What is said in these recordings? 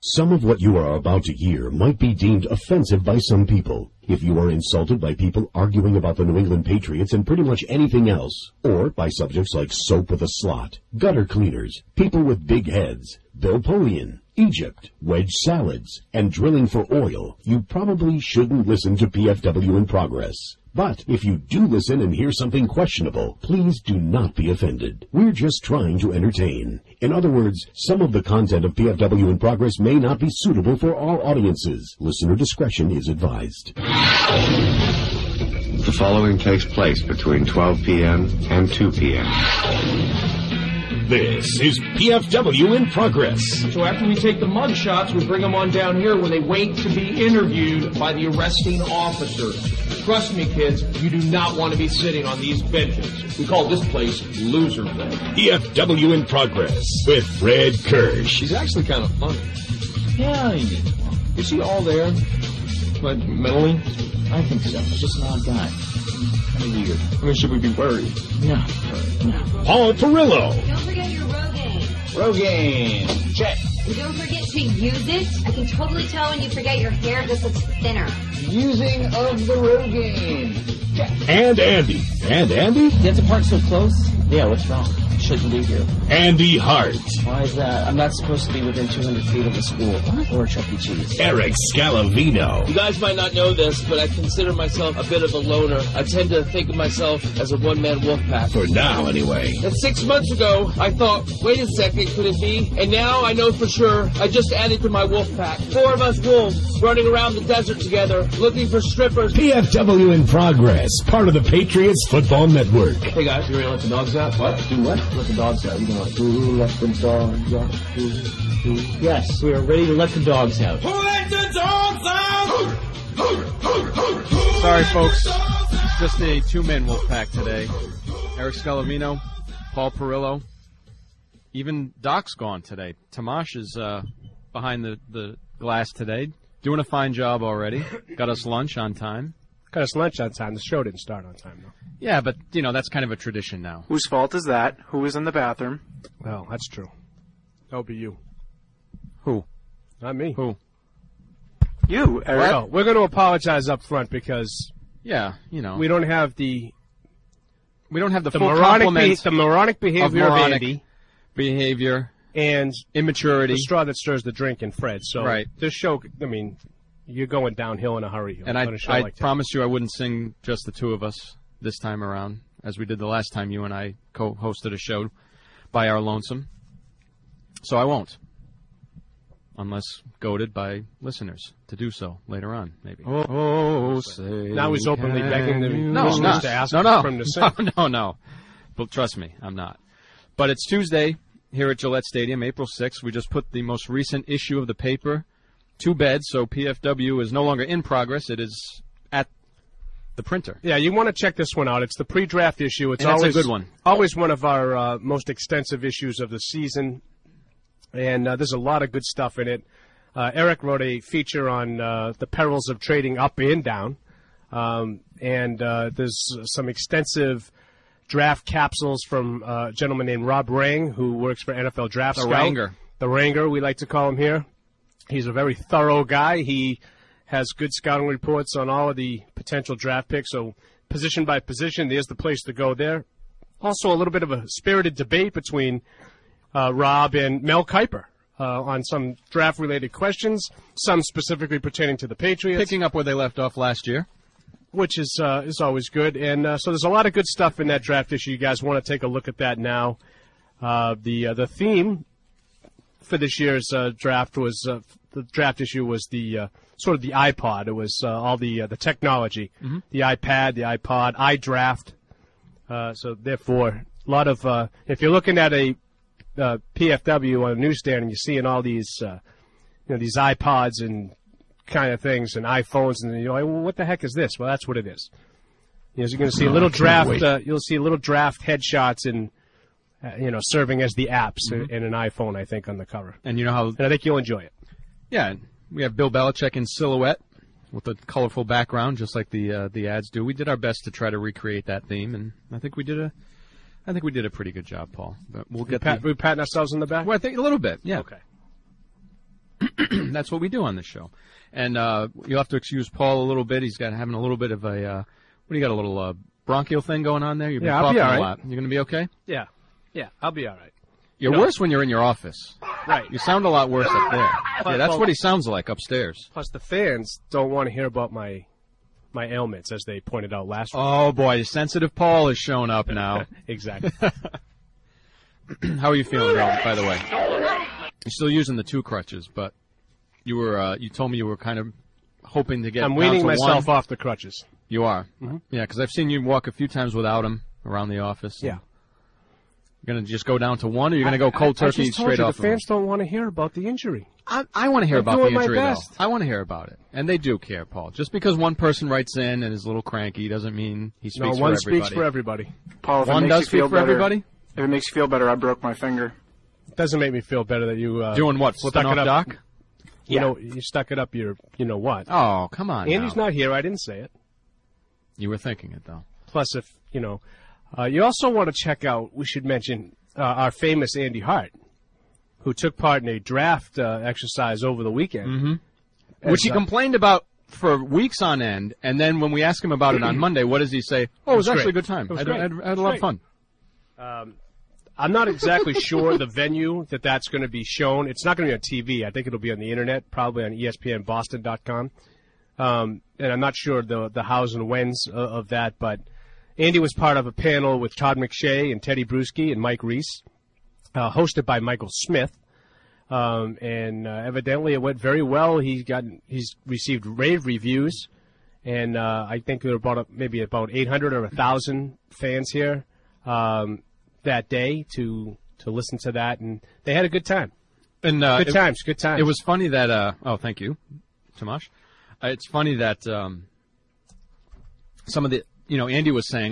Some of what you are about to hear might be deemed offensive by some people. If you are insulted by people arguing about the New England Patriots and pretty much anything else, or by subjects like soap with a slot, gutter cleaners, people with big heads, Bill Polian, Egypt, wedge salads, and drilling for oil, you probably shouldn't listen to PFW in Progress. But if you do listen and hear something questionable, please do not be offended. We're just trying to entertain. In other words, some of the content of PFW in Progress may not be suitable for all audiences. Listener discretion is advised. The following takes place between 12 p.m. and 2 p.m. This is PFW in Progress. So after we take the mug shots, we bring them on down here where they wait to be interviewed by the arresting officer. Trust me, kids, you do not want to be sitting on these benches. We call this place Loserville. PFW in Progress with Fred Kirsch. He's actually kind of funny. Yeah, is he all there? Like, mentally? I think so. Just an odd guy. Kind of weird. I mean, should we be worried? No. Paul Perillo. Don't forget your Rogaine. Rogaine. Check. And don't forget to use it. I can totally tell when you forget your hair just looks thinner. Using of the Rogaine. Check. And Andy. And Andy? You have to park so close? Yeah, what's wrong? Shouldn't be here. Andy Hart. Why is that? I'm not supposed to be within 200 feet of the school. What? Or Chuck E. Cheese. Eric Scalavino. You guys might not know this, but I consider myself a bit of a loner. I tend to think of myself as a one-man wolf pack. For now, anyway. And 6 months ago, I thought, wait a second, could it be? And now I know for sure I just added to my wolf pack. 4 of us wolves running around the desert together, looking for strippers. PFW in Progress, part of the Patriots Football Network. Hey guys, you ready to let the dogs out? What? Do what? Let the dogs out. You know, who let the dogs out? Who? Yes, we are ready to let the dogs out. Who let the dogs out? Sorry, folks. Just a two-man wolf pack today. Eric Scalavino, Paul Perillo. Even Doc's gone today. Tamash is behind the glass today. Doing a fine job already. Got us lunch on time. Got us lunch on time. The show didn't start on time, though. Yeah, but, you know, that's kind of a tradition now. Whose fault is that? Who was in the bathroom? Well, that's true. That would be you. Who? Not me. Who? You, Eric. Well, we're going to apologize up front because yeah, you know, we don't have the full complement the moronic behavior of Andy, behavior and immaturity, the straw that stirs the drink in Fred. So right. This show, I mean, you're going downhill in a hurry. And I promised you I wouldn't sing just the two of us this time around, as we did the last time you and I co-hosted a show by our lonesome. So I won't. Unless goaded by listeners to do so later on, maybe. Oh, say now he's openly begging the listeners to ask for him to sing. No. But trust me, I'm not. But it's Tuesday here at Gillette Stadium, April 6th. We just put the most recent issue of the paper to bed, so PFW is no longer in progress. It is at the printer. Yeah, you want to check this one out. It's the pre-draft issue. It's always a good one. Always one of our most extensive issues of the season. And there's a lot of good stuff in it. Eric wrote a feature on the perils of trading up and down. And there's some extensive draft capsules from a gentleman named Rob Rang, who works for NFL Draft Scout. Ranger. The Ranger, we like to call him here. He's a very thorough guy. He has good scouting reports on all of the potential draft picks. So position by position, there's the place to go there. Also a little bit of a spirited debate between Rob and Mel Kiper on some draft-related questions, some specifically pertaining to the Patriots. Picking up where they left off last year. Which is always good. And so there's a lot of good stuff in that draft issue. You guys want to take a look at that now. The theme for this year's draft was the draft issue was the sort of the iPod. It was all the technology, the iPad, the iPod, iDraft. So therefore, a lot of if you're looking at a PFW on a newsstand and you're seeing all these these iPods and kind of things and iPhones and you're like, well, what the heck is this? Well, that's what it is. You're going to see a little draft. You'll see a little draft headshots and serving as the apps in an iPhone, I think, on the cover. And you know how? And I think you'll enjoy it. Yeah, we have Bill Belichick in silhouette with a colorful background, just like the ads do. We did our best to try to recreate that theme, and I think we did a pretty good job, Paul. But we'll get we patting ourselves on the back. Well, I think a little bit. Yeah. Okay. That's what we do on this show. And you'll have to excuse Paul a little bit. He's having a little bit of a what do you got? A little bronchial thing going on there. You've been I'll be coughing all right. a lot. You're going to be okay? Yeah, I'll be all right. You're worse when you're in your office. Right. You sound a lot worse up there. Yeah, that's what he sounds like upstairs. Plus, the fans don't want to hear about my ailments, as they pointed out last week. Oh, boy, sensitive Paul is showing up now. Exactly. How are you feeling, by the way? You're still using the 2 crutches, but you told me you were kind of hoping to get I'm down weaning to myself 1. off the crutches. You are? Mm-hmm. Yeah, because I've seen you walk a few times without them around the office. Yeah. You're going to just go down to 1, or you're going to go cold turkey I just told straight you, off? The fans don't want to hear about the injury. I want to hear I'm about the doing my injury, though. best. I want to hear about it. And they do care, Paul. Just because one person writes in and is a little cranky doesn't mean he speaks for everybody. No, one speaks for everybody. Paul, if One it makes does you speak feel for better, everybody? If it makes you feel better, I broke my finger. It doesn't make me feel better that you... Doing what, flipping stuck off it up, Doc? You know, you stuck it up your you-know-what. Oh, come on Andy's now. not here. I didn't say it. You were thinking it, though. Plus, if, you also want to check out, we should mention, our famous Andy Hart, who took part in a draft exercise over the weekend. Mm-hmm. Which he complained about for weeks on end, and then when we ask him about it on Monday, what does he say? Oh, it was actually a good time. I had a lot of fun. I'm not exactly sure the venue that's going to be shown. It's not going to be on TV. I think it'll be on the Internet, probably on ESPNBoston.com. And I'm not sure the hows and whens of that, but Andy was part of a panel with Todd McShay and Teddy Bruschi and Mike Reese, hosted by Michael Smith. And evidently it went very well. He's received rave reviews, and I think there were maybe about 800 or 1,000 fans here that day to listen to that, and they had a good time. And good times. It was funny that thank you, Tomasz. It's funny that some of the Andy was saying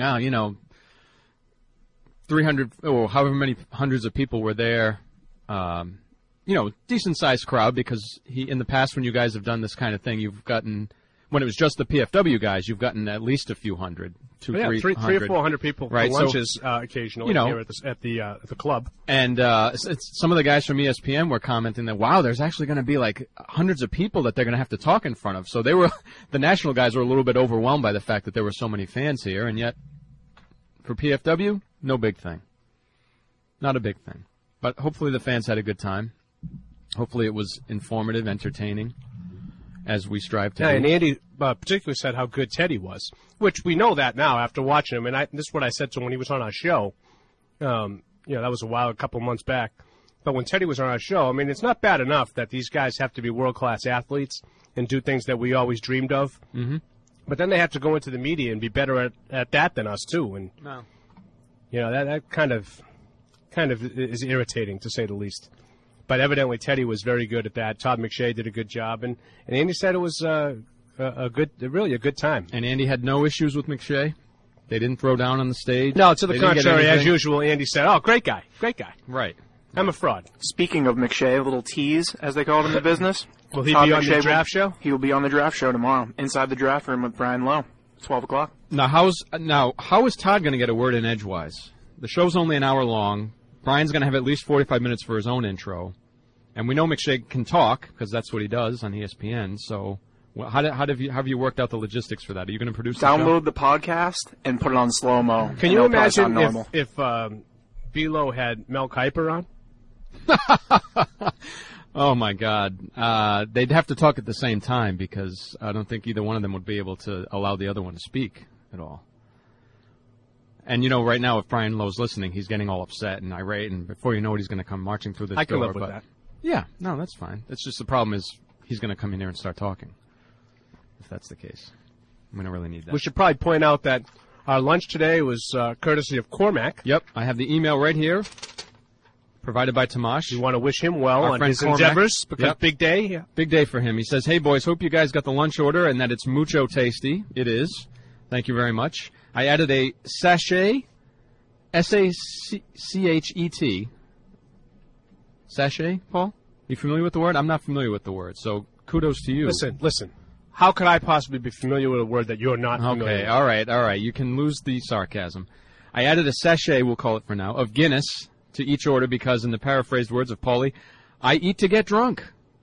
300 or however many hundreds of people were there. Decent sized crowd, because in the past when you guys have done this kind of thing, you've gotten, when it was just the PFW guys, you've gotten at least a few hundred, 300 or 400 people right, for lunches occasionally here at the club. And some of the guys from ESPN were commenting that, wow, there's actually going to be like hundreds of people that they're going to have to talk in front of. So the national guys were a little bit overwhelmed by the fact that there were so many fans here, and yet for PFW, no big thing. Not a big thing. But hopefully the fans had a good time. Hopefully it was informative, entertaining, as we strive to do. And Andy particularly said how good Teddy was, which we know that now after watching him. And this is what I said to him when he was on our show. That was a couple of months back. But when Teddy was on our show, I mean, it's not bad enough that these guys have to be world-class athletes and do things that we always dreamed of. Mm-hmm. But then they have to go into the media and be better at that than us, too. And, that kind of is irritating, to say the least. But evidently Teddy was very good at that. Todd McShay did a good job, and Andy said it was really a good time. And Andy had no issues with McShay? They didn't throw down on the stage? No, to the contrary, as usual, Andy said, "Oh, great guy. Right. I'm a fraud." Speaking of McShay, a little tease, as they call it in the business. Will he be on the draft show? He will be on the draft show tomorrow, inside the draft room with Brian Lowe, 12 o'clock. Now, how is Todd going to get a word in edgewise? The show's only an hour long. Brian's going to have at least 45 minutes for his own intro. And we know McShay can talk, because that's what he does on ESPN. So how have you worked out the logistics for that? Are you going to produce Download the podcast and put it on slow-mo. Can you imagine if Velo had Mel Kiper on? Oh, my God. They'd have to talk at the same time, because I don't think either one of them would be able to allow the other one to speak at all. And, right now, if Brian Lowe's listening, he's getting all upset and irate, and before you know it, he's going to come marching through this door. I can live with that. Yeah, no, that's fine. It's just the problem is he's going to come in here and start talking, if that's the case. I'm going to really need that. We should probably point out that our lunch today was courtesy of Cormac. Yep, I have the email right here, provided by Tomasz. You want to wish him well on his Cormac. endeavors, because Yep. big day. Yeah. Big day for him. He says, hey, boys, hope you guys got the lunch order and that it's mucho tasty. It is. Thank you very much. I added a sachet, S-A-C-H-E-T. Sachet, Paul? You familiar with the word? I'm not familiar with the word, so kudos to you. Listen. How could I possibly be familiar with a word that you're not familiar with? Okay, all right. You can lose the sarcasm. I added a sachet, we'll call it for now, of Guinness to each order because, in the paraphrased words of Paulie, I eat to get drunk.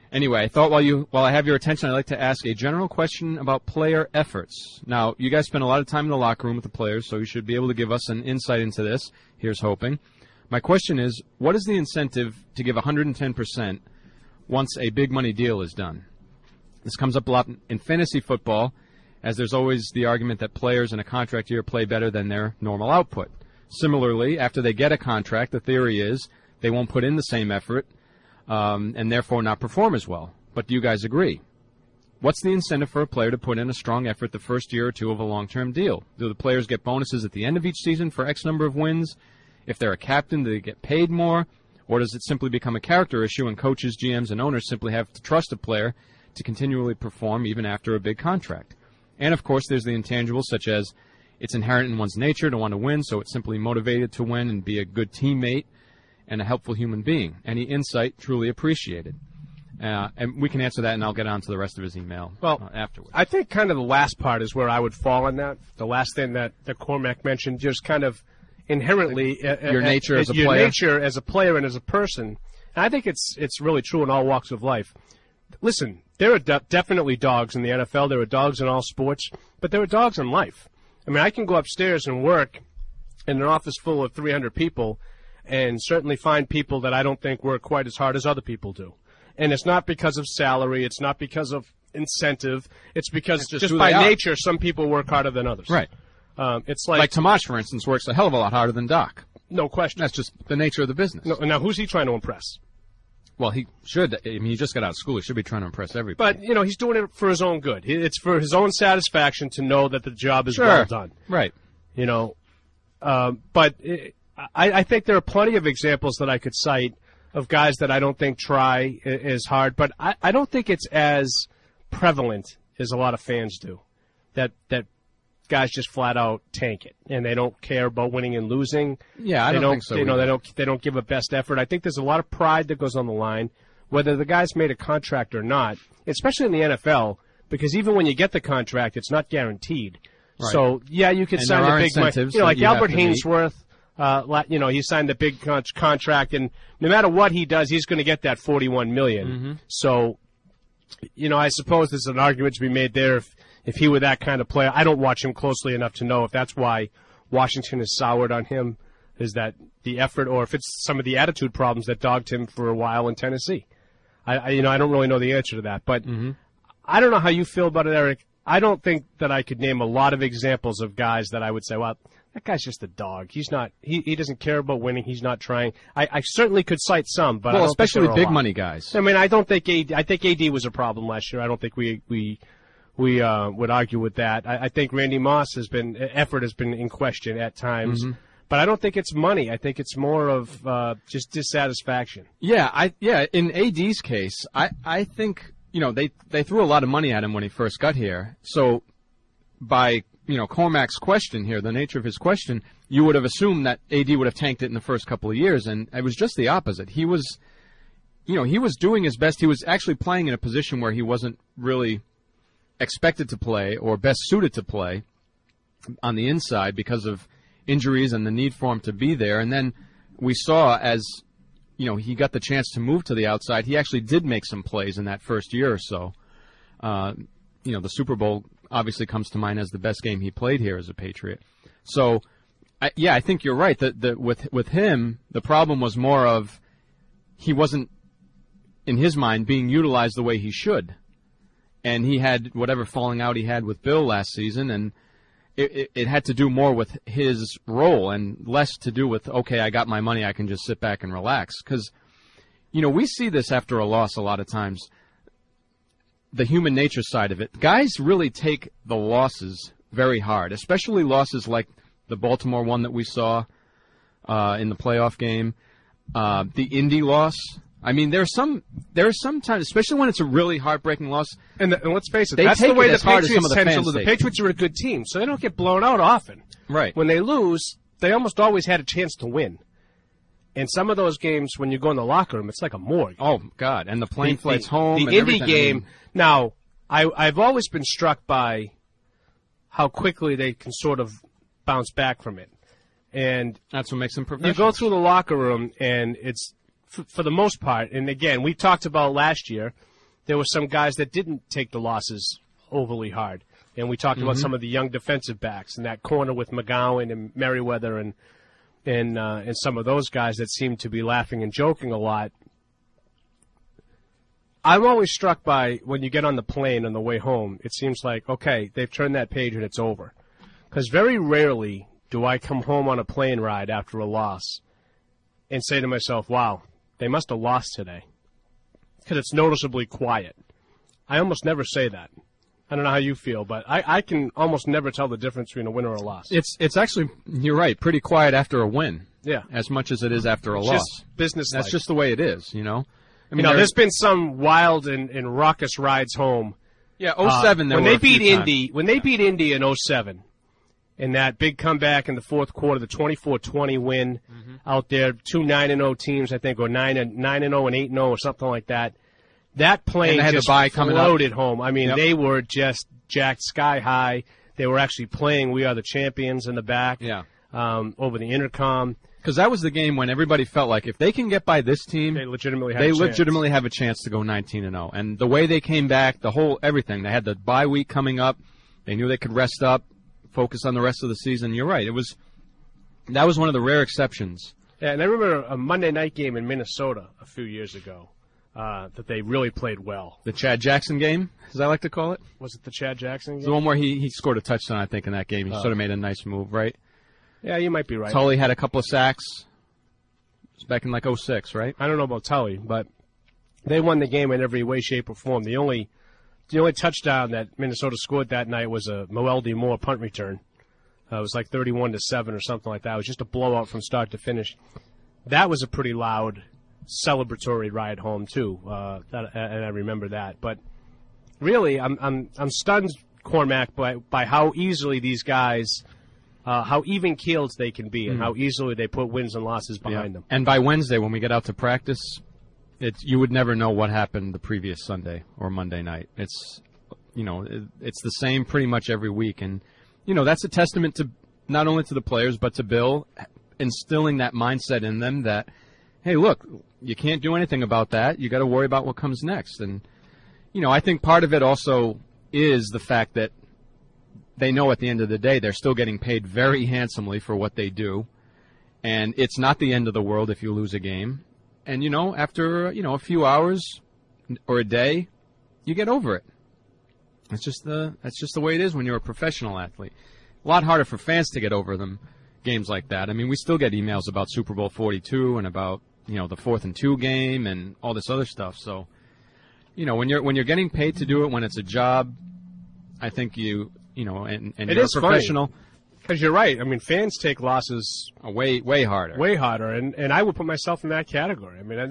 Anyway, I thought while I have your attention, I'd like to ask a general question about player efforts. Now, you guys spend a lot of time in the locker room with the players, so you should be able to give us an insight into this. Here's hoping. My question is, what is the incentive to give 110% once a big money deal is done? This comes up a lot in fantasy football, as there's always the argument that players in a contract year play better than their normal output. Similarly, after they get a contract, the theory is they won't put in the same effort, and therefore not perform as well. But do you guys agree? What's the incentive for a player to put in a strong effort the first year or two of a long-term deal? Do the players get bonuses at the end of each season for X number of wins? If they're a captain, do they get paid more? Or does it simply become a character issue and coaches, GMs, and owners simply have to trust a player to continually perform even after a big contract? And, of course, there's the intangibles such as it's inherent in one's nature to want to win, so it's simply motivated to win and be a good teammate and a helpful human being. Any insight truly appreciated. And we can answer that, and I'll get on to the rest of his email afterwards. I think kind of the last part is where I would fall on that. The last thing that Cormac mentioned, just kind of inherently your nature as a player. Your nature as a player and as a person. And I think it's really true in all walks of life. Listen, there are definitely dogs in the NFL. There are dogs in all sports, but there are dogs in life. I mean, I can go upstairs and work in an office full of 300 people and certainly find people that I don't think work quite as hard as other people do. And it's not because of salary. It's not because of incentive. It's because just by nature, some people work harder than others. Right. It's like Tomash, for instance, works a hell of a lot harder than Doc. No question. That's just the nature of the business. No, now, who's he trying to impress? Well, he should. I mean, he just got out of school. He should be trying to impress everybody. But, he's doing it for his own good. It's for his own satisfaction to know that the job is well done. Right. But I think there are plenty of examples that I could cite of guys that I don't think try as hard. But I don't think it's as prevalent as a lot of fans do. That guys just flat out tank it, and they don't care about winning and losing. Yeah, I don't think so. They don't give a best effort. I think there's a lot of pride that goes on the line, whether the guy's made a contract or not, especially in the NFL, because even when you get the contract, it's not guaranteed. Right. So yeah, you could sign the big money. Like Albert Hainsworth. He signed the big contract, and no matter what he does, he's going to get that $41 million. Mm-hmm. So, I suppose there's an argument to be made there. If he were that kind of player, I don't watch him closely enough to know if that's why Washington is soured on him, is that the effort, or if it's some of the attitude problems that dogged him for a while in Tennessee. I don't really know the answer to that, but I don't know how you feel about it, Eric. I don't think that I could name a lot of examples of guys that I would say, well, that guy's just a dog. He's not. He doesn't care about winning. He's not trying. I certainly could cite some, but I don't especially think there are big money guys. I mean, I don't think AD. I think AD was a problem last year. I don't think we would argue with that. I think Randy Moss effort has been in question at times, but I don't think it's money. I think it's more of just dissatisfaction. Yeah, in AD's case, I think they threw a lot of money at him when he first got here. So by Cormac's question here, the nature of his question, you would have assumed that AD would have tanked it in the first couple of years, and it was just the opposite. He was doing his best. He was actually playing in a position where he wasn't really expected to play or best suited to play on the inside because of injuries and the need for him to be there. And then we saw as he got the chance to move to the outside, he actually did make some plays in that first year or so. The Super Bowl obviously comes to mind as the best game he played here as a Patriot. So, I think you're right. That with him, the problem was more of he wasn't, in his mind, being utilized the way he should. And he had whatever falling out he had with Bill last season, and it had to do more with his role and less to do with, okay, I got my money, I can just sit back and relax. Because, we see this after a loss a lot of times, the human nature side of it. Guys really take the losses very hard, especially losses like the Baltimore one that we saw in the playoff game, the Indy loss. I mean, there's some times, especially when it's a really heartbreaking loss. And let's face it, that's the way the Patriots tend to lose. The Patriots are a good team, so they don't get blown out often. Right. When they lose, they almost always had a chance to win. And some of those games, when you go in the locker room, it's like a morgue. Oh, God. And the plane flights home. The Indy game. Now, I've always been struck by how quickly they can sort of bounce back from it. And that's what makes them professional. You go through the locker room, and it's, for the most part, and again, we talked about last year, there were some guys that didn't take the losses overly hard. And we talked about some of the young defensive backs and that corner with McGowan and Merriweather and some of those guys that seem to be laughing and joking a lot. I'm always struck by when you get on the plane on the way home, it seems like, okay, they've turned that page and it's over. Because very rarely do I come home on a plane ride after a loss and say to myself, wow, they must have lost today. Because it's noticeably quiet. I almost never say that. I don't know how you feel, but I can almost never tell the difference between a win or a loss. It's actually, you're right, pretty quiet after a win. Yeah. As much as it is after a loss. Just business-like. That's just the way it is, you know? I mean, there's been some wild and raucous rides home. Yeah, 07 when they beat Indy, when they beat Indy in 07, in that big comeback in the fourth quarter, the 24-20 win out there, 2 9-0 teams, I think, or 9-0 and 8-0 or something like that. That plane just floated home. I mean, they were just jacked sky high. They were actually playing "We Are the Champions" in the back over the intercom. Because that was the game when everybody felt like if they can get by this team, they legitimately have a chance to go 19-0. And the way they came back, everything. They had the bye week coming up. They knew they could rest up, focus on the rest of the season. You're right. That was one of the rare exceptions. Yeah, and I remember a Monday night game in Minnesota a few years ago. That they really played well. The Chad Jackson game, as I like to call it. Was it the Chad Jackson game? It's the one where he scored a touchdown, I think, in that game. He sort of made a nice move, right? Yeah, you might be right. Tully had a couple of sacks. It was back in like 06, right? I don't know about Tully, but they won the game in every way, shape, or form. The only touchdown that Minnesota scored that night was a Moelde Moore punt return. It was like 31-7 or something like that. It was just a blowout from start to finish. That was a pretty loud celebratory ride home too, and I remember that. But really, I'm stunned, Cormac, by how easily these guys, how even keeled they can be, and how easily they put wins and losses behind them. And by Wednesday, when we get out to practice, you would never know what happened the previous Sunday or Monday night. It's it's the same pretty much every week, and that's a testament to not only to the players but to Bill instilling that mindset in them that, hey, look, you can't do anything about that. You got to worry about what comes next. And, I think part of it also is the fact that they know at the end of the day they're still getting paid very handsomely for what they do. And it's not the end of the world if you lose a game. And, after, a few hours or a day, you get over it. That's just the way it is when you're a professional athlete. A lot harder for fans to get over them, games like that. I mean, we still get emails about Super Bowl 42 and about the 4th and 2 game and all this other stuff. So, when you're getting paid to do it, when it's a job, I think and you're a professional. Because you're right. I mean, fans take losses way harder. Way harder, and I would put myself in that category. I mean,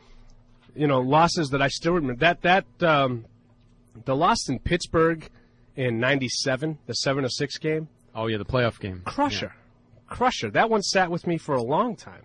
losses that I still remember. The loss in Pittsburgh in '97, the 7-6 game. Oh yeah, the playoff game. Crusher. That one sat with me for a long time.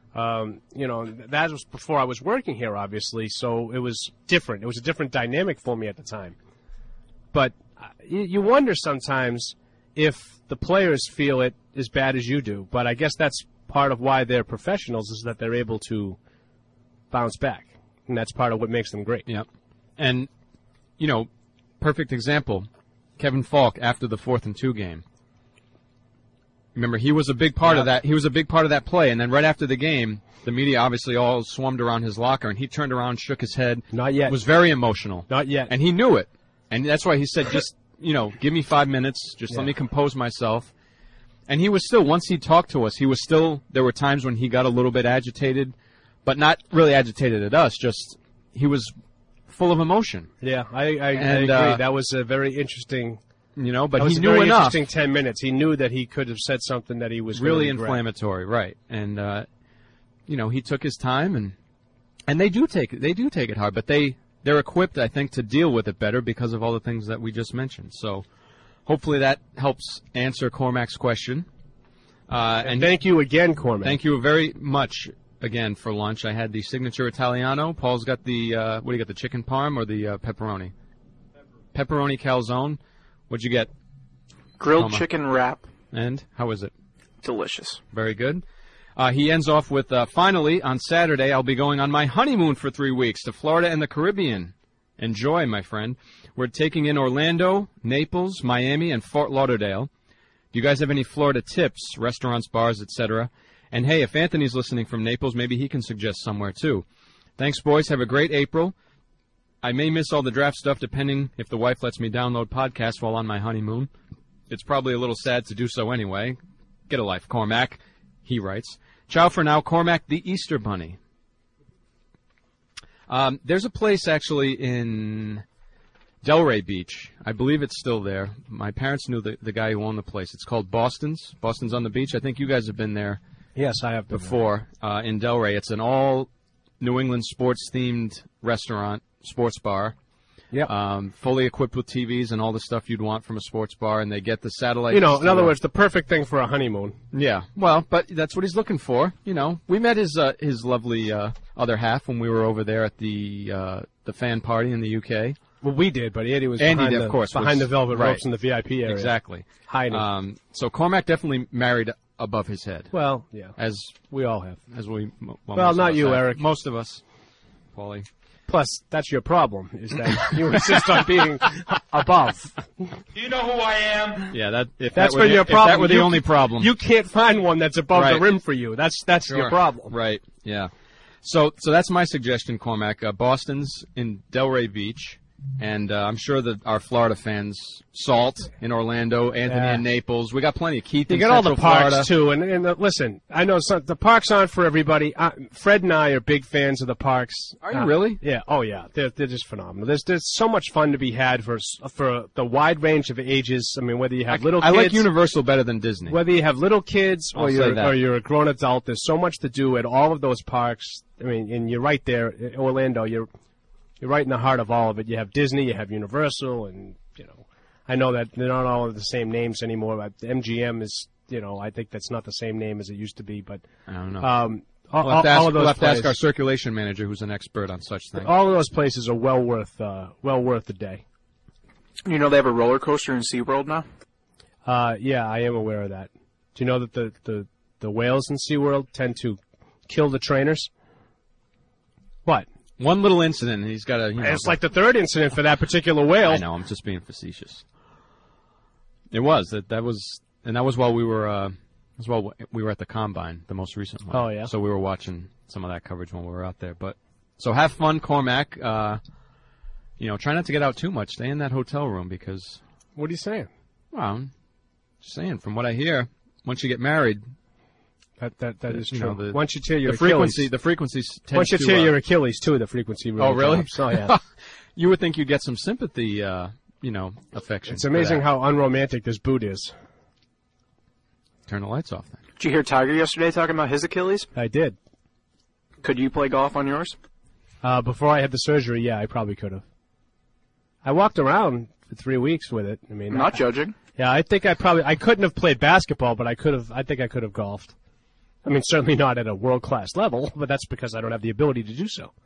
That was before I was working here, obviously, so it was different. It was a different dynamic for me at the time. But you wonder sometimes if the players feel it as bad as you do. But I guess that's part of why they're professionals, is that they're able to bounce back. And that's part of what makes them great. Yeah. And, perfect example, Kevin Falk after the 4th and 2 game. Remember, he was a big part of that. He was a big part of that play. And then right after the game, the media obviously all swarmed around his locker, and he turned around, shook his head. Not yet. Was very emotional. Not yet. And he knew it. And that's why he said, just, give me 5 minutes. Just let me compose myself. And he was still, once he talked to us, there were times when he got a little bit agitated, but not really agitated at us. Just, he was full of emotion. Yeah, I agree. That was a very interesting... but he knew enough. Interesting 10 minutes. He knew that he could have said something that he was really inflammatory, right? And he took his time, and they do take it hard, but they're equipped, I think, to deal with it better because of all the things that we just mentioned. So hopefully that helps answer Cormac's question. And thank you again, Cormac. Thank you very much again for lunch. I had the signature Italiano. Paul's got the what do you got? The chicken parm or the pepperoni? Pepperoni calzone. What'd you get? Grilled chicken wrap. And how is it? Delicious. Very good. He ends off with, finally, on Saturday, I'll be going on my honeymoon for 3 weeks to Florida and the Caribbean. Enjoy, my friend. We're taking in Orlando, Naples, Miami, and Fort Lauderdale. Do you guys have any Florida tips, restaurants, bars, etc.? And hey, if Anthony's listening from Naples, maybe he can suggest somewhere too. Thanks, boys. Have a great April. I may miss all the draft stuff depending if the wife lets me download podcasts while on my honeymoon. It's probably a little sad to do so anyway. Get a life, Cormac, he writes. Ciao for now, Cormac the Easter Bunny. There's a place actually in Delray Beach. I believe it's still there. My parents knew the guy who owned the place. It's called Boston's. Boston's on the Beach. I think you guys have been there. Yes, I have been before in Delray. It's an all New England sports-themed restaurant, sports bar. Yep. Fully equipped with TVs and all the stuff you'd want from a sports bar, and they get the satellite. In other words, the perfect thing for a honeymoon. Yeah. Well, but that's what he's looking for. We met his lovely other half when we were over there at the fan party in the UK. Well, we did, but Andy was behind the velvet ropes in the VIP area. Exactly. Hiding. So Cormac definitely married above his head. Well, yeah. As we all have. As we. Well, not you, Eric. Most of us, Paulie. Plus, that's your problem, is that you insist on being above. You know who I am? Yeah, that's been your problem. If that were the only problem. You can't find one that's above the rim for you. That's sure. your problem. Right, yeah. So that's my suggestion, Cormac. Boston's in Delray Beach. And I'm sure that our Florida fans, Salt in Orlando, Anthony in Naples, we got plenty of Keith in Central Florida. You get all the parks, Florida. too. And listen, I know the parks aren't for everybody. Fred and I are big fans of the parks. Are you really? Yeah. Oh, yeah. They're just phenomenal. There's so much fun to be had for the wide range of ages. I mean, whether you have little kids. I like Universal better than Disney. Whether you have little kids or you're a grown adult, there's so much to do at all of those parks. I mean, and you're right there in Orlando. You're right in the heart of all of it. You have Disney, you have Universal, and, I know that they're not all the same names anymore. MGM is, I think that's not the same name as it used to be, but I don't know. We'll have to ask our circulation manager, who's an expert on such things. All of those places are well worth the day. They have a roller coaster in SeaWorld now? Yeah, I am aware of that. Do you know that the whales in SeaWorld tend to kill the trainers? What? One little incident, and he's got a. It's like the third incident for that particular whale. I know. I'm just being facetious. It was that was while we were we were at the Combine, the most recent one. Oh yeah. So we were watching some of that coverage when we were out there. But so have fun, Cormac. Try not to get out too much. Stay in that hotel room because. What are you saying? Well, I'm just saying. From what I hear, once you get married. That is true. Once you tear your Achilles, the frequency. Once you tear your Achilles too, the frequency really. Oh, really? Drops. Oh, yeah. You would think you'd get some sympathy, affection. It's amazing how unromantic this boot is. Turn the lights off then. Did you hear Tiger yesterday talking about his Achilles? I did. Could you play golf on yours? Before I had the surgery, yeah, I probably could have. I walked around for 3 weeks with it. I mean, I'm not judging. Yeah, I think I couldn't have played basketball, but I think I could have golfed. I mean, certainly not at a world-class level, but that's because I don't have the ability to do so.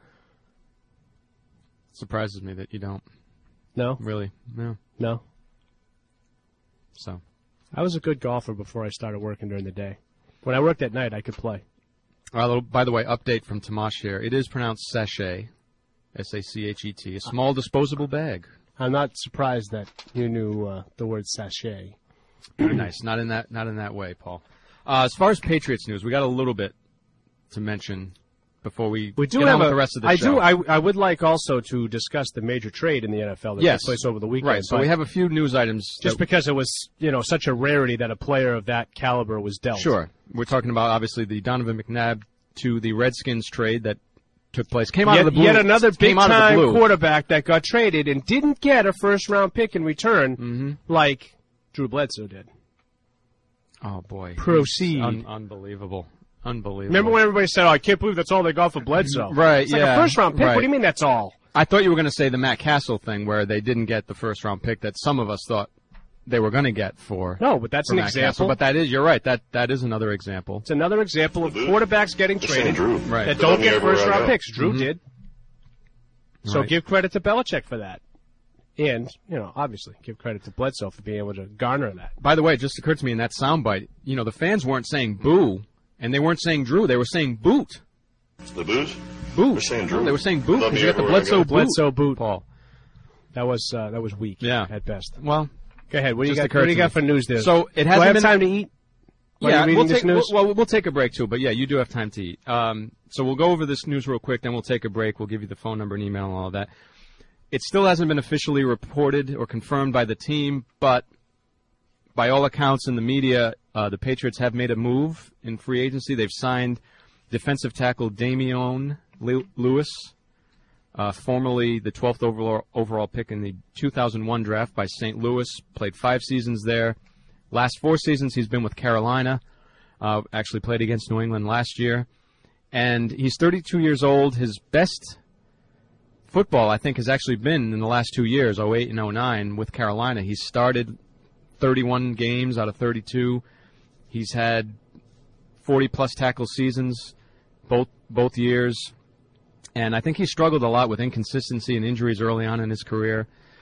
It surprises me that you don't. No? Really? No. No. So. I was a good golfer before I started working during the day. When I worked at night, I could play. By the way, update from Tomash here. It is pronounced sachet, S-A-C-H-E-T, a small disposable bag. I'm not surprised that you knew the word sachet. Very nice. Not in that way, Paul. As far as Patriots news, we got a little bit to mention before we do get have on with the rest of the show. I would like also to discuss the major trade in the NFL that took place over the weekend. Right. So we have a few news items. Just because it was, such a rarity that a player of that caliber was dealt. Sure. We're talking about obviously the Donovan McNabb to the Redskins trade that took place. Came out of the blue. Yet another big-time quarterback that got traded and didn't get a first-round pick in return, like Drew Bledsoe did. Oh, boy. Proceed. Unbelievable. Unbelievable. Remember when everybody said, I can't believe that's all they got for Bledsoe? Right, it's like a first-round pick. Right. What do you mean that's all? I thought you were going to say the Matt Castle thing where they didn't get the first-round pick that some of us thought they were going to get for. No, but that's an Matt example. Castle. But you're right. That is another example. It's another example of quarterbacks getting traded right. that don't get first-round picks. Drew did. So give credit to Belichick for that. And, obviously, give credit to Bledsoe for being able to garner that. By the way, it just occurred to me in that soundbite, the fans weren't saying boo, and they weren't saying Drew. They were saying boot. The boot? Boot. They're saying Drew. No, they were saying boot because you got the Bledsoe boot. Bledsoe boot. Paul. That was weak. Yeah. At best. Well, go ahead. What do you just got? What do you got for news there? So it Do I have hasn't been time to eat? While Yeah, you're reading this news? we'll take a break too. But yeah, you do have time to eat. So we'll go over this news real quick, then we'll take a break. We'll give you the phone number and email and all of that. It still hasn't been officially reported or confirmed by the team, but by all accounts in the media, the Patriots have made a move in free agency. They've signed defensive tackle Damian Lewis, formerly the 12th overall pick in the 2001 draft by St. Louis, played 5 seasons there. Last 4 seasons he's been with Carolina, actually played against New England last year. And he's 32 years old. His best football, I think, has actually been in the last 2 years, 08 and 09, with Carolina. He's started 31 games out of 32. He's had 40-plus tackle seasons both years. And I think he struggled a lot with inconsistency and injuries early on in his career.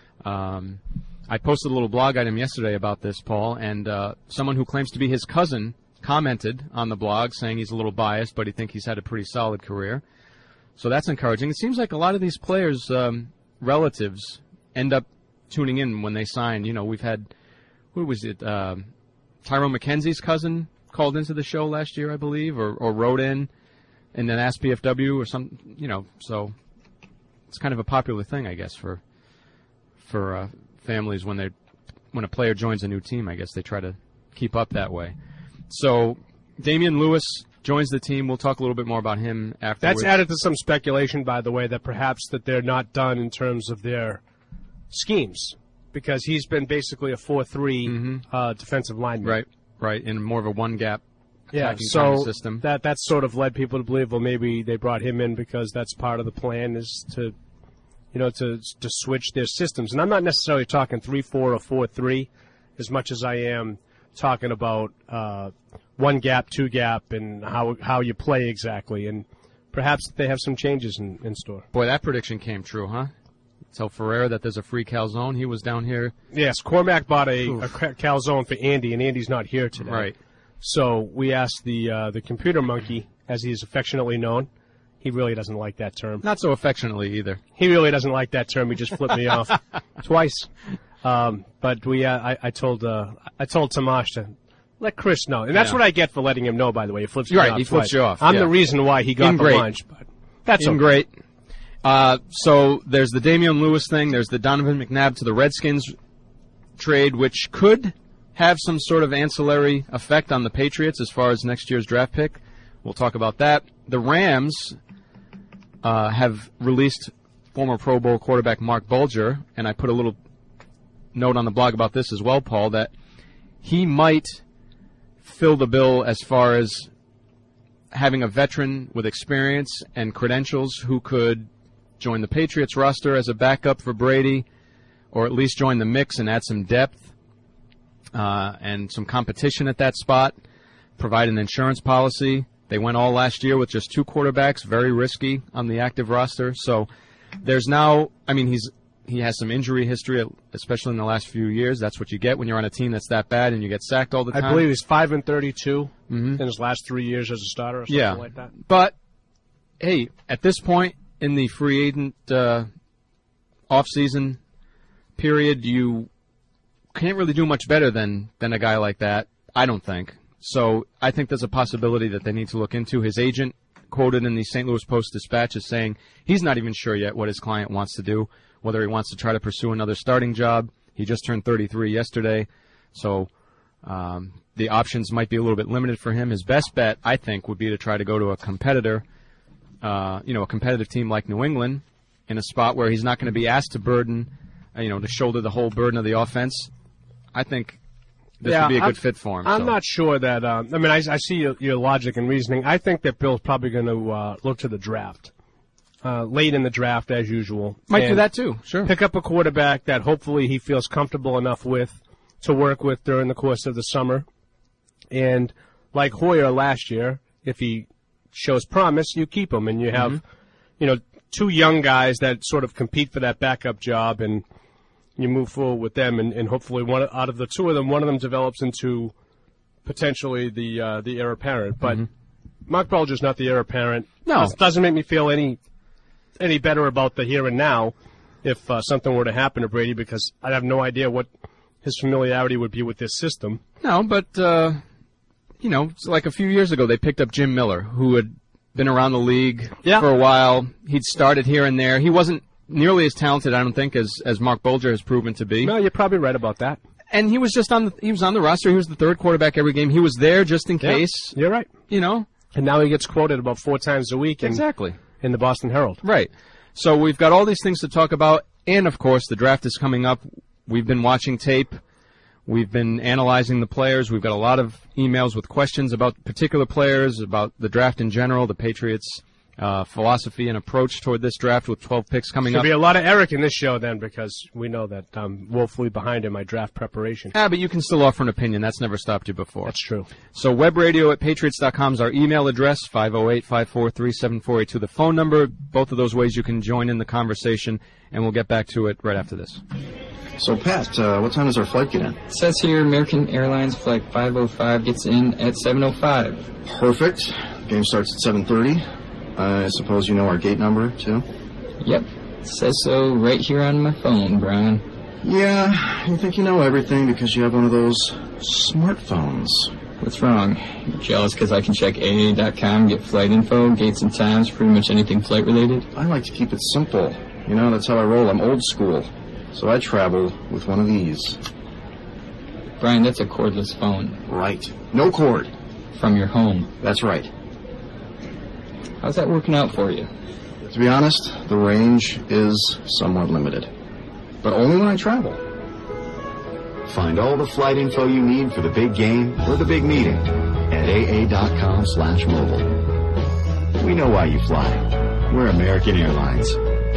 I posted a little blog item yesterday about this, Paul, and someone who claims to be his cousin commented on the blog saying he's a little biased, but he thinks he's had a pretty solid career. So that's encouraging. It seems like a lot of these players' relatives end up tuning in when they sign. You know, we've had, who was it, Tyrone McKenzie's cousin called into the show last year, I believe, or wrote in and then asked PFW or some, you know, so it's kind of a popular thing, I guess, for families when a player joins a new team. I guess they try to keep up that way. So Damian Lewis joins the team. We'll talk a little bit more about him afterwards. That's added to some speculation, by the way, that perhaps that they're not done in terms of their schemes, because he's been basically a 4-3 defensive lineman. Right, in more of a one-gap attacking so kind of system. That sort of led people to believe, well, maybe they brought him in because that's part of the plan is to, you know, to switch their systems. And I'm not necessarily talking 3-4 or 4-3 as much as I am talking about one gap, two gap, and how you play exactly. And perhaps they have some changes in store. Boy, that prediction came true, huh? Tell Ferreira that there's a free calzone. He was down here. Yes, Cormac bought a calzone for Andy, and Andy's not here today. Right. So we asked the computer monkey, as he is affectionately known. He really doesn't like that term. Not so affectionately either. He really doesn't like that term. He just flipped me off twice. But I told Tomash to let Chris know, and that's what I get for letting him know. By the way, he flips me off. He flips you off. I'm the reason why he got the lunch. But that's okay. Great. So there's the Damian Lewis thing. There's the Donovan McNabb to the Redskins trade, which could have some sort of ancillary effect on the Patriots as far as next year's draft pick. We'll talk about that. The Rams have released former Pro Bowl quarterback Mark Bulger, and I put a little note on the blog about this as well, Paul, that he might fill the bill as far as having a veteran with experience and credentials who could join the Patriots roster as a backup for Brady, or at least join the mix and add some depth and some competition at that spot, provide an insurance policy. They went all last year with just 2 quarterbacks, very risky on the active roster. So there's now, I mean, he has some injury history, especially in the last few years. That's what you get when you're on a team that's that bad and you get sacked all the time. I believe he's 5-32 in his last 3 years as a starter or something like that. But, hey, at this point in the free agent off-season period, you can't really do much better than a guy like that, I don't think. So I think there's a possibility that they need to look into. His agent, quoted in the St. Louis Post-Dispatch, is saying he's not even sure yet what his client wants to do, whether he wants to try to pursue another starting job. He just turned 33 yesterday, so the options might be a little bit limited for him. His best bet, I think, would be to try to go to a competitor, a competitive team like New England, in a spot where he's not going to be asked to burden, to shoulder the whole burden of the offense. I think this would be a good fit for him. I'm not sure that. I see your logic and reasoning. I think that Bill's probably going to look to the draft, late in the draft as usual. Might do that too. Sure. Pick up a quarterback that hopefully he feels comfortable enough with to work with during the course of the summer. And like Hoyer last year, if he shows promise, you keep him, and you have, 2 young guys that sort of compete for that backup job, and you move forward with them, and hopefully out of the 2 of them, one of them develops into potentially the heir apparent. But Mark Bulger's not the heir apparent. No. It doesn't make me feel any better about the here and now. if something were to happen to Brady, because I'd have no idea what his familiarity would be with this system. No, but, it's like a few years ago they picked up Jim Miller, who had been around the league for a while. He'd started here and there. He wasn't nearly as talented, I don't think, as Mark Bolger has proven to be. No, you're probably right about that. And he was just on the roster. He was the third quarterback every game. He was there just in case. You're right. And now he gets quoted about 4 times a week. Exactly. In the Boston Herald. Right. So we've got all these things to talk about, and of course the draft is coming up. We've been watching tape. We've been analyzing the players. We've got a lot of emails with questions about particular players, about the draft in general, the Patriots' philosophy and approach toward this draft with 12 picks coming up. There'll be a lot of Eric in this show then, because we know that I'm woefully behind in my draft preparation. But you can still offer an opinion. That's never stopped you before. That's true. So webradio@patriots.com is our email address, 508-543-7482, the phone number. Both of those ways you can join in the conversation, and we'll get back to it right after this. So, Pat, what time does our flight get in? It says here American Airlines Flight 505 gets in at 7:05. Perfect. Game starts at 7:30. I suppose you know our gate number, too? Yep. It says so right here on my phone, Brian. Yeah, you think you know everything because you have one of those smartphones. What's wrong? You jealous because I can check AA.com, get flight info, gates and times, pretty much anything flight-related? I like to keep it simple. That's how I roll. I'm old school. So I travel with one of these. Brian, that's a cordless phone. Right. No cord. From your home. That's right. How's that working out for you? To be honest, the range is somewhat limited. But only when I travel. Find all the flight info you need for the big game or the big meeting at aa.com/mobile. We know why you fly. We're American Airlines.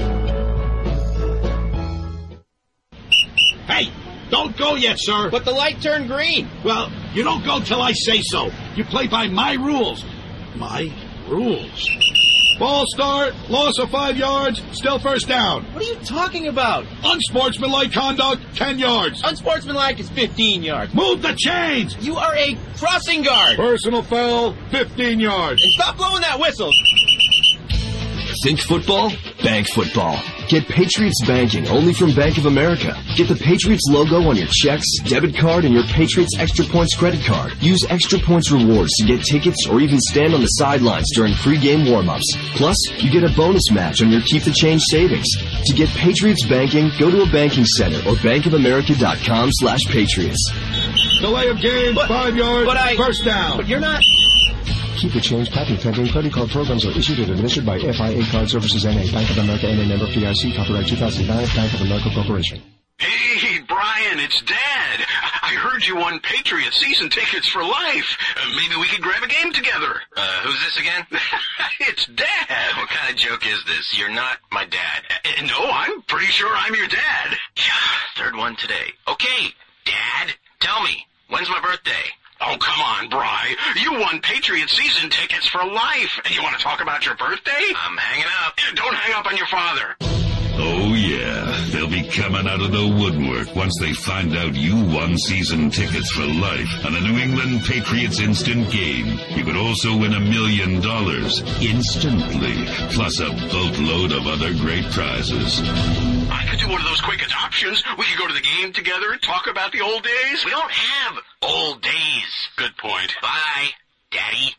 Hey, don't go yet, sir. But the light turned green. Well, you don't go till I say so. You play by my rules. My rules. Ball start, loss of 5 yards, still first down. What are you talking about? Unsportsmanlike conduct, 10 yards. Unsportsmanlike is 15 yards. Move the chains. You are a crossing guard. Personal foul, 15 yards. And stop blowing that whistle. Think football? Bank football. Get Patriots banking only from Bank of America. Get the Patriots logo on your checks, debit card, and your Patriots Extra Points credit card. Use Extra Points rewards to get tickets or even stand on the sidelines during pregame warm-ups. Plus, you get a bonus match on your Keep the Change savings. To get Patriots banking, go to a banking center or bankofamerica.com/Patriots. Delay of game, 5 yards, first down. But you're not... Keep the change. Patent pending. Credit card programs are issued and administered by FIA Card Services N.A. Bank of America N.A. member FDIC. Copyright 2009. Bank of America Corporation. Hey, Brian, it's Dad. I heard you won Patriot season tickets for life. Maybe we could grab a game together. Who's this again? It's Dad. What kind of joke is this? You're not my dad. No, I'm pretty sure I'm your dad. Yeah, third one today. Okay, Dad, tell me, when's my birthday? Oh, come on, Bri. You won Patriot season tickets for life. And you want to talk about your birthday? I'm hanging up. Don't hang up on your father. Oh, yeah. They'll be coming out of the woodwork once they find out you won season tickets for life on the New England Patriots Instant Game. You could also win $1 million instantly, plus a boatload of other great prizes. I could do one of those quick adoptions. We could go to the game together and talk about the old days. We don't have old days. Good point. Bye, Daddy.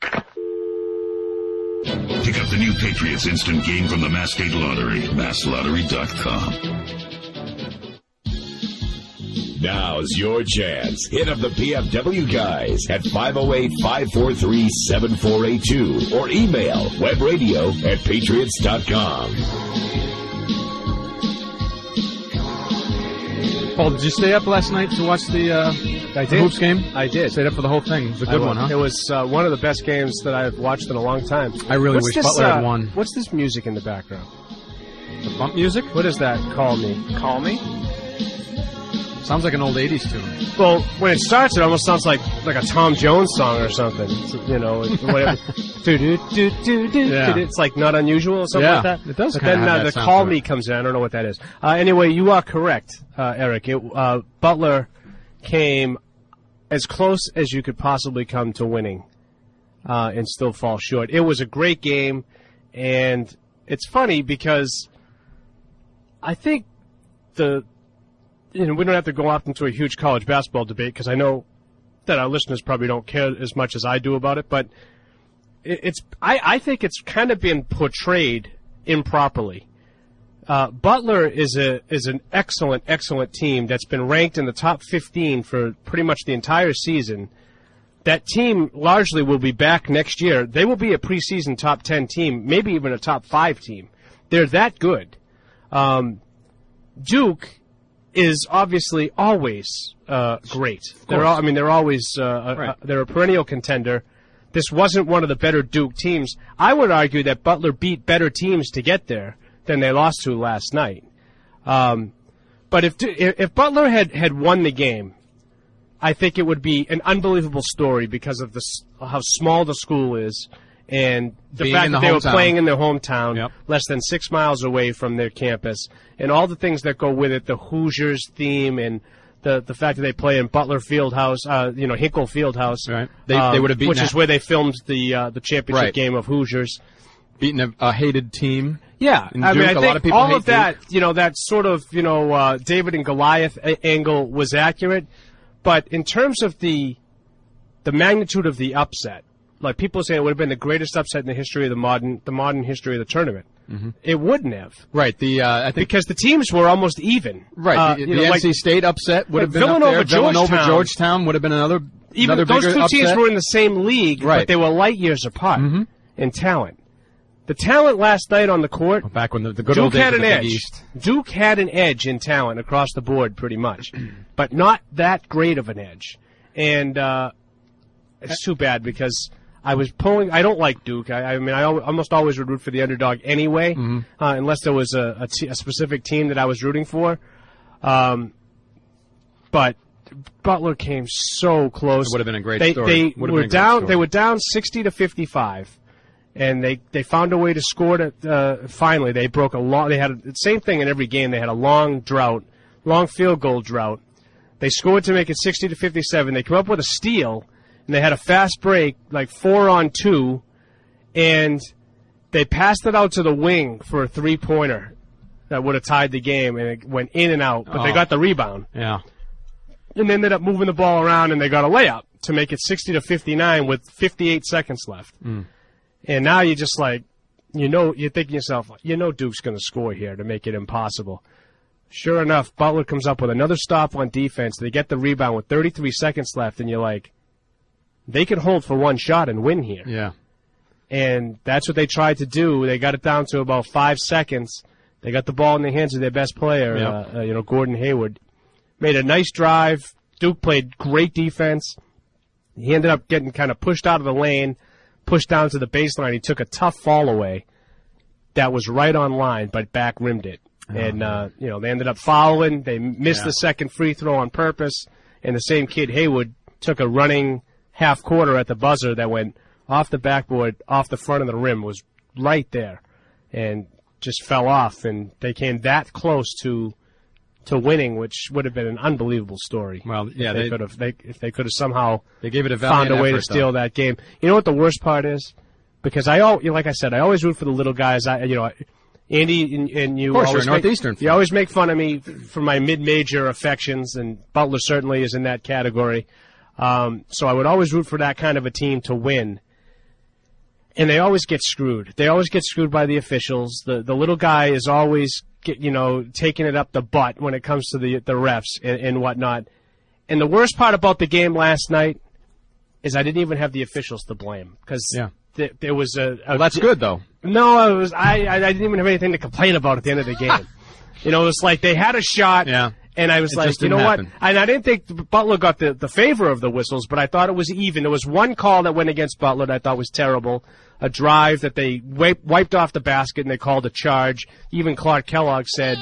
Pick up the new Patriots Instant Game from the Mass State Lottery, masslottery.com. Now's your chance. Hit up the PFW guys at 508-543-7482 or email webradio@patriots.com. Paul, did you stay up last night to watch the Hoops game? I did. Stayed up for the whole thing. It was a good one, huh? It was one of the best games that I've watched in a long time. I really wish Butler had won. What's this music in the background? The bump music? What is that? Call Me. Call Me? Sounds like an old 80s tune. Well, when it starts, it almost sounds like a Tom Jones song or something. Whatever. It's like Not Unusual or something like that. It does. But then the Call Me comes in. I don't know what that is. Anyway, you are correct, Eric. Butler came as close as you could possibly come to winning, and still fall short. It was a great game, and it's funny because I think we don't have to go off into a huge college basketball debate because I know that our listeners probably don't care as much as I do about it, but I think it's kind of been portrayed improperly. Butler is an excellent team that's been ranked in the top 15 for pretty much the entire season. That team largely will be back next year. They will be a preseason top 10 team, maybe even a top 5 team. They're that good. Duke is obviously always great. They're always they're a perennial contender. This wasn't one of the better Duke teams. I would argue that Butler beat better teams to get there than they lost to last night. But if Butler had won the game, I think it would be an unbelievable story because of how small the school is and the fact that they were playing in their hometown, less than 6 miles away from their campus, and all the things that go with it, the Hoosiers theme and the fact that they play in Butler Fieldhouse, Hinkle Fieldhouse. Right. They would have beaten which is where they filmed the championship game of Hoosiers. Beating a hated team. Yeah, Duke, I think a lot of people all of that, Duke. That sort of, David and Goliath angle was accurate, but in terms of the magnitude of the upset, like people say it would have been the greatest upset in the history of the modern history of the tournament. Mm-hmm. It wouldn't have. Right. I think because the teams were almost even. Right. The NC State upset would have been up there. Villanova Georgetown would have been another those two upset. teams were in the same league, right. But they were light years apart in talent. The talent last night on the court, back when the good old days of the Big East. Duke had an edge in talent across the board pretty much, but not that great of an edge. And it's too bad because I don't like Duke. I almost always would root for the underdog anyway, unless there was a specific team that I was rooting for. But Butler came so close. It would have been a great story. They were down 60-55. And they found a way to score it. Finally, they broke they had the same thing in every game. They had a long field goal drought. They scored to make it 60-57. They came up with a steal, and they had a fast break, like 4-on-2, and they passed it out to the wing for a 3-pointer that would have tied the game, and it went in and out. But they got the rebound. Yeah. And they ended up moving the ball around, and they got a layup to make it 60-59 with 58 seconds left. Mm. And now you're just like, you're thinking to yourself, Duke's going to score here to make it impossible. Sure enough, Butler comes up with another stop on defense. They get the rebound with 33 seconds left, and you're like, they could hold for one shot and win here. Yeah. And that's what they tried to do. They got it down to about 5 seconds. They got the ball in the hands of their best player, Gordon Hayward. Made a nice drive. Duke played great defense. He ended up getting kind of pushed out of the lane, pushed down to the baseline. He took a tough fall away that was right on line, but back rimmed it. And, they ended up fouling. They missed the second free throw on purpose. And the same kid, Hayward, took a running half quarter at the buzzer that went off the backboard, off the front of the rim, was right there, and just fell off. And they came that close to winning, which would have been an unbelievable story. Well, yeah, if they could have somehow they gave it a found a way to steal that game. You know what the worst part is? Because like I said, I always root for the little guys. Andy and you, of course, you're a Northeastern fan. You always make fun of me for my mid-major affections, and Butler certainly is in that category. So I would always root for that kind of a team to win. And they always get screwed. They always get screwed by the officials. The little guy is always taking it up the butt when it comes to the refs and whatnot. And the worst part about the game last night is I didn't even have the officials to blame because there was well, that's good though. No, I didn't even have anything to complain about at the end of the game. It was like they had a shot. Yeah. And I was like, you know what? And I didn't think Butler got the favor of the whistles, but I thought it was even. There was one call that went against Butler that I thought was terrible. A drive that they wiped off the basket and they called a charge. Even Clark Kellogg said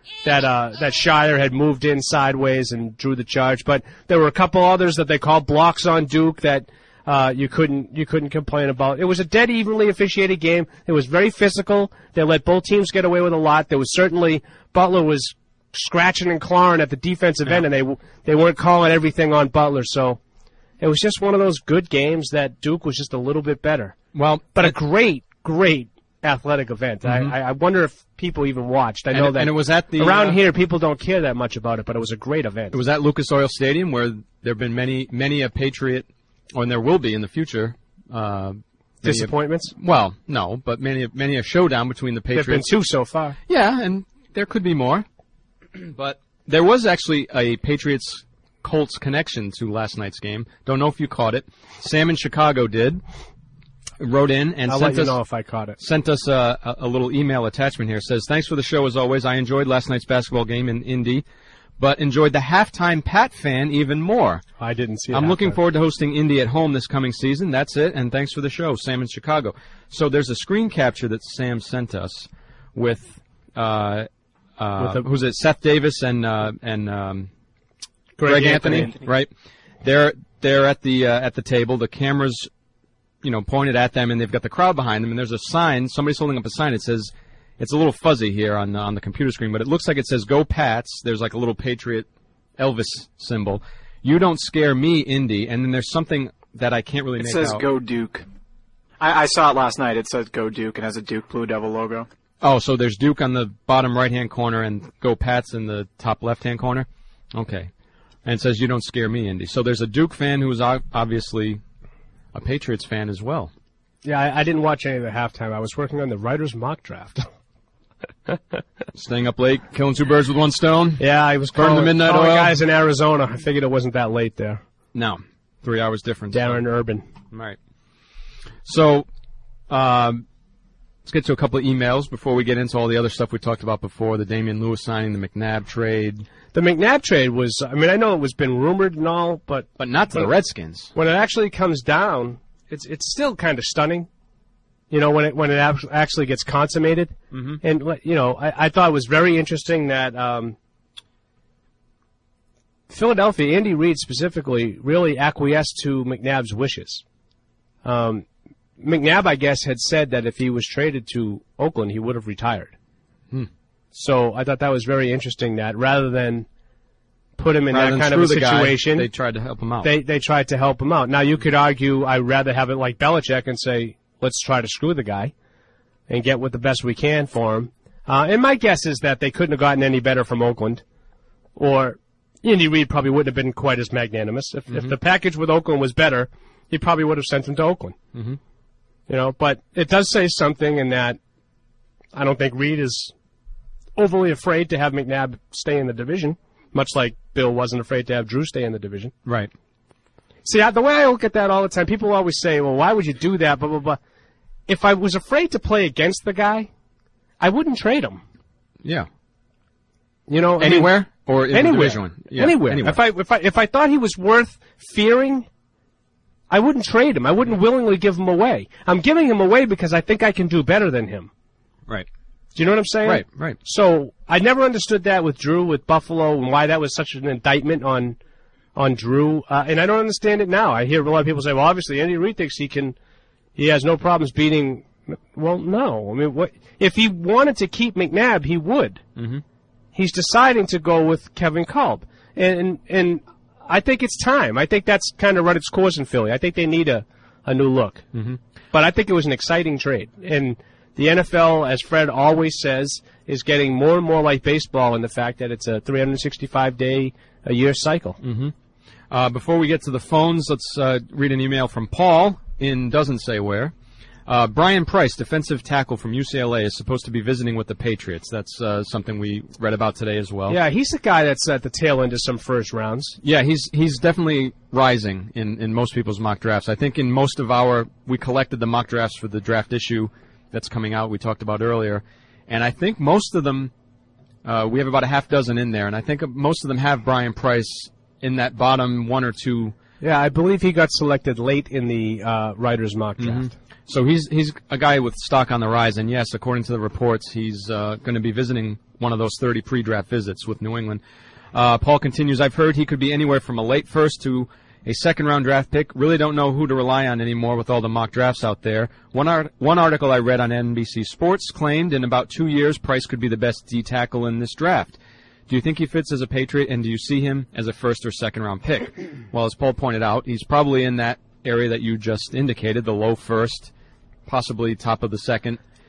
that Shire had moved in sideways and drew the charge. But there were a couple others that they called blocks on Duke that you couldn't complain about. It was a dead evenly officiated game. It was very physical. They let both teams get away with a lot. There was certainly Butler was scratching and clawing at the defensive end, and they weren't calling everything on Butler. So it was just one of those good games that Duke was just a little bit better. Well, but a great athletic event. I wonder if people even watched. I know that and it was at the around here people don't care that much about it, but it was a great event. It was at Lucas Oil Stadium, where there have been many a Patriot, and there will be in the future. Disappointments? Well, no, but many a showdown between the Patriots. There have been 2 so far. Yeah, and there could be more. But there was actually a Patriots-Colts connection to last night's game. Don't know if you caught it. Sam in Chicago did. Wrote in and I'll sent let you us know if I caught it. Sent us a little email attachment here. It says, thanks for the show as always. I enjoyed last night's basketball game in Indy, but enjoyed the halftime Pat fan even more. I didn't see it. I'm looking forward to hosting Indy at home this coming season. That's it, and thanks for the show, Sam in Chicago. So there's a screen capture that Sam sent us with who's it? Seth Davis and Greg Anthony, right? They're at the table. The camera's pointed at them, and they've got the crowd behind them. And there's a sign. Somebody's holding up a sign. It says, it's a little fuzzy here on the computer screen, but it looks like it says "Go Pats." There's like a little Patriot Elvis symbol. You don't scare me, Indy. And then there's something that I can't really make out. It says "Go Duke." I saw it last night. It says "Go Duke" and has a Duke Blue Devil logo. Oh, so there's Duke on the bottom right-hand corner and "Go Pats" in the top left-hand corner? Okay. And it says, "You don't scare me, Indy." So there's a Duke fan who's obviously a Patriots fan as well. Yeah, I didn't watch any of the halftime. I was working on the writer's mock draft. Staying up late, killing 2 birds with 1 stone? Yeah, I was burning the midnight oil. Guys in Arizona. I figured it wasn't that late there. No, 3 hours difference. Darren Urban. All right. So, let's get to a couple of emails before we get into all the other stuff we talked about before, the Damian Lewis signing, the McNabb trade. The McNabb trade was, I know it was been rumored and all, but not to the Redskins. When it actually comes down, it's still kind of stunning. When it actually gets consummated. Mm-hmm. And I thought it was very interesting that Philadelphia, Andy Reid specifically, really acquiesced to McNabb's wishes. McNabb, I guess, had said that if he was traded to Oakland, he would have retired. So I thought that was very interesting that rather than put him in that kind of a situation, they tried to help him out. They tried to help him out. Now, you could argue I'd rather have it like Belichick and say, let's try to screw the guy and get what the best we can for him. And my guess is that they couldn't have gotten any better from Oakland, or Andy Reid probably wouldn't have been quite as magnanimous. If the package with Oakland was better, he probably would have sent him to Oakland. Mm-hmm. But it does say something in that I don't think Reid is overly afraid to have McNabb stay in the division, much like Bill wasn't afraid to have Drew stay in the division. Right. See, the way I look at that all the time, people always say, well, why would you do that, blah, blah, blah. If I was afraid to play against the guy, I wouldn't trade him. Yeah. Anywhere? Or in anywhere. the division one? Yeah. Anywhere. If I thought he was worth fearing, I wouldn't trade him. I wouldn't willingly give him away. I'm giving him away because I think I can do better than him. Right. Do you know what I'm saying? Right. So I never understood that with Drew, with Buffalo, and why that was such an indictment on Drew. And I don't understand it now. I hear a lot of people say, well, obviously Andy Reid thinks he has no problems beating. Well, no. I mean, if he wanted to keep McNabb, he would. Mm-hmm. He's deciding to go with Kevin Kolb. And I think it's time. I think that's kind of run its course in Philly. I think they need a new look. Mm-hmm. But I think it was an exciting trade. And the NFL, as Fred always says, is getting more and more like baseball in the fact that it's a 365-day-a-year cycle. Mm-hmm. Before we get to the phones, let's read an email from Paul in doesn't say where. Brian Price, defensive tackle from UCLA, is supposed to be visiting with the Patriots. That's something we read about today as well. Yeah, he's the guy that's at the tail end of some first rounds. Yeah, he's definitely rising in most people's mock drafts. I think in most of we collected the mock drafts for the draft issue that's coming out we talked about earlier, and I think most of them, we have about a half dozen in there, and I think most of them have Brian Price in that bottom 1 or 2. Yeah, I believe he got selected late in the writer's mock draft. Mm-hmm. So he's a guy with stock on the rise, and yes, according to the reports, he's going to be visiting one of those 30 pre-draft visits with New England. Paul continues, I've heard he could be anywhere from a late first to a second-round draft pick. Really don't know who to rely on anymore with all the mock drafts out there. One article I read on NBC Sports claimed in about 2 years Price could be the best D tackle in this draft. Do you think he fits as a Patriot, and do you see him as a first or second-round pick? Well, as Paul pointed out, he's probably in that area that you just indicated, the low first, possibly top of the second.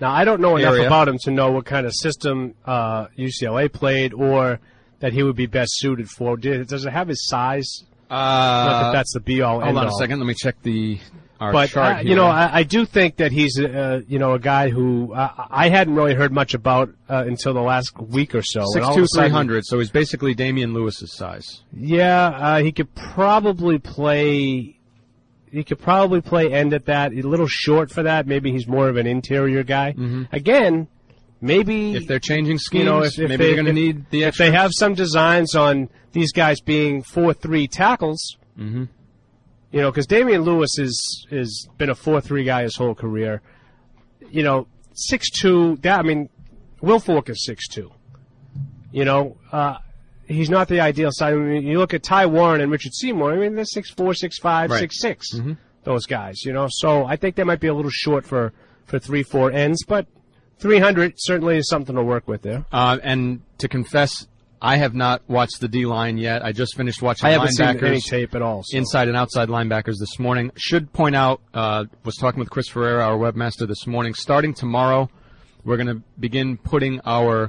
Now, I don't know enough area. about him to know what kind of system UCLA played or that he would be best suited for. Does it have his size? Not that that's the be-all, Hold on end-all. a second. Let me check our chart here. You know, I do think that he's, you know, a guy who I hadn't really heard much about until the last week or so. 6'2", 300, so he's basically Damian Lewis's size. Yeah, he could probably play. He could probably play end at that. He's a little short for that. Maybe he's more of an interior guy. Mm-hmm. Again, maybe if they're changing schemes, you know, if maybe they're going to need the extra. If they have some designs on these guys being 4-3 tackles. Mm-hmm. You know, because Damian Lewis is been a 4-3 guy his whole career. You know, 6'2". That, I mean, Will Fork is 6'2". You know, he's not the ideal size. I mean, you look at Ty Warren and Richard Seymour. I mean, they're 6'4", 6'5", Right. 6'6". Mm-hmm. Those guys. You know, so I think they might be a little short for 3-4 ends, but 300 certainly is something to work with there. And to confess, I have not watched the D-line yet. I just finished watching I haven't linebackers, seen any tape at all. So. inside and outside linebackers this morning. Should point out, was talking with Chris Ferreira, our webmaster, this morning. Starting tomorrow, we're going to begin putting our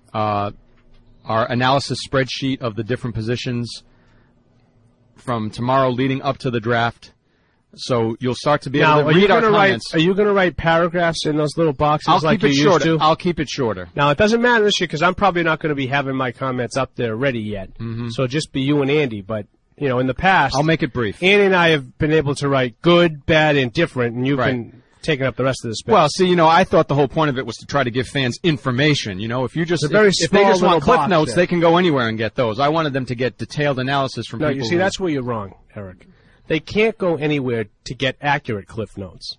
analysis spreadsheet of the different positions from tomorrow leading up to the draft. So you'll start to be able to read our comments. Are you going to write paragraphs in those little boxes I'll like keep it you shorter. used to? I'll keep it shorter. Now, it doesn't matter this year because I'm probably not going to be having my comments up there ready yet. Mm-hmm. So it'll just be you and Andy. But, you know, in the past, I'll make it brief. Andy and I have been able to write good, bad, and different, and you've been taking up the rest of the space. Well, see, you know, I thought the whole point of it was to try to give fans information. You know, if you just It's a very if they just small want little clip box notes, there. they can go anywhere and get those. I wanted them to get detailed analysis from No, people. you see, that's where you're wrong, Eric. They can't go anywhere to get accurate cliff notes.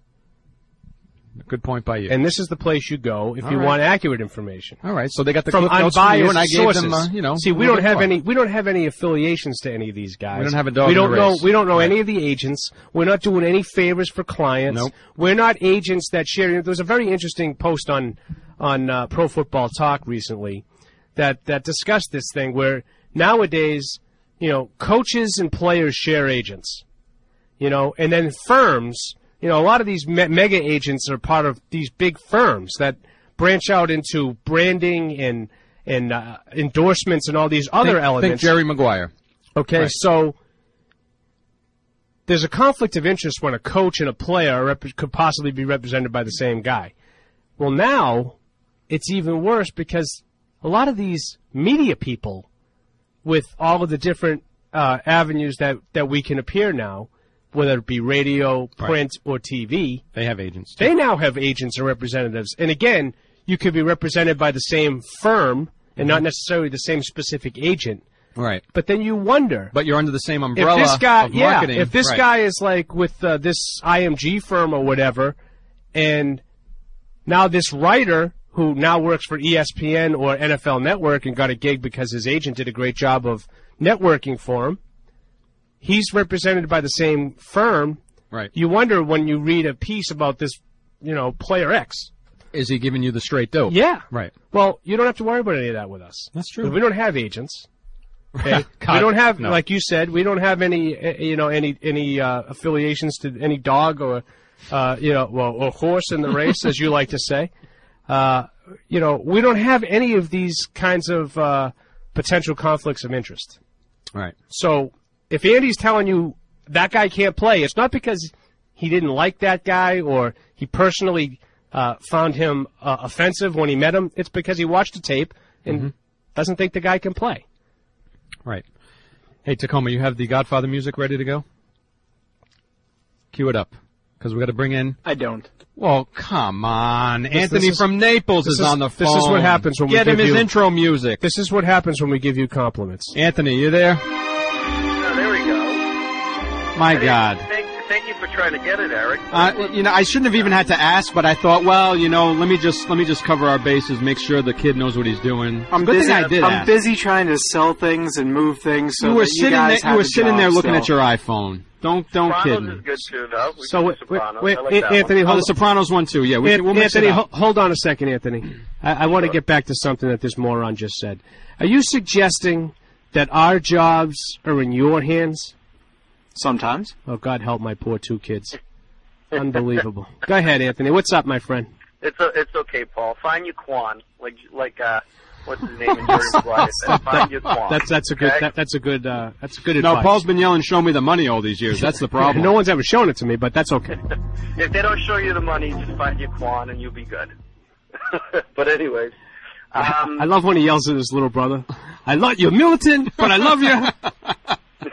Good point by you. And this is the place you go if All you right. want accurate information. All right, so they got the From clip notes from unbiased you, and I gave sources. them, you know. See, we a little don't bit have more. any. We don't have any affiliations to any of these guys. We don't have a dog We in the don't know. race. We don't know Right. any of the agents. We're not doing any favors for clients. Nope. We're not agents that share. There was a very interesting post on Pro Football Talk recently that discussed this thing where nowadays, you know, coaches and players share agents. You know, and then firms. You know, a lot of these mega agents are part of these big firms that branch out into branding and endorsements and all these other elements. Think Jerry Maguire. Okay, Right. so there's a conflict of interest when a coach and a player could possibly be represented by the same guy. Well, now it's even worse because a lot of these media people with all of the different avenues that we can appear now, whether it be radio, print, or TV. They have agents, too. They now have agents or representatives. And again, you could be represented by the same firm and not necessarily the same specific agent. Right. But then you wonder. But you're under the same umbrella If this guy, of marketing. if this Right. guy is like with this IMG firm or whatever, and now this writer who now works for ESPN or NFL Network and got a gig because his agent did a great job of networking for him, he's represented by the same firm. Right. You wonder when you read a piece about this, you know, player X. Is he giving you the straight dope? Yeah. Right. Well, you don't have to worry about any of that with us. That's true. We don't have agents. Okay. God, we don't have, no. like you said, we don't have any, any affiliations to any dog or, or horse in the race, as you like to say. We don't have any of these kinds of potential conflicts of interest. Right. So if Andy's telling you that guy can't play, it's not because he didn't like that guy or he personally found him offensive when he met him. It's because he watched the tape and doesn't think the guy can play. Right. Hey, Tacoma, you have the Godfather music ready to go? Cue it up, because we got to bring in... I don't. Well, come on. Anthony from Naples is on the phone. This is what happens when we Get him give his you intro music. This is what happens when we give you compliments. Anthony, you there? Oh, there we go. My God. Thank you for trying to get it, Eric. I shouldn't have even had to ask, but I thought, well, let me just cover our bases, make sure the kid knows what he's doing. I'm Good busy. thing I did I'm ask. busy trying to sell things and move things. So You were that sitting guys there. have You were a sitting job there looking still. at your iPhone. Don't kid Sopranos me. is good too, though. We So do wait, Sopranos. wait, I like that Anthony, one. Oh, the Sopranos one too. Yeah, we'll mix Anthony, it up. hold on a second, Anthony. I want to get back to something that this moron just said. Are you suggesting that our jobs are in your hands? Sometimes. Oh, God help my poor two kids. Unbelievable. Go ahead, Anthony. What's up, my friend? It's okay, Paul. Find you Quan, like what's his name in Jordan Blythe. Find you Quan. That's a good. Okay? That's a good advice. No, Paul's been yelling, "Show me the money" all these years. That's the problem. No one's ever shown it to me, but that's okay. If they don't show you the money, just find you Quan and you'll be good. But anyways. I love when he yells at his little brother. I love you, militant, but I love you.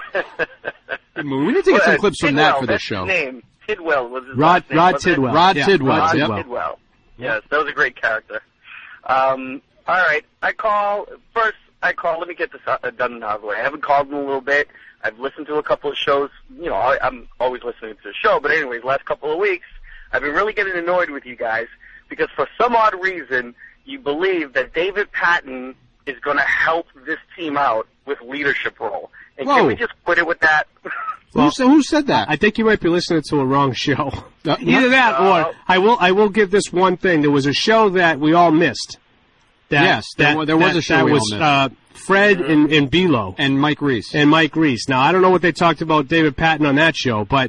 Good movie. We need to get some clips from that for this show. His name. Tidwell was his Rod last name. Rod Tidwell. Rod Yeah, Tidwell. Rod Yep. Tidwell. Yes, that was a great character. All right, I call. Let me get this done and out of the way. I haven't called in a little bit. I've listened to a couple of shows. You know, I'm always listening to the show. But anyways, last couple of weeks, I've been really getting annoyed with you guys because for some odd reason, you believe that David Patton is going to help this team out with leadership role. And can we just quit it with that? Well, who said that? I think you might be listening to a wrong show. Either that or I will give this one thing. There was a show that we all missed. There was a show we that all was Fred and Belo. And Mike Reese. Now, I don't know what they talked about David Patton on that show, but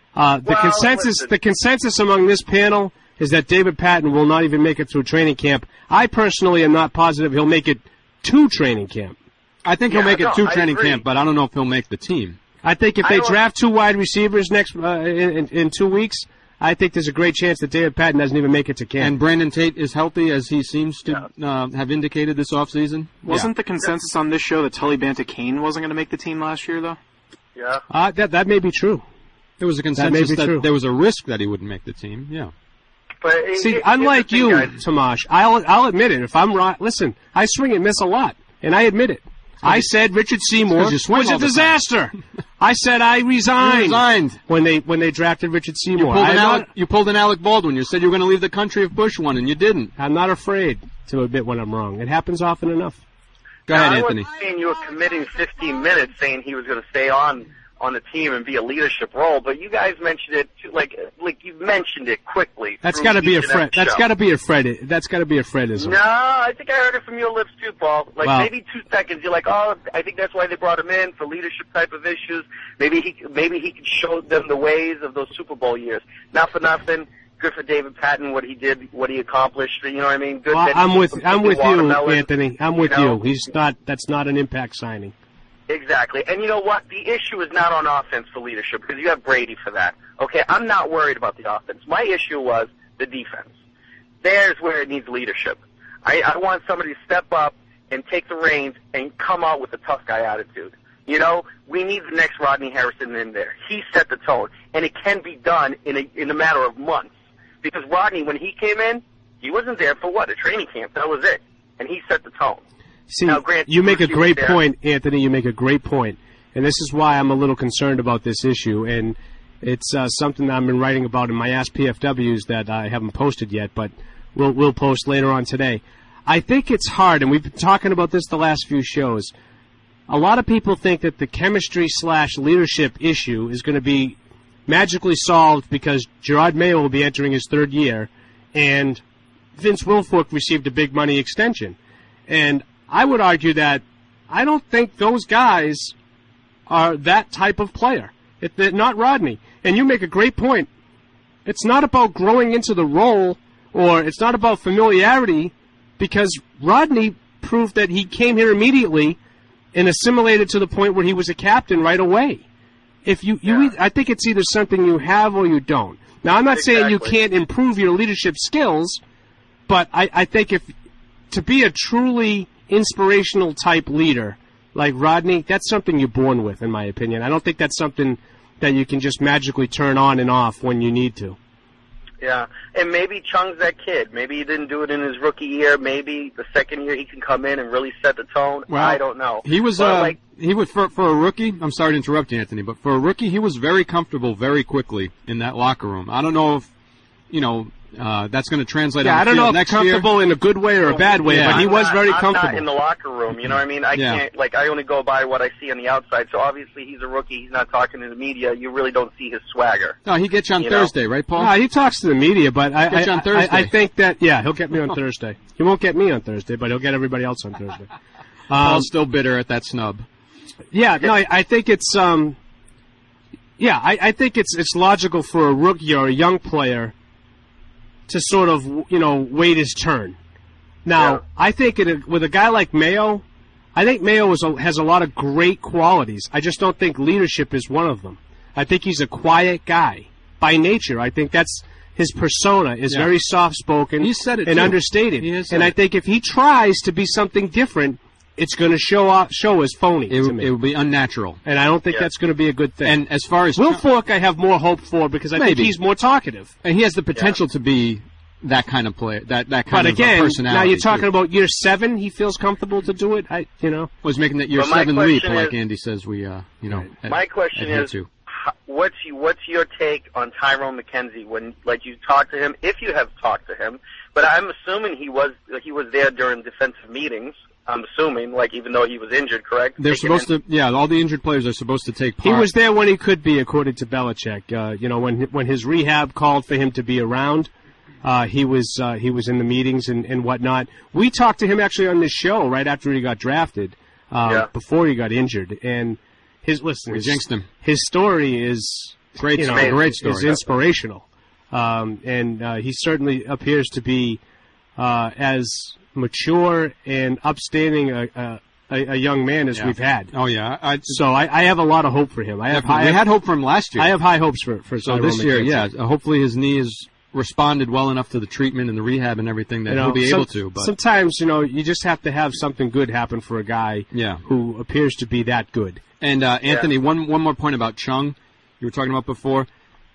the consensus among this panel is that David Patton will not even make it through training camp. I personally am not positive he'll make it to training camp. I think he'll make it to training camp, but I don't know if he'll make the team. I think if they draft 2 wide receivers next in 2 weeks, I think there's a great chance that David Patton doesn't even make it to camp. And Brandon Tate is healthy, as he seems to have indicated this offseason. Wasn't the consensus on this show that Tully Banta-Cain wasn't going to make the team last year, though? Yeah. That may be true. There was a consensus that there was a risk that he wouldn't make the team. Yeah. But see, unlike you, Tomash, I'll admit it. If I'm wrong, listen, I swing and miss a lot, and I admit it. I said Richard Seymour was a disaster. I said I resigned. You resigned when they drafted Richard Seymour. You pulled an Alec Baldwin. You said you were going to leave the country if Bush won, and you didn't. I'm not afraid to admit when I'm wrong. It happens often enough. Go ahead, Anthony. I wasn't saying you were committing 15 minutes saying he was going to stay on the team and be a leadership role, but you guys mentioned it like you mentioned it quickly. That's got to be a Fred. That's got to be a Fred. That's got to be a Fredism. No, I think I heard it from your lips too, Paul. Maybe 2 seconds. You're like, oh, I think that's why they brought him in for leadership type of issues. Maybe he could show them the ways of those Super Bowl years. Not for nothing. Good for David Patton, what he did, what he accomplished. You know what I mean? Good. Well, I'm with you, Watermelon. Anthony. I'm with you. He's not. That's not an impact signing. Exactly. And you know what? The issue is not on offense for leadership because you have Brady for that. Okay, I'm not worried about the offense. My issue was the defense. There's where it needs leadership. I want somebody to step up and take the reins and come out with a tough guy attitude. You know, we need the next Rodney Harrison in there. He set the tone, and it can be done in a matter of months. Because Rodney, when he came in, he wasn't there for a training camp. That was it. And he set the tone. See, now, Grant, you make a great point, Anthony. You make a great point. And this is why I'm a little concerned about this issue. And it's something that I've been writing about in my Ask PFWs that I haven't posted yet, but we'll post later on today. I think it's hard, and we've been talking about this the last few shows. A lot of people think that the chemistry/leadership issue is going to be magically solved because Gerard Mayo will be entering his 3rd year, and Vince Wilfork received a big money extension. And I would argue that I don't think those guys are that type of player. They're not Rodney. And you make a great point. It's not about growing into the role, or it's not about familiarity, because Rodney proved that he came here immediately and assimilated to the point where he was a captain right away. I think it's either something you have or you don't. Now, I'm not saying you can't improve your leadership skills, but I think to be a truly inspirational type leader like Rodney, that's something you're born with, in my opinion. I don't think that's something that you can just magically turn on and off when you need to. Yeah, and maybe Chung's that kid. Maybe he didn't do it in his rookie year. Maybe the 2nd year he can come in and really set the tone. Well, I don't know. He was for a rookie. I'm sorry to interrupt you, Anthony, but for a rookie, he was very comfortable very quickly in that locker room. I don't know if that's going to translate. Yeah, on the I don't know if next comfortable year. in a good way or a bad way, but he was very comfortable. I'm not in the locker room, you know what I mean? I can't, I only go by what I see on the outside, so obviously he's a rookie, he's not talking to the media, you really don't see his swagger. No, he gets you on Thursday, right, Paul? No, he talks to the media, but I think that, he'll get me on Thursday. He won't get me on Thursday, but he'll get everybody else on Thursday. Paul's still bitter at that snub. Yeah, no, I think it's, I think it's logical for a rookie or a young player to sort of, wait his turn. Now, I think with a guy like Mayo, I think Mayo has a lot of great qualities. I just don't think leadership is one of them. I think he's a quiet guy by nature. I think that's his persona is very soft-spoken and understated. And I think if he tries to be something different, it's going to show as phony to me. It will be unnatural. And I don't think that's going to be a good thing. And as far as Will Fork, I have more hope for because I think he's more talkative. And he has the potential to be that kind of player, that kind but of again, personality. Now you're talking about year 7. He feels comfortable to do it. Was making that year 7 leap, like Andy says. My question is, what's your take on Tyrone McKenzie when you talk to him? If you have talked to him, but I'm assuming he was there during defensive meetings. I'm assuming, even though he was injured, correct? They're supposed to. Yeah, all the injured players are supposed to take part. He was there when he could be, according to Belichick. When his rehab called for him to be around. He was in the meetings and whatnot. We talked to him actually on this show right after he got drafted, before he got injured. And we jinxed him. His story is great. Great story. Is inspirational, and he certainly appears to be as mature and upstanding a young man as we've had. Oh yeah. So I have a lot of hope for him. We had hope for him last year. I have high hopes for so this year. Hopefully his knee is responded well enough to the treatment and the rehab and everything that he'll be able to. But sometimes, you just have to have something good happen for a guy who appears to be that good. And Anthony, one more point about Chung you were talking about before.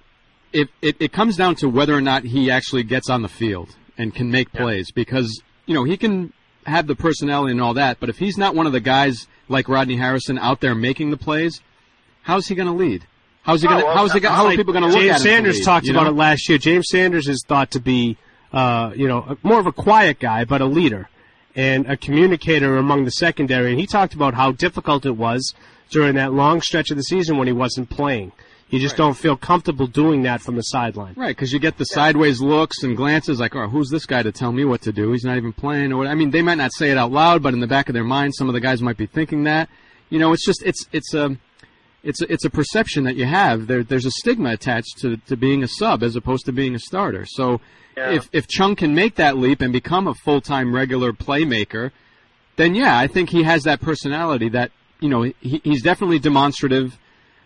It comes down to whether or not he actually gets on the field and can make plays because, he can have the personality and all that, but if he's not one of the guys like Rodney Harrison out there making the plays, how's he going to lead? How are people going to look at him? James Sanders talked about it last year. James Sanders is thought to be, more of a quiet guy, but a leader and a communicator among the secondary. And he talked about how difficult it was during that long stretch of the season when he wasn't playing. You just don't feel comfortable doing that from the sideline. Right, because you get the sideways looks and glances like, oh, who's this guy to tell me what to do? He's not even playing. Or they might not say it out loud, but in the back of their mind, some of the guys might be thinking that. It's a perception that you have. There's a stigma attached to being a sub as opposed to being a starter. So if Chung can make that leap and become a full-time regular playmaker, then I think he has that personality that, he's definitely demonstrative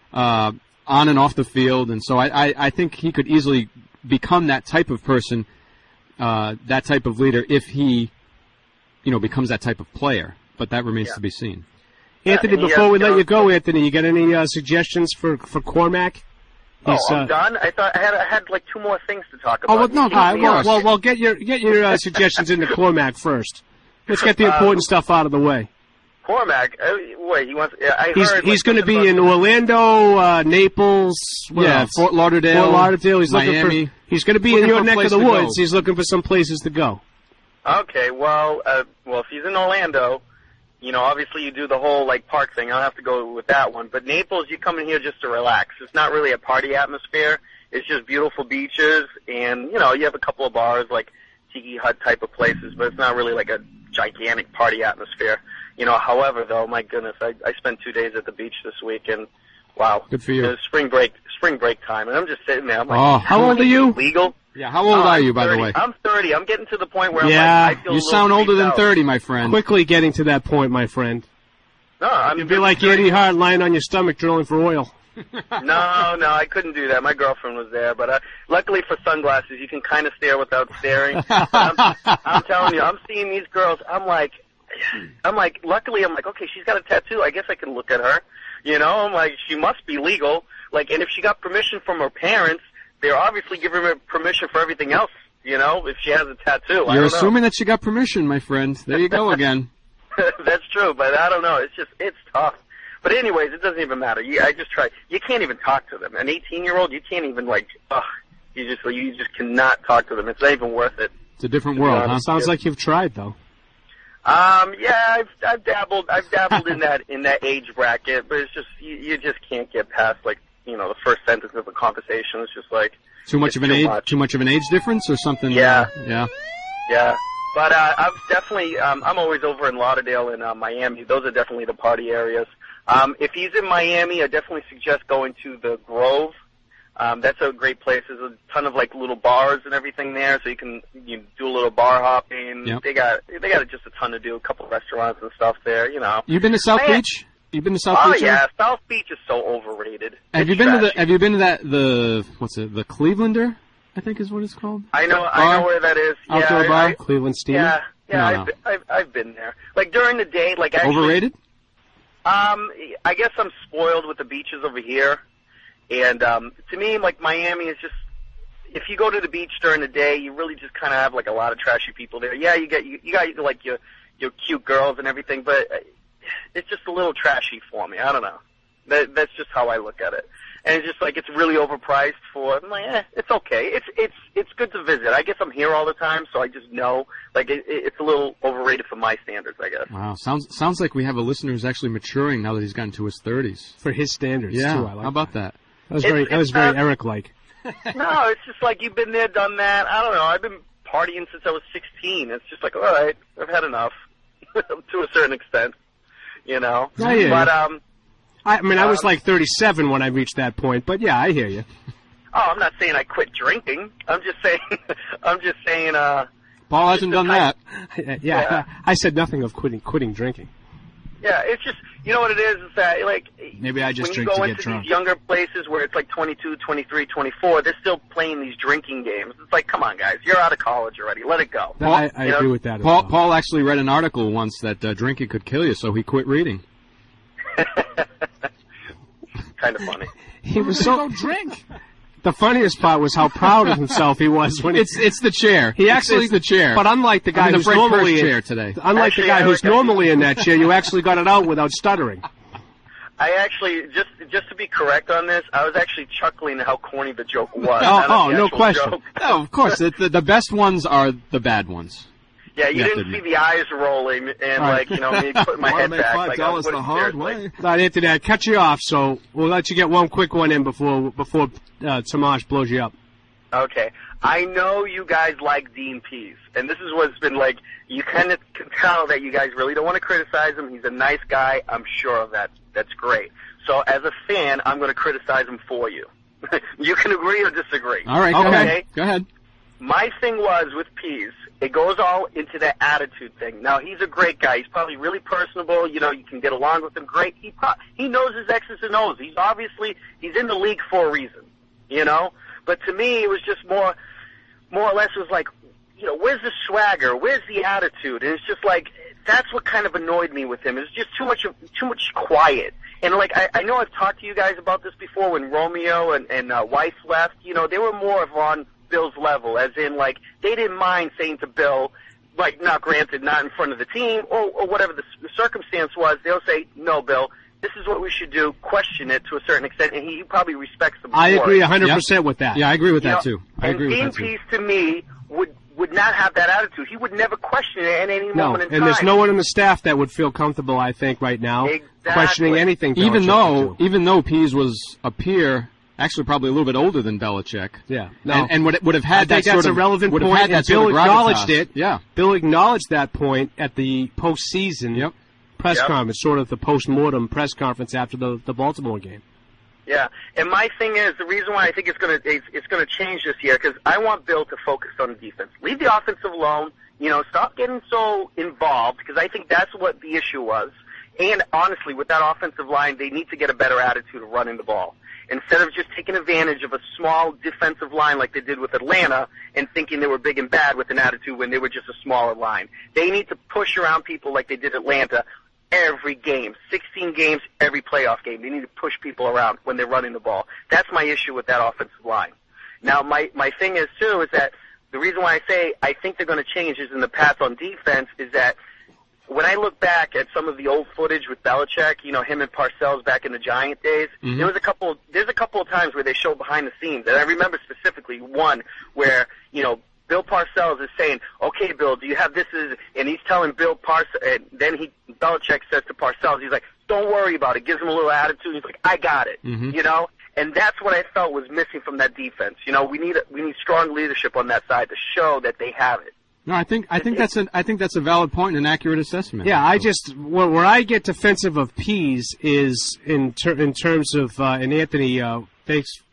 on and off the field. And so I think he could easily become that type of person, that type of leader if he, becomes that type of player. But that remains to be seen. Anthony, before we let you go, Anthony, you got any suggestions for Cormac? I'm done. I thought I had 2 more things to talk about. Well, get your suggestions into Cormac first. Let's get the important stuff out of the way. Cormac, wait, he wants. He's going to be in Orlando, Naples, Fort Lauderdale. He's Miami. He's going to be in your neck of the woods. He's looking for some places to go. Okay, well, if he's in Orlando. Obviously you do the whole, park thing. I'll have to go with that one. But Naples, you come in here just to relax. It's not really a party atmosphere. It's just beautiful beaches, and, you have a couple of bars, Tiki Hut type of places, but it's not really a gigantic party atmosphere. However, though, my goodness, I spent 2 days at the beach this week, and, wow. Good for you. It was spring break time, and I'm just sitting there. I'm like, how old are you? Legal? Yeah, how old are you, by the way? I'm 30. I'm getting to the point where I feel you sound older than 30, my friend. Quickly getting to that point, my friend. No, you'd be like Eddie Hart lying on your stomach drilling for oil. No, I couldn't do that. My girlfriend was there, but luckily for sunglasses, you can kind of stare without staring. I'm telling you, I'm seeing these girls. I'm like, luckily, okay, she's got a tattoo. I guess I can look at her. I'm like, she must be legal. And if she got permission from her parents, they're obviously giving her permission for everything else, if she has a tattoo. You're assuming that she got permission, my friend. There you go again. That's true, but I don't know. It's tough. But anyways, it doesn't even matter. I just try. You can't even talk to them. An 18-year-old, you can't even you just cannot talk to them. It's not even worth it. It's a different world, huh? Sounds like you've tried, though. Yeah, I've dabbled in that age bracket, but it's just you just can't get past the first sentence of a conversation. It's just too much of an age difference or something. Yeah. Yeah. But I've definitely I'm always over in Lauderdale and Miami. Those are definitely the party areas. If he's in Miami, I definitely suggest going to the Grove. That's a great place. There's a ton of like little bars and everything there, so you can do a little bar hopping. Yep. They got just a ton to do. A couple restaurants and stuff there. You know. You been to South Beach? You've been to South Beach? Oh yeah, South Beach is so overrated. Have you been to the Clevelander? I think is what it's called. I know where that is. Outdoor bar, Cleveland Steamer. Yeah, I've been there. Like during the day, like actually, overrated. I guess I'm spoiled with the beaches over here, and to me, like Miami is just. If you go to the beach during the day, you really just kind of have like a lot of trashy people there. Yeah, you got like your cute girls and everything, but it's just a little trashy for me. I don't know. That's just how I look at it. And it's just like it's really overpriced for. I'm like, it's okay. It's good to visit. I guess I'm here all the time, so I just know like it's a little overrated for my standards, I guess. Wow, sounds like we have a listener who's actually maturing now that he's gotten to his 30s. For his standards, yeah. too. I like How about that? That was very Eric-like. No, it's just like you've been there, done that. I don't know. I've been partying since I was 16. It's just like, all right, I've had enough to a certain extent, you know. Yeah. But I was like 37 when I reached that point, but yeah, I hear you. Oh, I'm not saying I quit drinking. I'm just saying. Paul hasn't done that. Yeah, I said nothing of quitting drinking. Yeah, it's just, you know what it is that, like, maybe I just when drink you go to into get drunk. these younger places where it's like 22, 23, 24, they're still playing these drinking games. It's like, come on, guys, you're out of college already. Let it go. I agree with that. Paul actually read an article once that drinking could kill you, so he quit reading. Kind of funny. He was so drink. The funniest part was how proud of himself he was when it's the chair. He actually it's the chair. But unlike the guy who's normally chair today. Unlike the guy who's normally in that chair, you actually got it out without stuttering. I actually just to be correct on this, I was actually chuckling at how corny the joke was. No question. No, of course. The best ones are the bad ones. Yeah, you didn't see the eyes rolling and like me putting my head back. Like I was the hard way. Anthony, I cut you off, so we'll let you get one quick one in before Tomash blows you up. Okay, I know you guys like Dean Pease, and this is what's been like. You kind of can tell that you guys really don't want to criticize him. He's a nice guy. I'm sure of that. That's great. So as a fan, I'm going to criticize him for you. You can agree or disagree. All right. Okay. Go ahead. My thing was with Pease, it goes all into that attitude thing. Now, he's a great guy. He's probably really personable. You know, you can get along with him great. He knows his X's and O's. He's in the league for a reason, you know? But to me, it was just more or less was like, you know, where's the swagger? Where's the attitude? And it's just like, that's what kind of annoyed me with him. It's just too much quiet. And like, I know I've talked to you guys about this before when Romeo and Weiss left. You know, they were more of on Bill's level, as in, like, they didn't mind saying to Bill, like, now granted, not in front of the team, or whatever the circumstance was, they'll say, no, Bill, this is what we should do, question it to a certain extent, and he probably respects them. I agree 100% with that. Yeah, I agree with that, too. I agree with that, too. Dean Pease, to me, would not have that attitude. He would never question it at any moment in time. And there's no one in the staff that would feel comfortable, I think, right now, questioning anything. Even though Pease was a peer, actually probably a little bit older than Belichick. Yeah. And would have had that sort of... that's a relevant point, and Bill acknowledged it. Yeah. Bill acknowledged that point at the postseason press conference, sort of the post-mortem press conference after the Baltimore game. Yeah, and my thing is, the reason why I think it's going to change this year, because I want Bill to focus on the defense. Leave the offense alone. You know, stop getting so involved, because I think that's what the issue was. And honestly, with that offensive line, they need to get a better attitude of running the ball. Instead of just taking advantage of a small defensive line like they did with Atlanta and thinking they were big and bad with an attitude when they were just a smaller line. They need to push around people like they did Atlanta every game, 16 games, every playoff game. They need to push people around when they're running the ball. That's my issue with that offensive line. Now, my thing is, too, is that the reason why I say I think they're going to change is in the pass on defense is that when I look back at some of the old footage with Belichick, you know, him and Parcells back in the Giant days, there's a couple of times where they show behind the scenes. And I remember specifically one where, you know, Bill Parcells is saying, okay, Bill, do you have this? And he's telling Bill Parcells, and then Belichick says to Parcells, he's like, don't worry about it. Gives him a little attitude. He's like, I got it, you know? And that's what I felt was missing from that defense. You know, we need strong leadership on that side to show that they have it. No, I think that's a valid point and an accurate assessment. Yeah, where I get defensive of Pease is in terms of and Anthony, thanks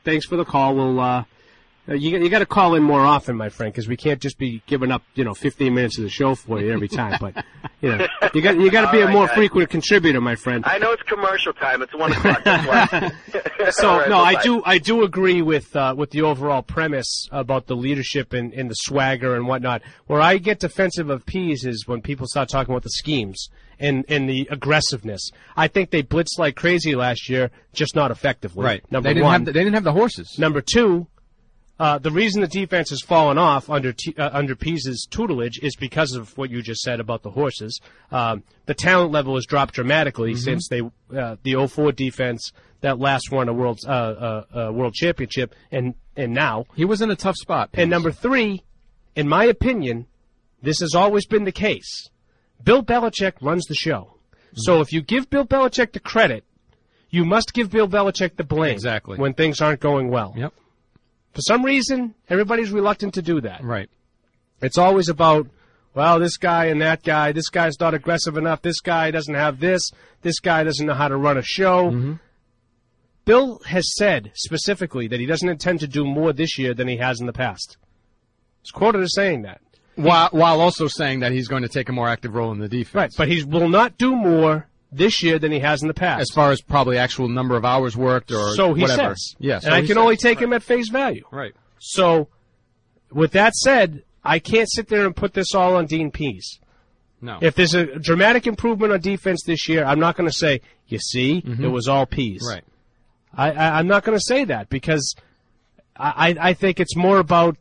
Thanks for the call. We'll you got to call in more often, my friend, because we can't just be giving up 15 minutes of the show for you every time. But you got to be a more frequent contributor, my friend. I know it's commercial time. It's 1 o'clock. That's why. So All right, no, bye-bye. I do agree with the overall premise about the leadership and the swagger and whatnot. Where I get defensive of Pease is when people start talking about the schemes and the aggressiveness. I think they blitzed like crazy last year, just not effectively. Right. Number They one. didn't have the horses. Number two, the reason the defense has fallen off under Pease's tutelage is because of what you just said about the horses. The talent level has dropped dramatically since the 04 defense that last won a world championship, and now he was in a tough spot. And number three, in my opinion, this has always been the case. Bill Belichick runs the show. So if you give Bill Belichick the credit, you must give Bill Belichick the blame when things aren't going well. Yep. For some reason, everybody's reluctant to do that. Right. It's always about, well, this guy and that guy, this guy's not aggressive enough, this guy doesn't have this guy doesn't know how to run a show. Bill has said specifically that he doesn't intend to do more this year than he has in the past. He's quoted as saying that. While also saying that he's going to take a more active role in the defense. Right, but he will not do more this year than he has in the past. As far as probably actual number of hours worked or so he whatever. says. Yes. And I can only take him at face value. Right. So, with that said, I can't sit there and put this all on Dean Pease. No. If there's a dramatic improvement on defense this year, I'm not going to say, you see, it was all Pease. Right. I'm not going to say that because I think it's more about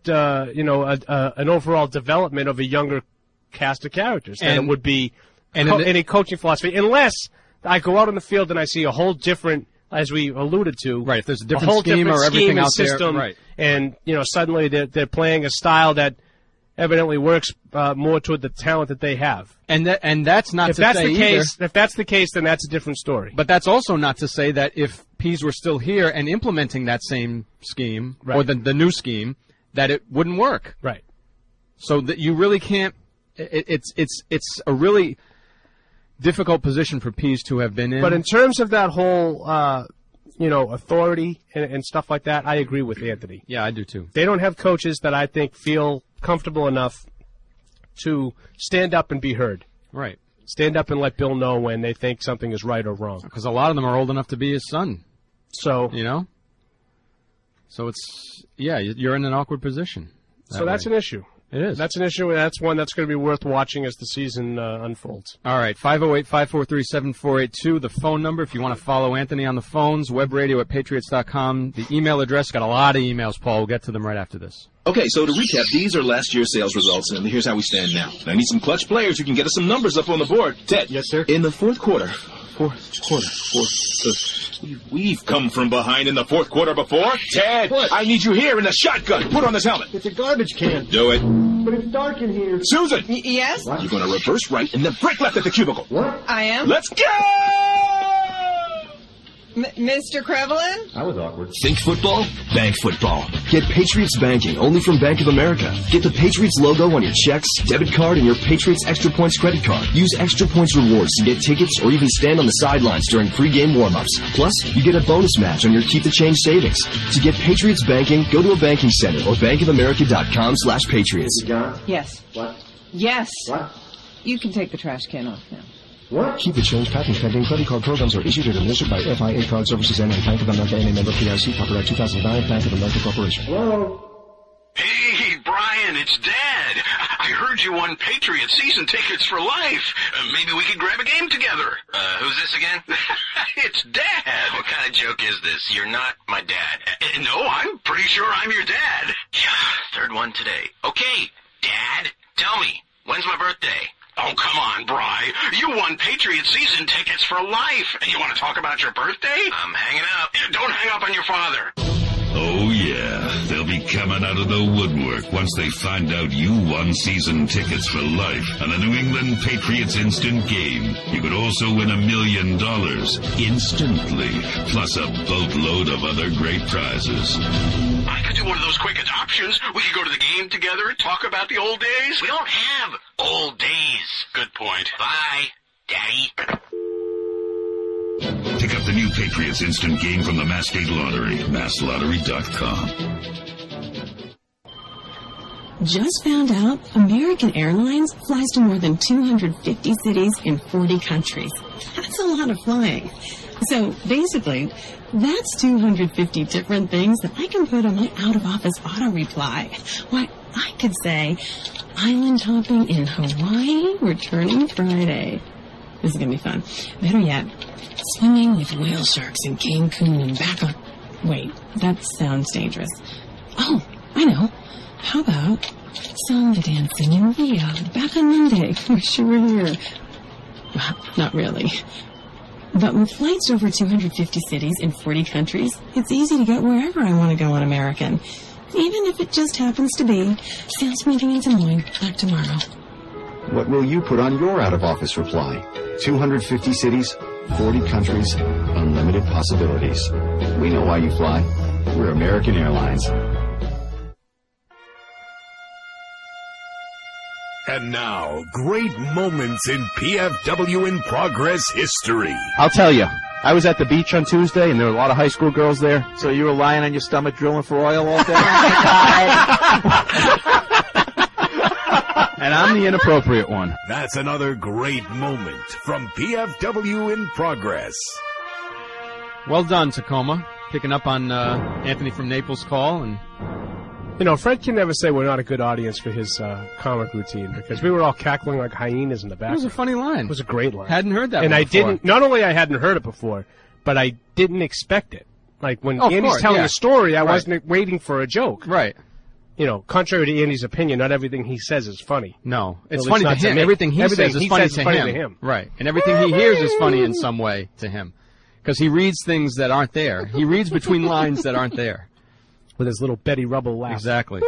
an overall development of a younger cast of characters than it would be any coaching philosophy, unless I go out on the field and I see a whole different, as we alluded to, right? If there's a a different whole scheme different or everything scheme and out there, system, right? And suddenly they're playing a style that evidently works more toward the talent that they have. And that's not if to that's say the case. either. If that's the case, then that's a different story. But that's also not to say that if Pease were still here and implementing that same scheme or the new scheme, that it wouldn't work. Right. So that you really can't. It's a really difficult position for Pease to have been in. But in terms of that whole, authority and stuff like that, I agree with Anthony. Yeah, I do too. They don't have coaches that I think feel comfortable enough to stand up and be heard. Right. Stand up and let Bill know when they think something is right or wrong. Because a lot of them are old enough to be his son. So So it's you're in an awkward position. So that's an issue. It is. That's an issue, and that's one that's going to be worth watching as the season unfolds. All right, 508-543-7482, the phone number if you want to follow Anthony on the phones, webradio@patriots.com. The email address, got a lot of emails, Paul. We'll get to them right after this. Okay, so to recap, these are last year's sales results, and here's how we stand now. I need some clutch players who can get us some numbers up on the board. Ted. Yes, sir? In the fourth quarter. We've come from behind in the fourth quarter before. Ted, what? I need you here in the shotgun. Put on this helmet. It's a garbage can. Do it. But it's dark in here. Susan! Yes? You're going to reverse right and then break left at the cubicle. What? I am. Let's go! Mr. Krevelin? That was awkward. Think football? Bank football. Get Patriots banking only from Bank of America. Get the Patriots logo on your checks, debit card, and your Patriots Extra Points credit card. Use Extra Points rewards to get tickets or even stand on the sidelines during pregame warm-ups. Plus, you get a bonus match on your Keep the Change savings. To get Patriots banking, go to a banking center or bankofamerica.com/Patriots. Yes. What? Yes. What? You can take the trash can off now. What? Keep the change. Patent pending. Credit card programs are issued and administered by FIA Card Services and Bank of America and a member PIC. Copyright 2009. Bank of America Corporation. Hello? Hey, Brian, it's Dad. I heard you won Patriot season tickets for life. Maybe we could grab a game together. Who's this again? It's Dad. What kind of joke is this? You're not my dad. No, I'm pretty sure I'm your dad. Yeah, third one today. Okay, Dad, tell me, when's my birthday? Oh, come on, Bri. You won Patriot season tickets for life, and you want to talk about your birthday? I'm hanging up. Don't hang up on your father. Oh, yeah. They'll be coming out of the woodwork once they find out you won season tickets for life on the New England Patriots Instant Game. You could also win $1 million instantly, plus a boatload of other great prizes. I could do one of those quick adoptions. We could go to the game together and talk about the old days. We don't have old days. Good point. Bye, Daddy. Pick up the new Patriots instant game from the Mass State Lottery, masslottery.com. Just found out American Airlines flies to more than 250 cities in 40 countries. That's a lot of flying. So basically, that's 250 different things that I can put on my out-of-office auto reply. Why, I could say, island hopping in Hawaii, returning Friday. This is going to be fun. Better yet, swimming with whale sharks in Cancun and back on... Wait, that sounds dangerous. Oh, I know. How about samba dancing in Rio, back on Monday? Wish you were here. Well, not really. But with flights over 250 cities in 40 countries, it's easy to get wherever I want to go on American. Even if it just happens to be sales meeting in Des Moines back tomorrow. What will you put on your out-of-office reply? 250 cities, 40 countries, unlimited possibilities. We know why you fly. We're American Airlines. And now, great moments in PFW in Progress history. I'll tell you, I was at the beach on Tuesday, and there were a lot of high school girls there. So you were lying on your stomach drilling for oil all day? And I'm the inappropriate one. That's another great moment from PFW in Progress. Well done, Tacoma. Picking up on Anthony from Naples' call. And you know, Fred can never say we're not a good audience for his comic routine, because we were all cackling like hyenas in the back. It was a funny line. It was a great line. Hadn't heard that and one I before. didn't. Not only I hadn't heard it before, but I didn't expect it. Like when Of Andy's course, telling yeah. a story, I Right. wasn't waiting for a joke. Right. You know, contrary to Andy's opinion, not everything he says is funny. No, At it's least funny to not him. me. Everything he says is funny says to him. Right. And everything he hears is funny in some way to him. Because he reads things that aren't there. He reads between lines that aren't there. With his little Betty Rubble laugh. Exactly.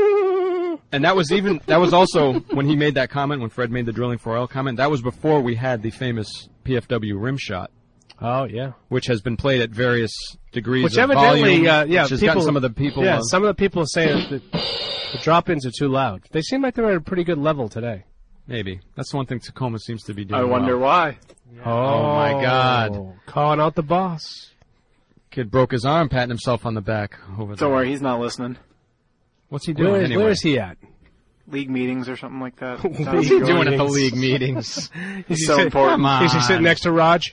And that was also when he made that comment, when Fred made the drilling for oil comment, that was before we had the famous PFW rim shot. Oh, yeah. Which has been played at various degrees Which of evidently, volume, yeah, which has people, gotten some of the people... Yeah, some of the people are saying that the drop-ins are too loud. They seem like they're at a pretty good level today. Maybe. That's the one thing Tacoma seems to be doing I wonder well. why. Oh, my God. Calling out the boss. Kid broke his arm patting himself on the back over there. Don't worry, he's not listening. What's he doing anyway? Where is he at? League meetings or something like that. What's he doing at the league meetings? He's so important. Come on. Is he sitting next to Raj?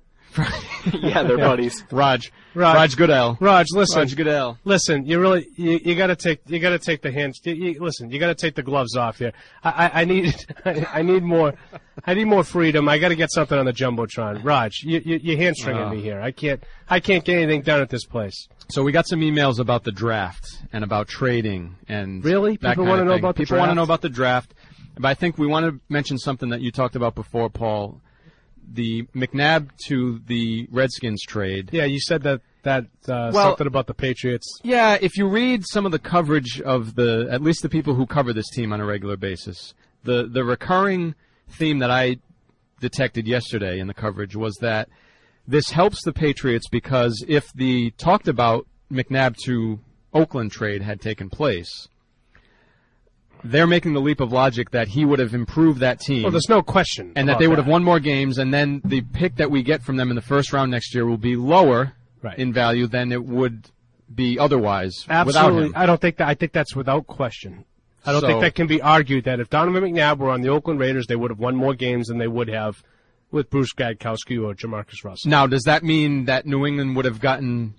Yeah, they're buddies. Raj Goodell. Raj, listen. Raj Goodell. Listen, you gotta take the hands. Listen, you gotta take the gloves off here. I need more freedom. I gotta get something on the jumbotron. Raj, you're hamstringing me here. I can't get anything done at this place. So we got some emails about the draft and about trading and really that people kind want to of know thing. about the People draft. want to know about the draft, but I think we want to mention something that you talked about before, Paul. The McNabb to the Redskins trade. Yeah, you said that something about the Patriots. Yeah, if you read some of the coverage of at least the people who cover this team on a regular basis, the recurring theme that I detected yesterday in the coverage was that this helps the Patriots because if the talked about McNabb to Oakland trade had taken place, they're making the leap of logic that he would have improved that team. Well, there's no question. And that they would have won more games, and then the pick that we get from them in the first round next year will be lower in value than it would be otherwise without him. I don't think that. I think that's without question. I don't think that can be argued that if Donovan McNabb were on the Oakland Raiders, they would have won more games than they would have with Bruce Gradkowski or Jamarcus Russell. Now, does that mean that New England would have gotten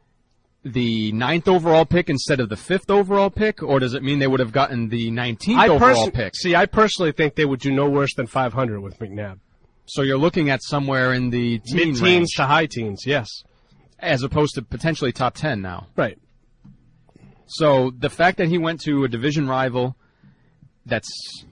the 9th overall pick instead of the 5th overall pick, or does it mean they would have gotten the 19th overall pick? See, I personally think they would do no worse than 500 with McNabb. So you're looking at somewhere in the mid-teens range, to high teens, yes. As opposed to potentially top 10 now. Right. So the fact that he went to a division rival that's,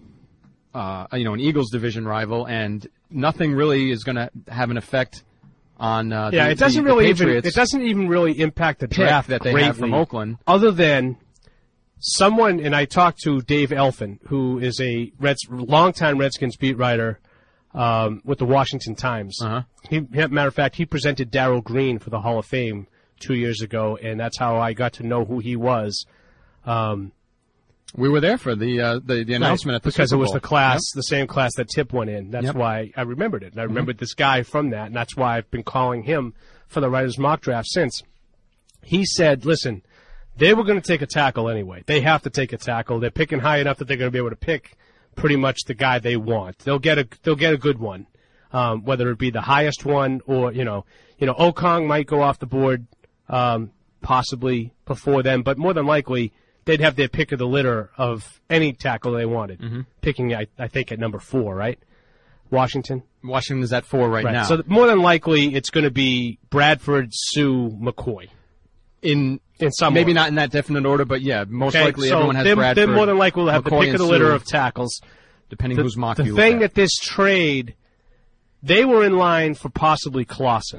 an Eagles division rival, and nothing really is going to have an effect on it doesn't really Patriots. It doesn't even really impact the draft that they greatly, have from Oakland. Other than someone, and I talked to Dave Elfin, who is a longtime Redskins beat writer with the Washington Times. Matter of fact, he presented Darryl Green for the Hall of Fame 2 years ago, and that's how I got to know who he was. We were there for the announcement at the because Super it was Bowl. the class, Yep. the same class that Tip went in. That's Yep. why I remembered it. And I remembered this guy from that, and that's why I've been calling him for the Writers' Mock Draft since. He said, listen, they were going to take a tackle anyway. They have to take a tackle. They're picking high enough that they're going to be able to pick pretty much the guy they want. They'll get a good one, whether it be the highest one or, Okong might go off the board, possibly before them, but more than likely, they'd have their pick of the litter of any tackle they wanted. Mm-hmm. Picking, I think, at number 4, right? Washington? Washington is at 4 right now. So more than likely, it's going to be Bradford, Sue, McCoy. In some maybe order. not in that definite order, but yeah, most Okay, likely so everyone has they're Bradford. more than likely will have McCoy the pick of the and litter Sue, of tackles. depending whose mock The you look thing at. that this trade, they were in line for possibly Clausen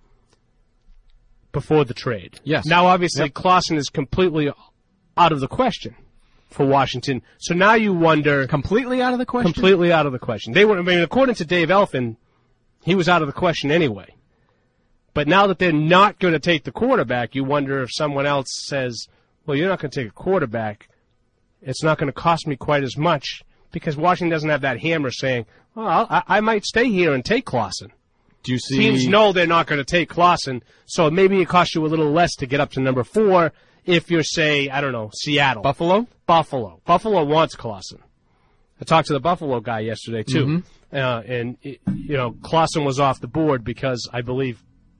before the trade. Yes. Now, obviously, Clausen is completely out of the question for Washington. So now you wonder... Completely out of the question? Completely out of the question. They were, according to Dave Elfin, he was out of the question anyway. But now that they're not going to take the quarterback, you wonder if someone else says, well, you're not going to take a quarterback. It's not going to cost me quite as much because Washington doesn't have that hammer saying, well, I might stay here and take Clausen. Do you see... Teams know they're not going to take Clausen, so maybe it costs you a little less to get up to number 4 if you're, say, I don't know, Seattle. Buffalo? Buffalo wants Clausen. I talked to the Buffalo guy yesterday, too. Mm-hmm. Clausen was off the board because I believe...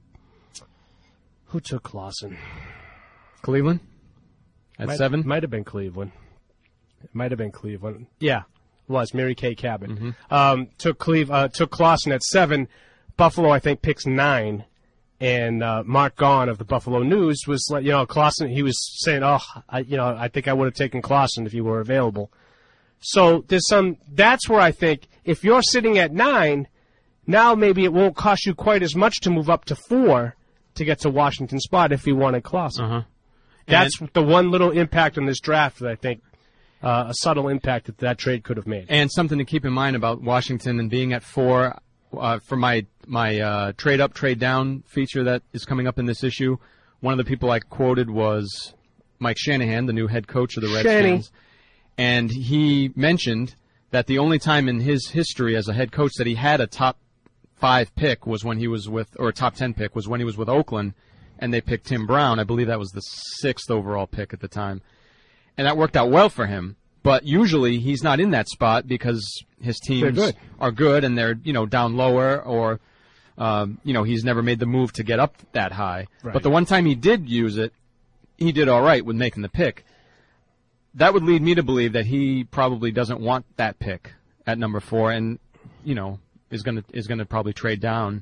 Who took Clausen? Cleveland? At 7? Might have been Cleveland. It might have been Cleveland. Yeah, it was. Mary Kay Cabot. Took Clausen at 7. Buffalo, I think, picks 9. And Mark Gaughan of the Buffalo News was like, Clausen, he was saying, I think I would have taken Clausen if he were available. So that's where I think if you're sitting at 9, now maybe it won't cost you quite as much to move up to 4 to get to Washington's spot if you wanted Clausen. That's the one little impact on this draft that I think a subtle impact that trade could have made. And something to keep in mind about Washington and being at 4 for my trade up, trade down feature that is coming up in this issue. One of the people I quoted was Mike Shanahan, the new head coach of the Redskins. And he mentioned that the only time in his history as a head coach that he had a top 5 pick was when he was or a top 10 pick was when he was with Oakland, and they picked Tim Brown. I believe that was the 6th overall pick at the time. And that worked out well for him. But usually he's not in that spot because his teams are good and they're, down lower or, he's never made the move to get up that high. Right. But the one time he did use it, he did all right with making the pick. That would lead me to believe that he probably doesn't want that pick at number 4 and, is going to probably trade down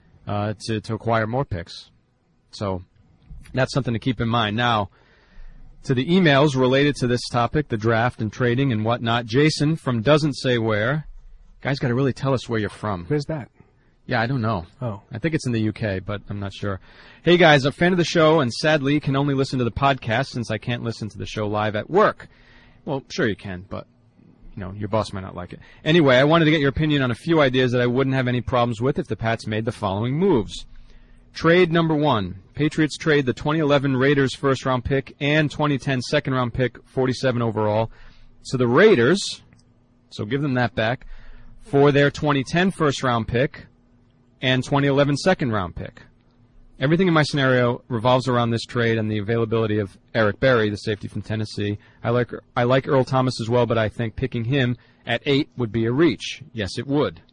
to acquire more picks. So that's something to keep in mind. Now, to the emails related to this topic, the draft and trading and whatnot, Jason from Doesn't Say Where. Guys got to really tell us where you're from. Where's that? Yeah, I don't know. Oh. I think it's in the UK, but I'm not sure. Hey, guys, a fan of the show and sadly can only listen to the podcast since I can't listen to the show live at work. Well, sure you can, but, your boss might not like it. Anyway, I wanted to get your opinion on a few ideas that I wouldn't have any problems with if the Pats made the following moves. Trade number 1. Patriots trade the 2011 Raiders first-round pick and 2010 second-round pick, 47 overall, to the Raiders, so give them that back, for their 2010 first-round pick and 2011 second-round pick. Everything in my scenario revolves around this trade and the availability of Eric Berry, the safety from Tennessee. I like Earl Thomas as well, but I think picking him at 8 would be a reach. Yes, it would.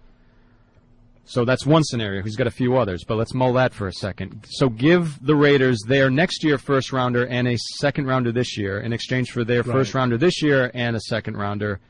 So that's one scenario. He's got a few others, but let's mull that for a second. So give the Raiders their next year first rounder and a second rounder this year in exchange for their first rounder this year and a second rounder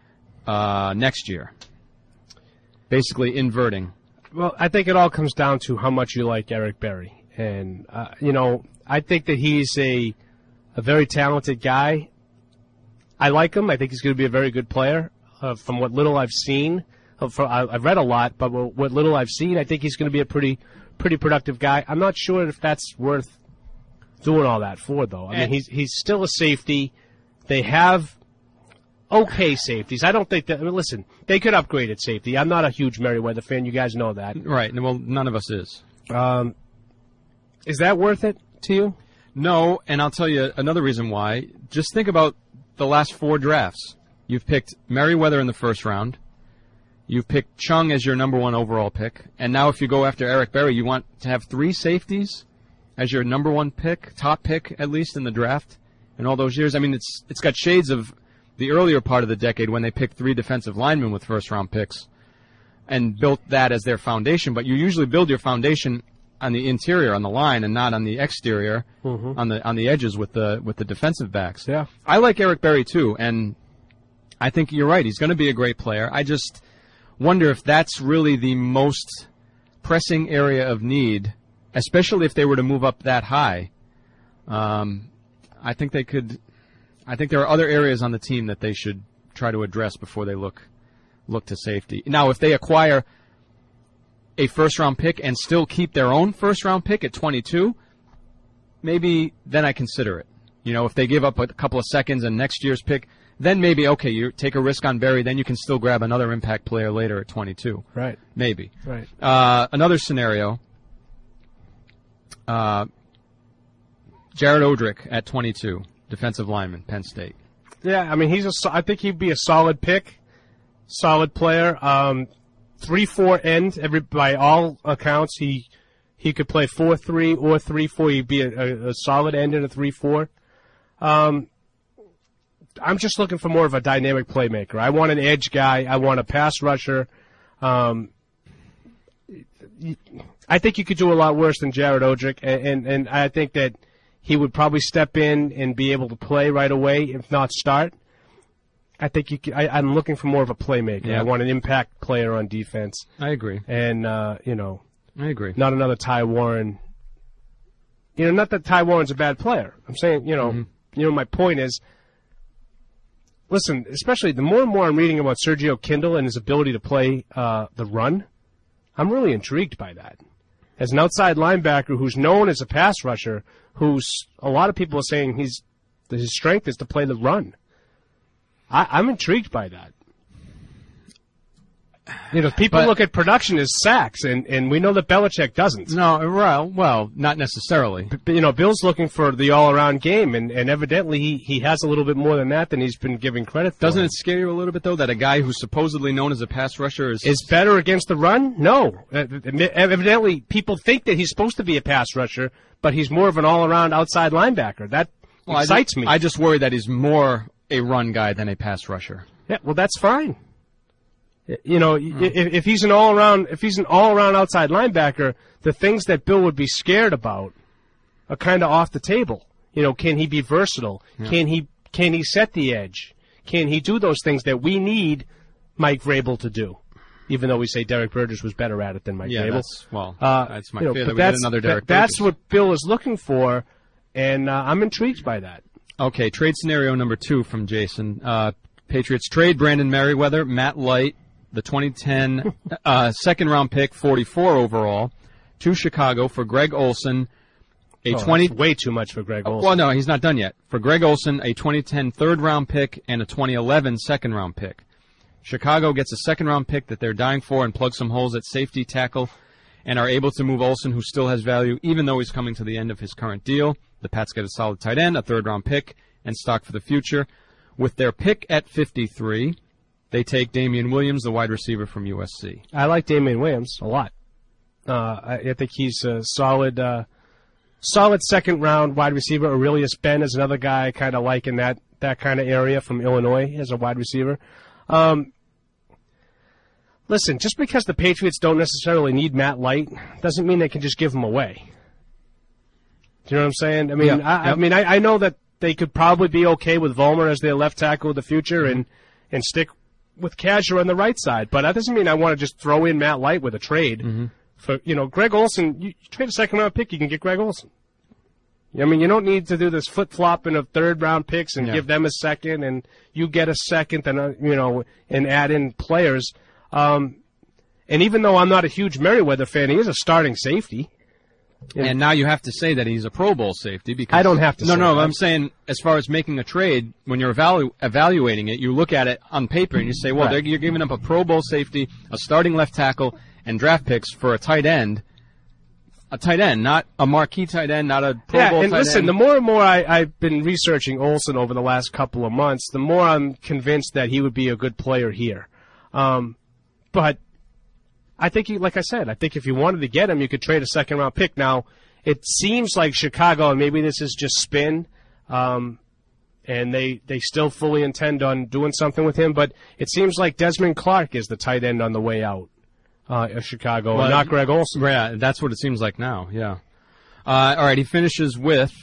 next year. Basically inverting. Well, I think it all comes down to how much you like Eric Berry. And, I think that he's a very talented guy. I like him. I think he's going to be a very good player. From what little I've seen, I've read a lot, but what little I've seen, I think he's going to be a pretty productive guy. I'm not sure if that's worth doing all that for, though. I mean, he's still a safety. They have okay safeties. I don't think that. Listen, they could upgrade at safety. I'm not a huge Merriweather fan. You guys know that, right? Well, none of us is. Is that worth it to you? No, and I'll tell you another reason why. Just think about the last 4 drafts. You've picked Merriweather in the first round. You've picked Chung as your number 1 overall pick. And now if you go after Eric Berry, you want to have 3 safeties as your number 1 pick, top pick at least in the draft in all those years. I mean, it's got shades of the earlier part of the decade when they picked 3 defensive linemen with first-round picks and built that as their foundation. But you usually build your foundation on the interior, on the line, and not on the exterior, on the edges with the defensive backs. Yeah. I like Eric Berry too, and I think you're right. He's going to be a great player. I just wonder if that's really the most pressing area of need, especially if they were to move up that high. I think they could. I think there are other areas on the team that they should try to address before they look to safety. Now, if they acquire a first-round pick and still keep their own first-round pick at 22, maybe then I consider it. You know, if they give up a couple of seconds and next year's pick, then maybe, okay, you take a risk on Berry, then you can still grab another impact player later at 22. Right. Maybe. Right. Another scenario, Jared Odrick at 22, defensive lineman, Penn State. Yeah, I mean, I think he'd be a solid pick, solid player. 3-4 end, by all accounts, he could play 4-3 or 3-4. He'd be a solid end in a 3-4. I'm just looking for more of a dynamic playmaker. I want an edge guy. I want a pass rusher. I think you could do a lot worse than Jared Odrick, and I think that he would probably step in and be able to play right away, if not start. I think I'm looking for more of a playmaker. Yeah. I want an impact player on defense. I agree. And, I agree. Not another Ty Warren. Not that Ty Warren's a bad player. I'm saying, my point is, listen, especially the more and more I'm reading about Sergio Kindle and his ability to play the run, I'm really intrigued by that. As an outside linebacker who's known as a pass rusher, who's a lot of people are saying his strength is to play the run. I'm intrigued by that. People look at production as sacks, and we know that Belichick doesn't. No, well, not necessarily. But, Bill's looking for the all-around game, and evidently he has a little bit more than that than he's been given credit for. Doesn't it scare you a little bit, though, that a guy who's supposedly known as a pass rusher is better against the run? No. Evidently, people think that he's supposed to be a pass rusher, but he's more of an all-around outside linebacker. That excites me. I just worry that he's more a run guy than a pass rusher. Yeah, well, that's fine. If he's an all-around outside linebacker, the things that Bill would be scared about are kind of off the table. Can he be versatile? Yeah. Can he set the edge? Can he do those things that we need Mike Vrabel to do? Even though we say Derek Burgess was better at it than Mike Vrabel. That's my fear that we get another Derek Burgess. That's what Bill is looking for, and I'm intrigued by that. Okay, trade scenario number 2 from Jason. Patriots trade Brandon Merriweather, Matt Light, the 2010 second-round pick, 44 overall, to Chicago for Greg Olsen. That's way too much for Greg Olsen. Well, no, he's not done yet. For Greg Olsen, a 2010 third-round pick and a 2011 second-round pick. Chicago gets a second-round pick that they're dying for and plugs some holes at safety tackle and are able to move Olsen, who still has value, even though he's coming to the end of his current deal. The Pats get a solid tight end, a third-round pick, and stock for the future. With their pick at 53, they take Damian Williams, the wide receiver from USC. I like Damian Williams a lot. I think he's a solid second-round wide receiver. Aurelius Ben is another guy I kind of like in that kind of area from Illinois as a wide receiver. Listen, just because the Patriots don't necessarily need Matt Light doesn't mean they can just give him away. Do you know what I'm saying? I mean, I know that they could probably be okay with Vollmer as their left tackle of the future and stick with Kazor on the right side, but that doesn't mean I want to just throw in Matt Light with a trade for Greg Olsen. You trade a second-round pick, you can get Greg Olsen. I mean, you don't need to do this flip-flopping of third-round picks and give them a second, and you get a second, and and add in players. And even though I'm not a huge Merriweather fan, he is a starting safety. And now you have to say that he's a Pro Bowl safety because I don't have to. No, I'm saying as far as making a trade, when you're evaluating it, you look at it on paper and you say, well, you're giving up a Pro Bowl safety, a starting left tackle, and draft picks for a tight end. a tight end, not a marquee tight end, not a Pro Bowl and tight listen, end. the more and more I've been researching Olsen over the last couple of months, the more I'm convinced that he would be a good player here. But I think, like I said, I think if you wanted to get him, you could trade a second-round pick. Now, it seems like Chicago, and maybe this is just spin, and they still fully intend on doing something with him, but it seems like Desmond Clark is the tight end on the way out of Chicago, and not Greg Olsen. Yeah, that's what it seems like now, yeah. All right, he finishes with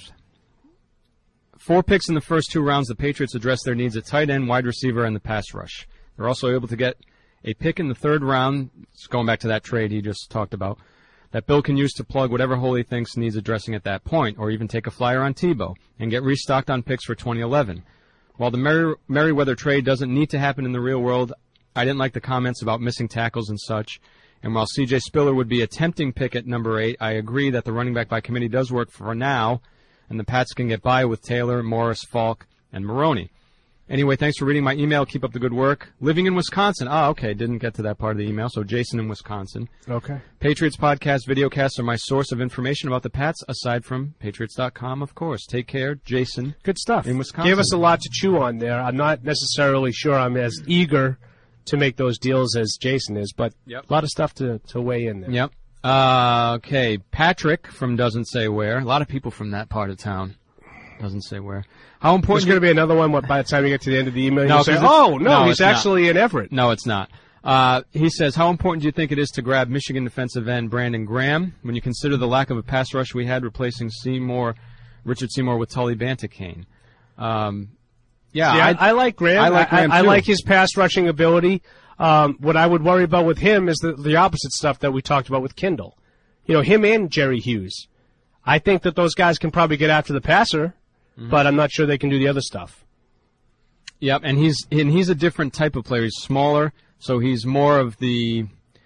4 picks in the first 2 rounds. The Patriots address their needs at tight end, wide receiver, and the pass rush. They're also able to get a pick in the 3rd round, it's going back to that trade he just talked about, that Bill can use to plug whatever hole he thinks needs addressing at that point, or even take a flyer on Tebow and get restocked on picks for 2011. While the Merriweather trade doesn't need to happen in the real world, I didn't like the comments about missing tackles and such. And while C.J. Spiller would be a tempting pick at number 8, I agree that the running back by committee does work for now, and the Pats can get by with Taylor, Morris, Falk, and Maroney. Anyway, thanks for reading my email. Keep up the good work. Living in Wisconsin. Okay. Didn't get to that part of the email. So Jason in Wisconsin. Okay. Patriots podcast, videocasts are my source of information about the Pats, aside from Patriots.com, of course. Take care, Jason. Good stuff. In Wisconsin. Gave us a lot to chew on there. I'm not necessarily sure I'm as eager to make those deals as Jason is, but a lot of stuff to weigh in there. Yep. Okay. Patrick from Doesn't Say Where. A lot of people from that part of town. Doesn't say where. How important? There's going to be another one. By the time you get to the end of the email, No, you'll say, he's actually in Everett. No, it's not. He says, how important do you think it is to grab Michigan defensive end Brandon Graham when you consider the lack of a pass rush we had replacing Richard Seymour with Tully Bantakane? I like Graham. I like Graham, I too. like his pass rushing ability. What I would worry about with him is the opposite stuff that we talked about with Kindle. Him and Jerry Hughes. I think that those guys can probably get after the passer, but I'm not sure they can do the other stuff. Yep, and he's a different type of player. He's smaller, so he's more of the.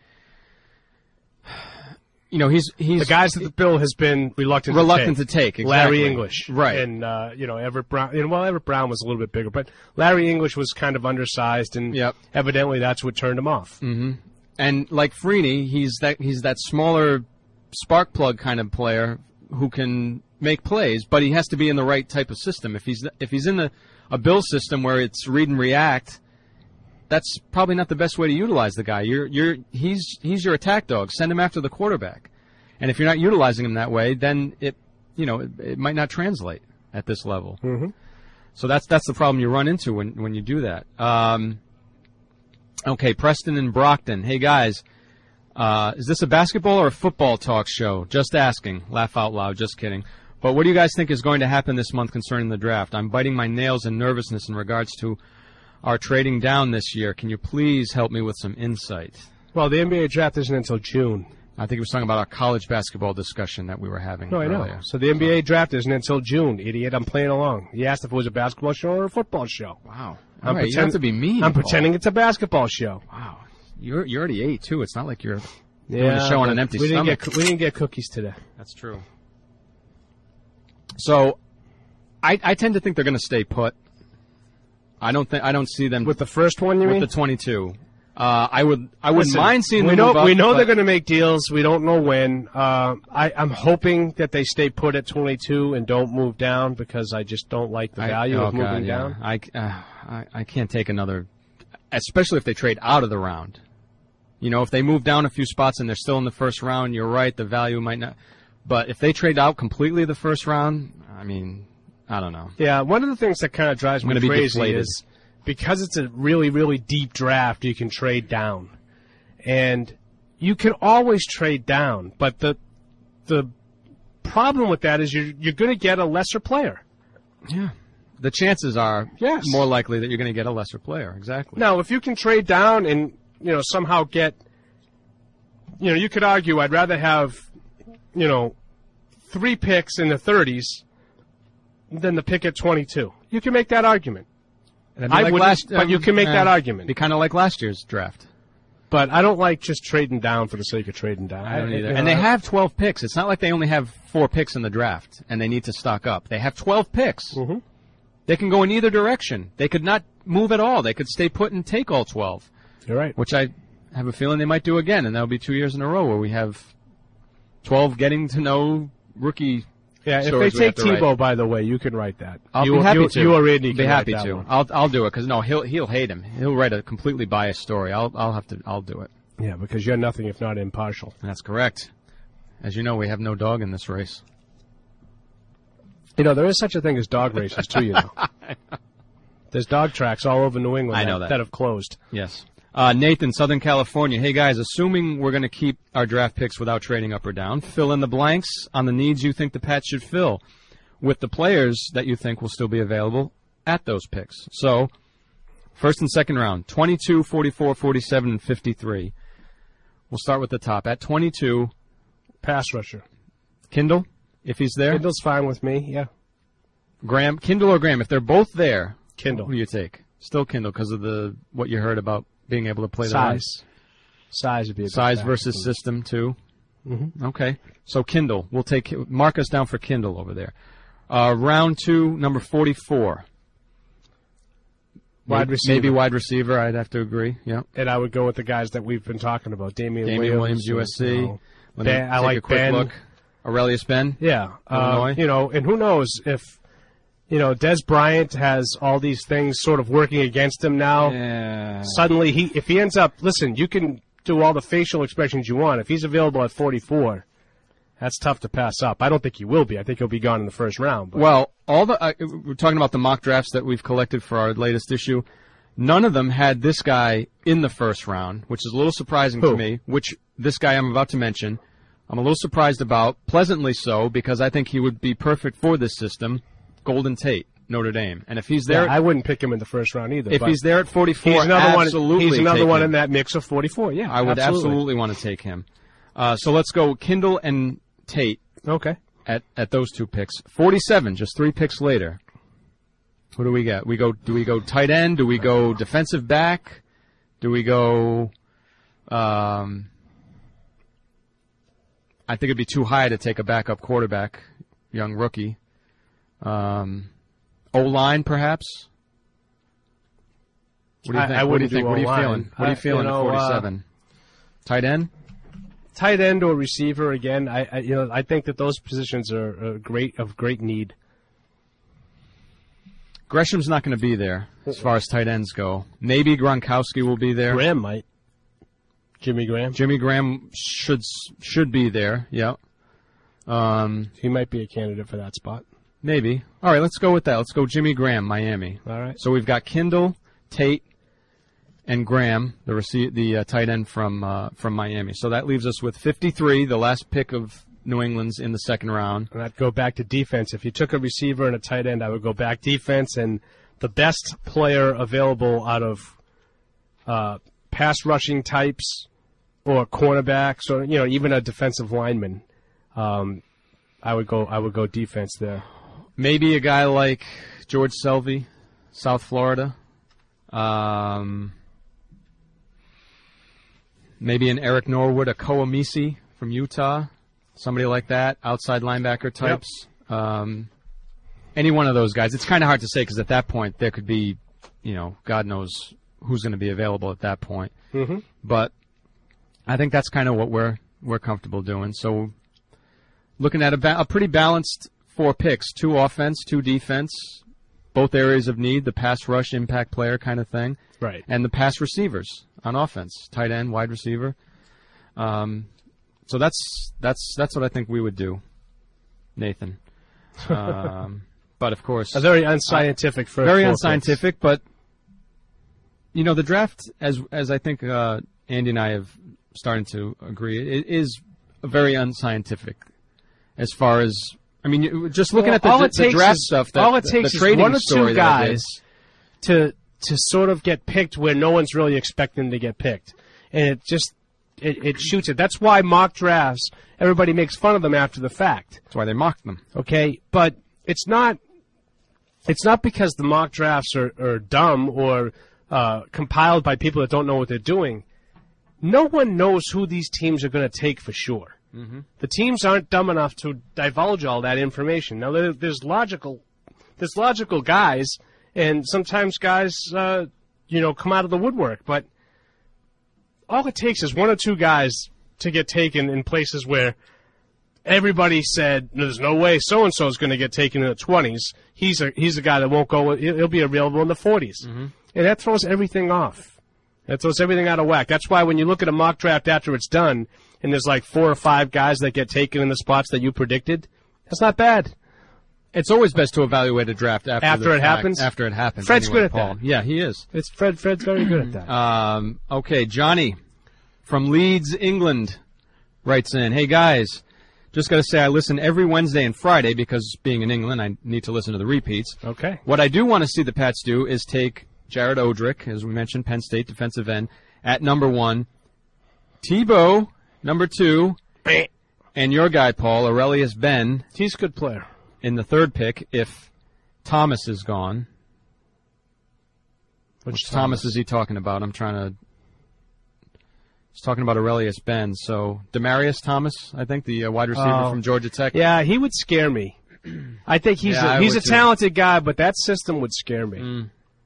He's the guys that the Bill has been reluctant to take. Exactly. Larry English, right? And Everett Brown. Everett Brown was a little bit bigger, but Larry English was kind of undersized, and evidently that's what turned him off. Mm-hmm. And like Freeney, he's that smaller spark plug kind of player who can make plays, but he has to be in the right type of system. If he's in a Bill system where it's read and react, that's probably not the best way to utilize the guy. He's your attack dog. Send him after the quarterback. And if you're not utilizing him that way, then it might not translate at this level. Mm-hmm. So that's the problem you run into when you do that. Okay, Preston and Brockton. Hey guys, is this a basketball or a football talk show? Just asking. Laugh out loud. Just kidding. But what do you guys think is going to happen this month concerning the draft? I'm biting my nails in nervousness in regards to our trading down this year. Can you please help me with some insight? Well, the NBA draft isn't until June. I think he was talking about our college basketball discussion that we were having No, I earlier. know. So the NBA draft isn't until June, idiot. I'm playing along. He asked if it was a basketball show or a football show. Wow. I'm All right, you don't have to be mean, I'm Paul. pretending it's a basketball show. Wow. You're already ate, too. It's not like you're doing a show on an empty stomach. We didn't get cookies today. That's true. So, I tend to think they're going to stay put. I don't see them with the first one. You mean with the 22? I wouldn't mind seeing them we know move up, we know but they're going to make deals. We don't know when. I'm hoping that they stay put at 22 and don't move down because I just don't like the value of moving down. I can't take another, especially if they trade out of the round. If they move down a few spots and they're still in the first round, you're right, the value might not. But if they trade out completely the first round, I mean, I don't know. Yeah, one of the things that kind of drives me crazy is because it's a really, really deep draft, you can trade down. And you can always trade down, but the problem with that is you're going to get a lesser player. Yeah. The chances are more likely that you're going to get a lesser player. Exactly. Now, if you can trade down and, somehow get, you could argue I'd rather have, 3 picks in the 30s than the pick at 22. You can make that argument. But you can make that argument. Be kind of like last year's draft. But I don't like just trading down for the sake of trading down. I don't either. And they have 12 picks. It's not like they only have 4 picks in the draft and they need to stock up. They have 12 picks. Mm-hmm. They can go in either direction. They could not move at all. They could stay put and take all 12. You're right. Which I have a feeling they might do again, and that'll be 2 years in a row where we have 12 getting to know rookie. Yeah, if they stories we take have to Tebow, write. by the way, you can write that. I'll you, be happy you, to. You or Andy I'll can be happy write that to. one. I'll do it because he'll hate him. He'll write a completely biased story. I'll do it. Yeah, because you're nothing if not impartial. That's correct. As you know, we have no dog in this race. You know, there is such a thing as dog races, too, you know. There's dog tracks all over New England I know that have closed. Yes. Nathan, Southern California. Hey, guys, assuming we're going to keep our draft picks without trading up or down, fill in the blanks on the needs you think the Pats should fill with the players that you think will still be available at those picks. So, first and second round, 22, 44, 47, and 53. We'll start with the top. At 22, pass rusher. Kindle, if he's there. Kindle's fine with me, yeah. Graham, Kindle or Graham, if they're both there, Kindle. Who do you take? Still Kindle because of what you heard about being able to play the size. Size would be a big size factor. versus system too. Mm-hmm. Okay, so Kindle, mark us down for Kindle over there. Round 2, number 44. Wide receiver. Maybe wide receiver. I'd have to agree. Yeah, and I would go with the guys that we've been talking about. Damian Williams, USC. Ben, I take like a quick Ben. look. Aurelius Ben. Yeah, Illinois. And who knows if. Des Bryant has all these things sort of working against him now. Yeah. Suddenly, if he ends up, listen, you can do all the facial expressions you want. If he's available at 44, that's tough to pass up. I don't think he will be. I think he'll be gone in the first round. But. Well, we're talking about the mock drafts that we've collected for our latest issue. None of them had this guy in the first round, which is a little surprising to me, which this guy I'm about to mention, I'm a little surprised about, pleasantly so, because I think he would be perfect for this system. Golden Tate, Notre Dame. And if he's there... I wouldn't pick him in the first round either. If he's there at 44, he's another one him. in that mix of 44, yeah. I would absolutely want to take him. So let's go Kindle and Tate. Okay. At those two picks. 47, just 3 picks later. What do we get? Do we go tight end? Do we go defensive back? Do we go... I think it'd be too high to take a backup quarterback, young rookie. O-line, perhaps? What do you think? I wouldn't What are you feeling? What are you feeling at 47? Tight end? Tight end or receiver again. I think that those positions are of great need. Gresham's not going to be there as far as tight ends go. Maybe Gronkowski will be there. Graham might. Jimmy Graham. Jimmy Graham should be there. Yeah. He might be a candidate for that spot. Maybe. All right, let's go with that. Let's go Jimmy Graham, Miami. All right. So we've got Kindle, Tate, and Graham, the tight end from Miami. So that leaves us with 53, the last pick of New England's in the second round. And I'd go back to defense. If you took a receiver and a tight end, I would go back defense, and the best player available out of pass rushing types or cornerbacks or even a defensive lineman. I would go defense there. Maybe a guy like George Selvey, South Florida. Maybe an Eric Norwood, a Koamisi from Utah. Somebody like that, outside linebacker types. Yep. Any one of those guys. It's kind of hard to say because at that point there could be, God knows who's going to be available at that point. Mm-hmm. But I think that's kind of what we're comfortable doing. So looking at a pretty balanced 4 picks, 2 offense, 2 defense, both areas of need, the pass rush impact player kind of thing. Right. And the pass receivers on offense, tight end, wide receiver. So that's what I think we would do, Nathan. But of course, a very unscientific first. Very unscientific, but the draft, as I think Andy and I have started to agree, it is very unscientific as far as. I mean, just looking at the draft stuff. All it takes is 1 or 2 guys to sort of get picked where no one's really expecting to get picked, and it shoots it. That's why mock drafts, everybody makes fun of them after the fact. That's why they mock them. Okay, but it's not because the mock drafts are dumb or compiled by people that don't know what they're doing. No one knows who these teams are going to take for sure. Mm-hmm. The teams aren't dumb enough to divulge all that information. Now, there's logical guys, and sometimes guys, come out of the woodwork. But all it takes is 1 or 2 guys to get taken in places where everybody said, there's no way so-and-so is going to get taken in the 20s. He's a guy that won't go, he'll be available in the 40s. Mm-hmm. And that throws everything off. That throws everything out of whack. That's why when you look at a mock draft after it's done, and there's like 4 or 5 guys that get taken in the spots that you predicted, that's not bad. It's always best to evaluate a draft after it happens. After it happens. Fred's anyway, good at Paul. that. Yeah, he is. Fred's very good at that. Okay, Johnny from Leeds, England, writes in, "Hey guys, just got to say I listen every Wednesday and Friday because being in England, I need to listen to the repeats. Okay. What I do want to see the Pats do is take Jared Odrick, as we mentioned, Penn State defensive end, at number 1, Tebow, number 2, and your guy, Paul, Aurelius Ben. He's a good player. In the 3rd pick, if Thomas is gone. Which Thomas is he talking about? He's talking about Aurelius Ben. So, Demarius Thomas, I think, the wide receiver from Georgia Tech. Yeah, he would scare me. I think he's a talented guy, but that system would scare me.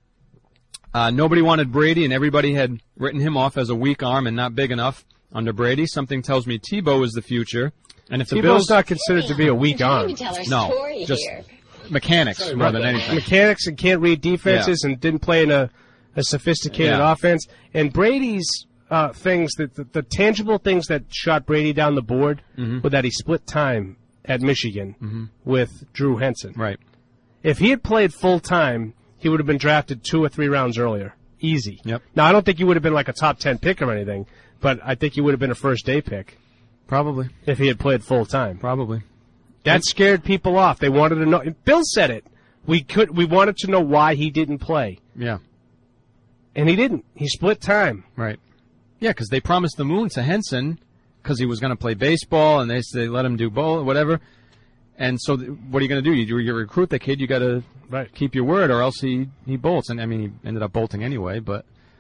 Nobody wanted Brady, and everybody had written him off as a weak arm and not big enough under Brady. Something tells me Tebow is the future. And if the Bills not considered to be a weak arm. No, just mechanics more than anything. Mechanics and can't read defenses and didn't play in a sophisticated offense. And Brady's things, the tangible things that shot Brady down the board were that he split time at Michigan with Drew Henson. Right. If he had played full time, he would have been drafted 2 or 3 rounds earlier. Easy. Yep. Now, I don't think he would have been like a top 10 pick or anything, but I think he would have been a first-day pick. Probably. If he had played full time. Probably. That scared people off. They wanted to know. Bill said it. We wanted to know why he didn't play. Yeah. And he didn't. He split time. Right. Yeah, because they promised the moon to Henson because he was going to play baseball, and they let him do bowl, whatever. And so what are you going to do? You recruit the kid, you got to keep your word, or else he bolts. And I mean, he ended up bolting anyway, but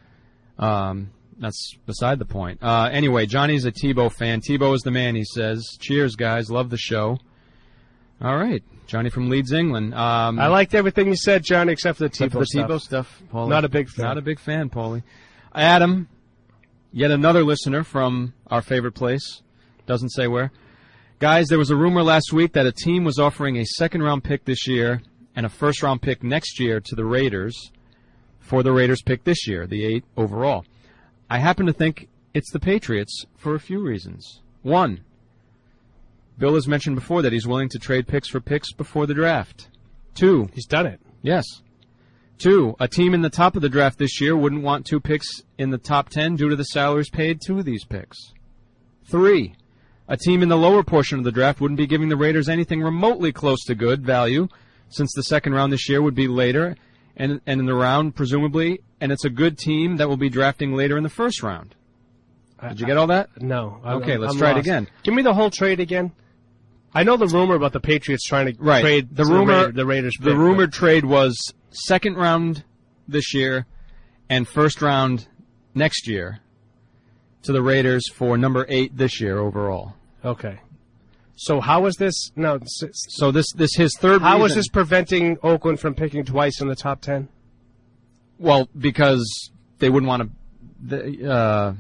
that's beside the point. Anyway, Johnny's a Tebow fan. Tebow is the man, he says. Cheers, guys. Love the show. All right. Johnny from Leeds, England. I liked everything you said, Johnny, except for the Tebow stuff. Paulie. Not a big fan. Not a big fan, Paulie. Adam, yet another listener from our favorite place. Doesn't say where. Guys, there was a rumor last week that a team was offering a second-round pick this year and a first-round pick next year to the Raiders for the Raiders pick this year, the 8 overall. I happen to think it's the Patriots for a few reasons. 1, Bill has mentioned before that he's willing to trade picks for picks before the draft. 2, he's done it. Yes. 2, a team in the top of the draft this year wouldn't want 2 picks in the top 10 due to the salaries paid to these picks. 3, a team in the lower portion of the draft wouldn't be giving the Raiders anything remotely close to good value, since the second round this year would be later, and in the round, presumably, and it's a good team that will be drafting later in the first round. Did you get all that? No. Okay, let's I'm try lost. it again. Give me the whole trade again. I know the rumor about the Patriots trying to trade the Raiders pick. The rumored trade was second round this year and first round next year to the Raiders for number 8 this year overall. Okay. So how is this? No. So this his third. How reason, is this preventing Oakland from picking twice in the top 10? Well, because they wouldn't want to.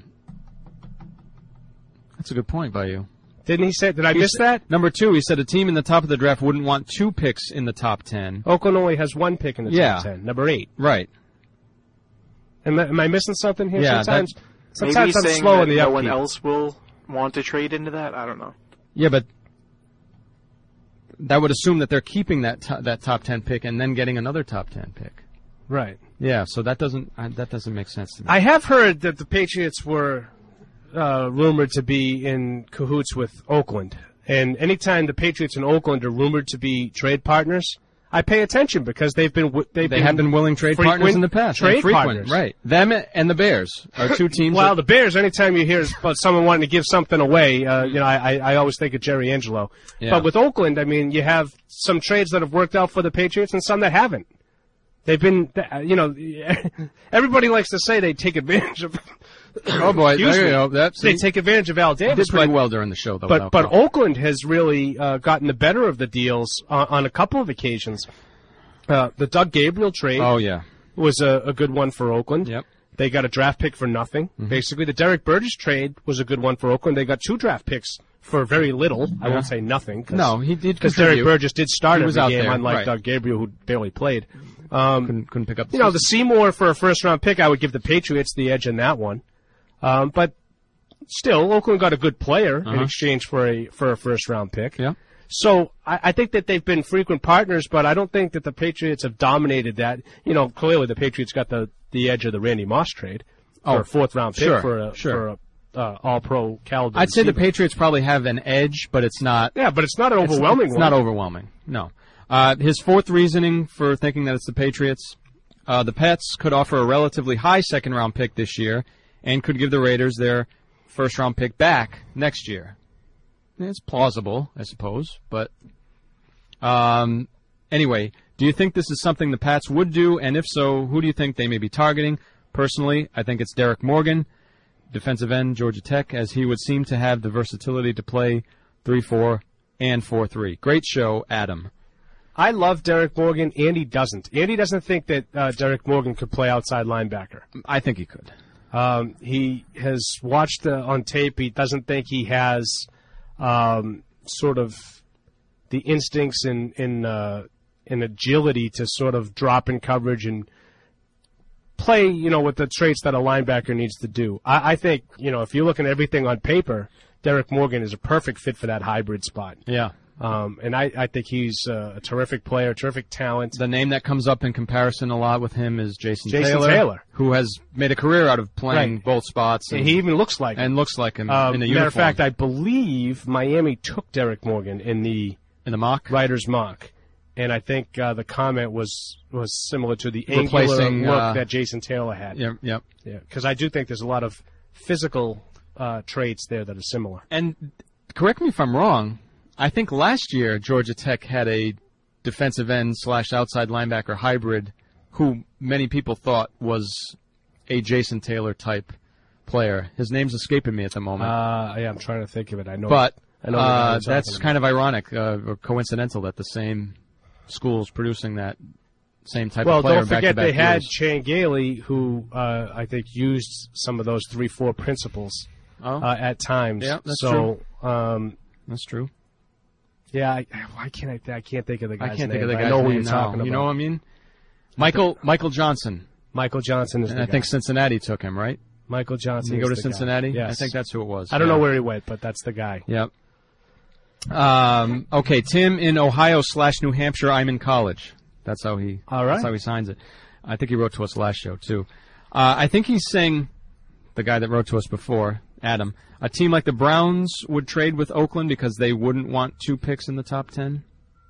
That's a good point by you. Didn't he say? Did I miss that? Number 2, he said a team in the top of the draft wouldn't want 2 picks in the top 10. Oakland only has 1 pick in the top 10, number 8. Right. Am I missing something here? Yeah, sometimes maybe I'm saying slow that in the no upkeep. one else will want to trade into that. I don't know. Yeah, but that would assume that they're keeping that top 10 pick and then getting another top 10 pick. Right. Yeah. So that doesn't make sense to me. I have heard that the Patriots were rumored to be in cahoots with Oakland, and anytime the Patriots and Oakland are rumored to be trade partners, I pay attention because they have been willing trade partners in the past. Trade frequent, partners, right? Them and the Bears are 2 teams. Well, the Bears. Anytime you hear about someone wanting to give something away, I always think of Jerry Angelo. Yeah. But with Oakland, I mean, you have some trades that have worked out for the Patriots and some that haven't. They've been, everybody likes to say they take advantage of. Oh boy, there you go. They take advantage of Al Davis. Did pretty well during the show, though. But Oakland has really gotten the better of the deals on a couple of occasions. The Doug Gabriel trade. Oh yeah, was a good one for Oakland. Yep. They got a draft pick for nothing. Basically, the Derek Burgess trade was a good one for Oakland. They got 2 draft picks for very little. I won't say nothing. No, he did because Derek contribute. Burgess did start He was every out game, there, unlike right. Doug Gabriel, who barely played. Couldn't pick up. The Seymour for a first-round pick, I would give the Patriots the edge in that one. But still, Oakland got a good player in exchange for a first-round pick. Yeah. So I think that they've been frequent partners, but I don't think that the Patriots have dominated that. Clearly the Patriots got the edge of the Randy Moss trade for a fourth-round pick for a all-pro caliber. I'd say the receiver. Patriots probably have an edge, but it's not. Yeah, but it's not an overwhelming It's one. not overwhelming. No. His fourth reasoning for thinking that it's the Patriots, the Pets could offer a relatively high second-round pick this year and could give the Raiders their first-round pick back next year. It's plausible, I suppose, but anyway, do you think this is something the Pats would do, and if so, who do you think they may be targeting? Personally, I think it's Derek Morgan, defensive end, Georgia Tech, as he would seem to have the versatility to play 3-4 and 4-3. Great show, Adam. I love Derek Morgan. Andy doesn't. Andy doesn't think that Derek Morgan could play outside linebacker. I think he could. He has watched on tape. He doesn't think he has sort of the instincts and agility to sort of drop in coverage and play, with the traits that a linebacker needs to do. I think, if you're looking at everything on paper, Derek Morgan is a perfect fit for that hybrid spot. Yeah. And I think he's a terrific player, terrific talent. The name that comes up in comparison a lot with him is Jason Taylor, who has made a career out of playing both spots. And he even looks like him. And looks like him in a uniform. Matter of fact, I believe Miami took Derek Morgan in the mock? writer's mock. And I think the comment was similar to the angular look that Jason Taylor had. Yep. Yeah, because I do think there's a lot of physical traits there that are similar. And correct me if I'm wrong, I think last year Georgia Tech had a defensive end / outside linebacker hybrid who many people thought was a Jason Taylor type player. His name's escaping me at the moment. Yeah, I'm trying to think of it. I know. But I know that's kind of ironic or coincidental that the same school's producing that same type of player. Well, don't forget they had years. Chan Gailey, who I think used some of those 3-4 principles at times. Yeah, that's true. That's true. Yeah, I can't think of the guy's I can't name. think of the I guy's know name what you're now. talking about. You know what I mean? Michael Johnson. Michael Johnson is and the I guy. think Cincinnati took him, right? Michael Johnson. Did he go is to the guy. Cincinnati? Yes. I think that's who it was. I don't know where he went, but that's the guy. Yep. Okay, Tim in Ohio / New Hampshire. I'm in college. That's how he. All right. That's how he signs it. I think he wrote to us last show too. I think he's saying, the guy that wrote to us before, Adam, a team like the Browns would trade with Oakland because they wouldn't want 2 picks in the top 10.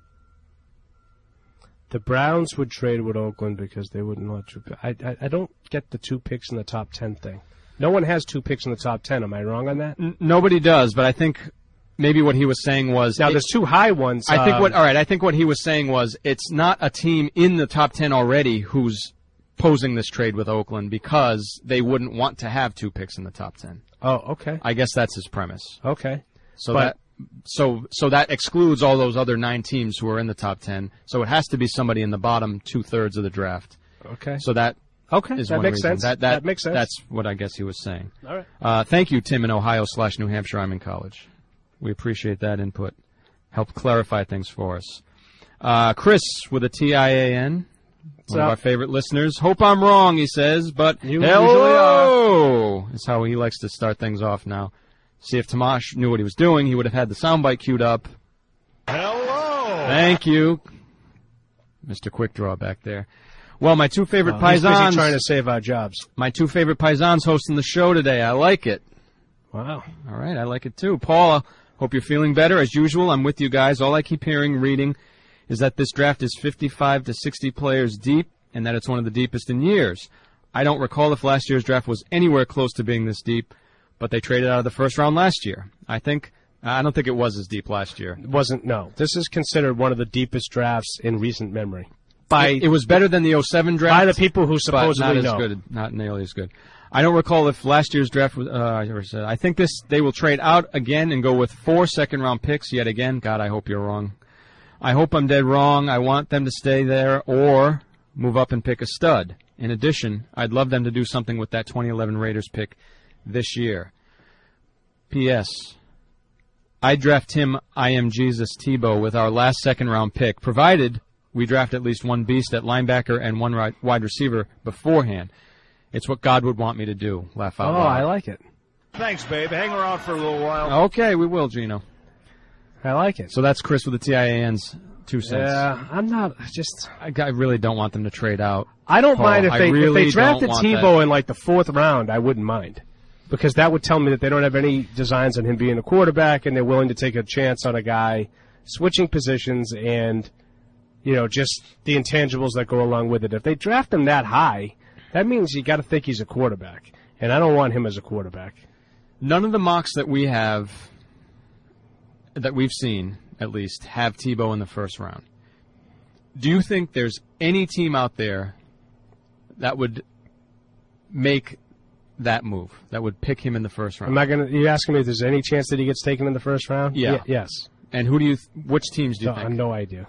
The Browns would trade with Oakland because they wouldn't want to. I don't get the 2 picks in the top 10 thing. No one has 2 picks in the top 10. Am I wrong on that? Nobody does, but I think maybe what he was saying was now there's 2 high ones. I think what he was saying was it's not a team in the top 10 already who's posing this trade with Oakland because they wouldn't want to have 2 picks in the top 10. Oh, okay. I guess that's his premise. Okay. So that excludes all those other 9 teams who are in the top 10. So it has to be somebody in the bottom 2/3 of the draft. Okay. So that is that one makes reason. sense. That makes sense. That's what I guess he was saying. All right. Thank you, Tim in Ohio / New Hampshire. I'm in college. We appreciate that input. Helped clarify things for us. Chris with a TIAN. One of our favorite listeners. Hope I'm wrong, he says, but you hello is how he likes to start things off now. See, if Tomash knew what he was doing, he would have had the soundbite queued up. Hello. Thank you, Mr. Quick Draw back there. Well, my 2 favorite He's busy paisans. trying to save our jobs. My 2 favorite paisans hosting the show today. I like it. Wow. All right, I like it too. Paula, hope you're feeling better. As usual, I'm with you guys. All I keep hearing, reading, is that this draft is 55 to 60 players deep and that it's one of the deepest in years. I don't recall if last year's draft was anywhere close to being this deep, but they traded out of the first round last year. I don't think it was as deep last year. It wasn't, no. This is considered one of the deepest drafts in recent memory. It was better than the 07 draft. By the people who supposedly but not as good, not nearly as good. I don't recall if last year's draft was. I think they will trade out again and go with 4 second-round picks yet again. God, I hope you're wrong. I hope I'm dead wrong. I want them to stay there or move up and pick a stud. In addition, I'd love them to do something with that 2011 Raiders pick this year. P.S. I draft Tim I Am Jesus Tebow with our last second-round pick, provided we draft at least one beast at linebacker and one wide receiver beforehand. It's what God would want me to do. Laugh out loud. I like it. Thanks, babe. Hang around for a little while. Okay, we will, Gino. I like it. So that's Chris with the TIAN's 2 cents. Yeah, I'm not I really don't want them to trade out. I don't Paul, mind if they drafted don't want Tebow in like the 4th round. I wouldn't mind, because that would tell me that they don't have any designs on him being a quarterback, and they're willing to take a chance on a guy switching positions and just the intangibles that go along with it. If they draft him that high, that means you got to think he's a quarterback, and I don't want him as a quarterback. None of the mocks that we have, that we've seen at least, have Tebow in the first round. Do you think there's any team out there that would make that move, that would pick him in the first round? You asking me if there's any chance that he gets taken in the first round? Yeah. Yes. And which teams do you think? No idea.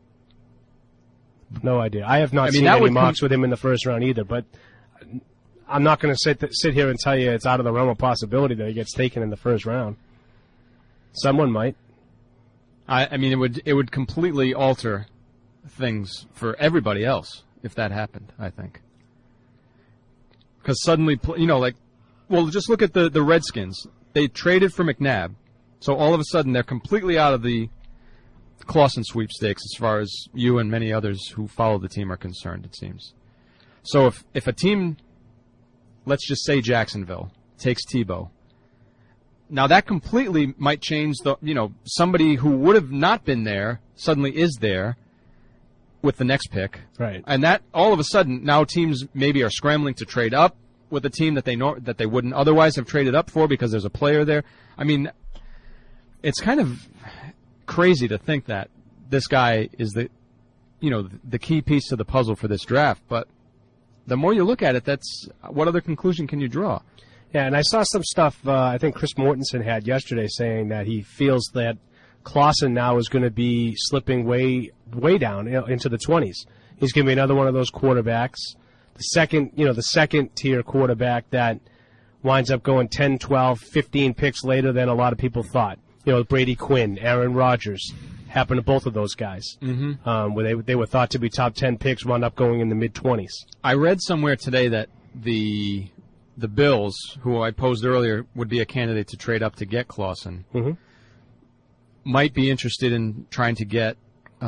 No idea. I have not seen any mocks with him in the first round either, but I'm not going to sit here and tell you it's out of the realm of possibility that he gets taken in the first round. Someone might. I mean, it would completely alter things for everybody else if that happened, I think. Because suddenly, just look at the Redskins. They traded for McNabb, so all of a sudden they're completely out of the Clausen sweepstakes as far as you and many others who follow the team are concerned, it seems. So if a team, let's just say Jacksonville, takes Tebow, now that completely might change somebody who would have not been there suddenly is there with the next pick. Right. And that all of a sudden now teams maybe are scrambling to trade up with a team that they wouldn't otherwise have traded up for because there's a player there. I mean, it's kind of crazy to think that this guy is the key piece to the puzzle for this draft, but the more you look at it, that's what other conclusion can you draw? Yeah, and I saw some stuff I think Chris Mortensen had yesterday saying that he feels that Clausen now is going to be slipping way down into the 20s. He's going to be another one of those quarterbacks, the second tier quarterback that winds up going 10, 12, 15 picks later than a lot of people thought. Brady Quinn, Aaron Rodgers, happened to both of those guys. Mm-hmm. Where they were thought to be top 10 picks, wound up going in the mid-20s. I read somewhere today that the Bills, who I posed earlier would be a candidate to trade up to get Clausen, might be interested in trying to get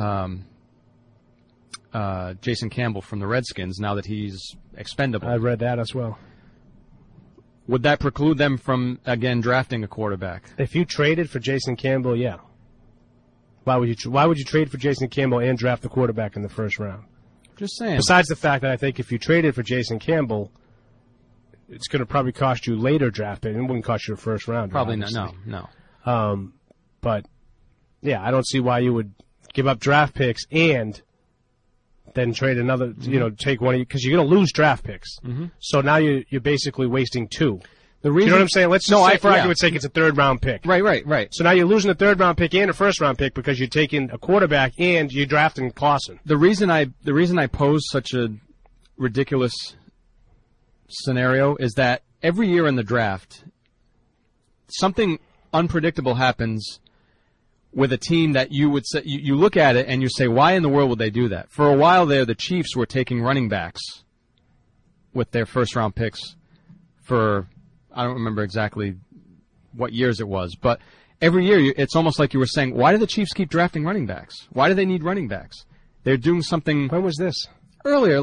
Jason Campbell from the Redskins now that he's expendable. I read that as well. Would that preclude them from, again, drafting a quarterback? If you traded for Jason Campbell, yeah. Why would you trade for Jason Campbell and draft the quarterback in the first round? Just saying. Besides the fact that I think if you traded for Jason Campbell, it's going to probably cost you later draft pick. It wouldn't cost you a first round. Probably not. No. But yeah, I don't see why you would give up draft picks and then trade another. Take one of you because you're going to lose draft picks. Mm-hmm. So now you're basically wasting two. The reason, you know what I'm saying? Let's say for argument's sake, it's a third-round pick. Right. So now you're losing a third-round pick and a first-round pick because you're taking a quarterback and you're drafting Clausen. The reason I pose such a ridiculous scenario is that every year in the draft, something unpredictable happens with a team that you would say, you look at it and you say, why in the world would they do that? For a while there, the Chiefs were taking running backs with their first-round picks for, I don't remember exactly what years it was, but every year it's almost like you were saying, why do the Chiefs keep drafting running backs? Why do they need running backs? They're doing something. When was this? Earlier,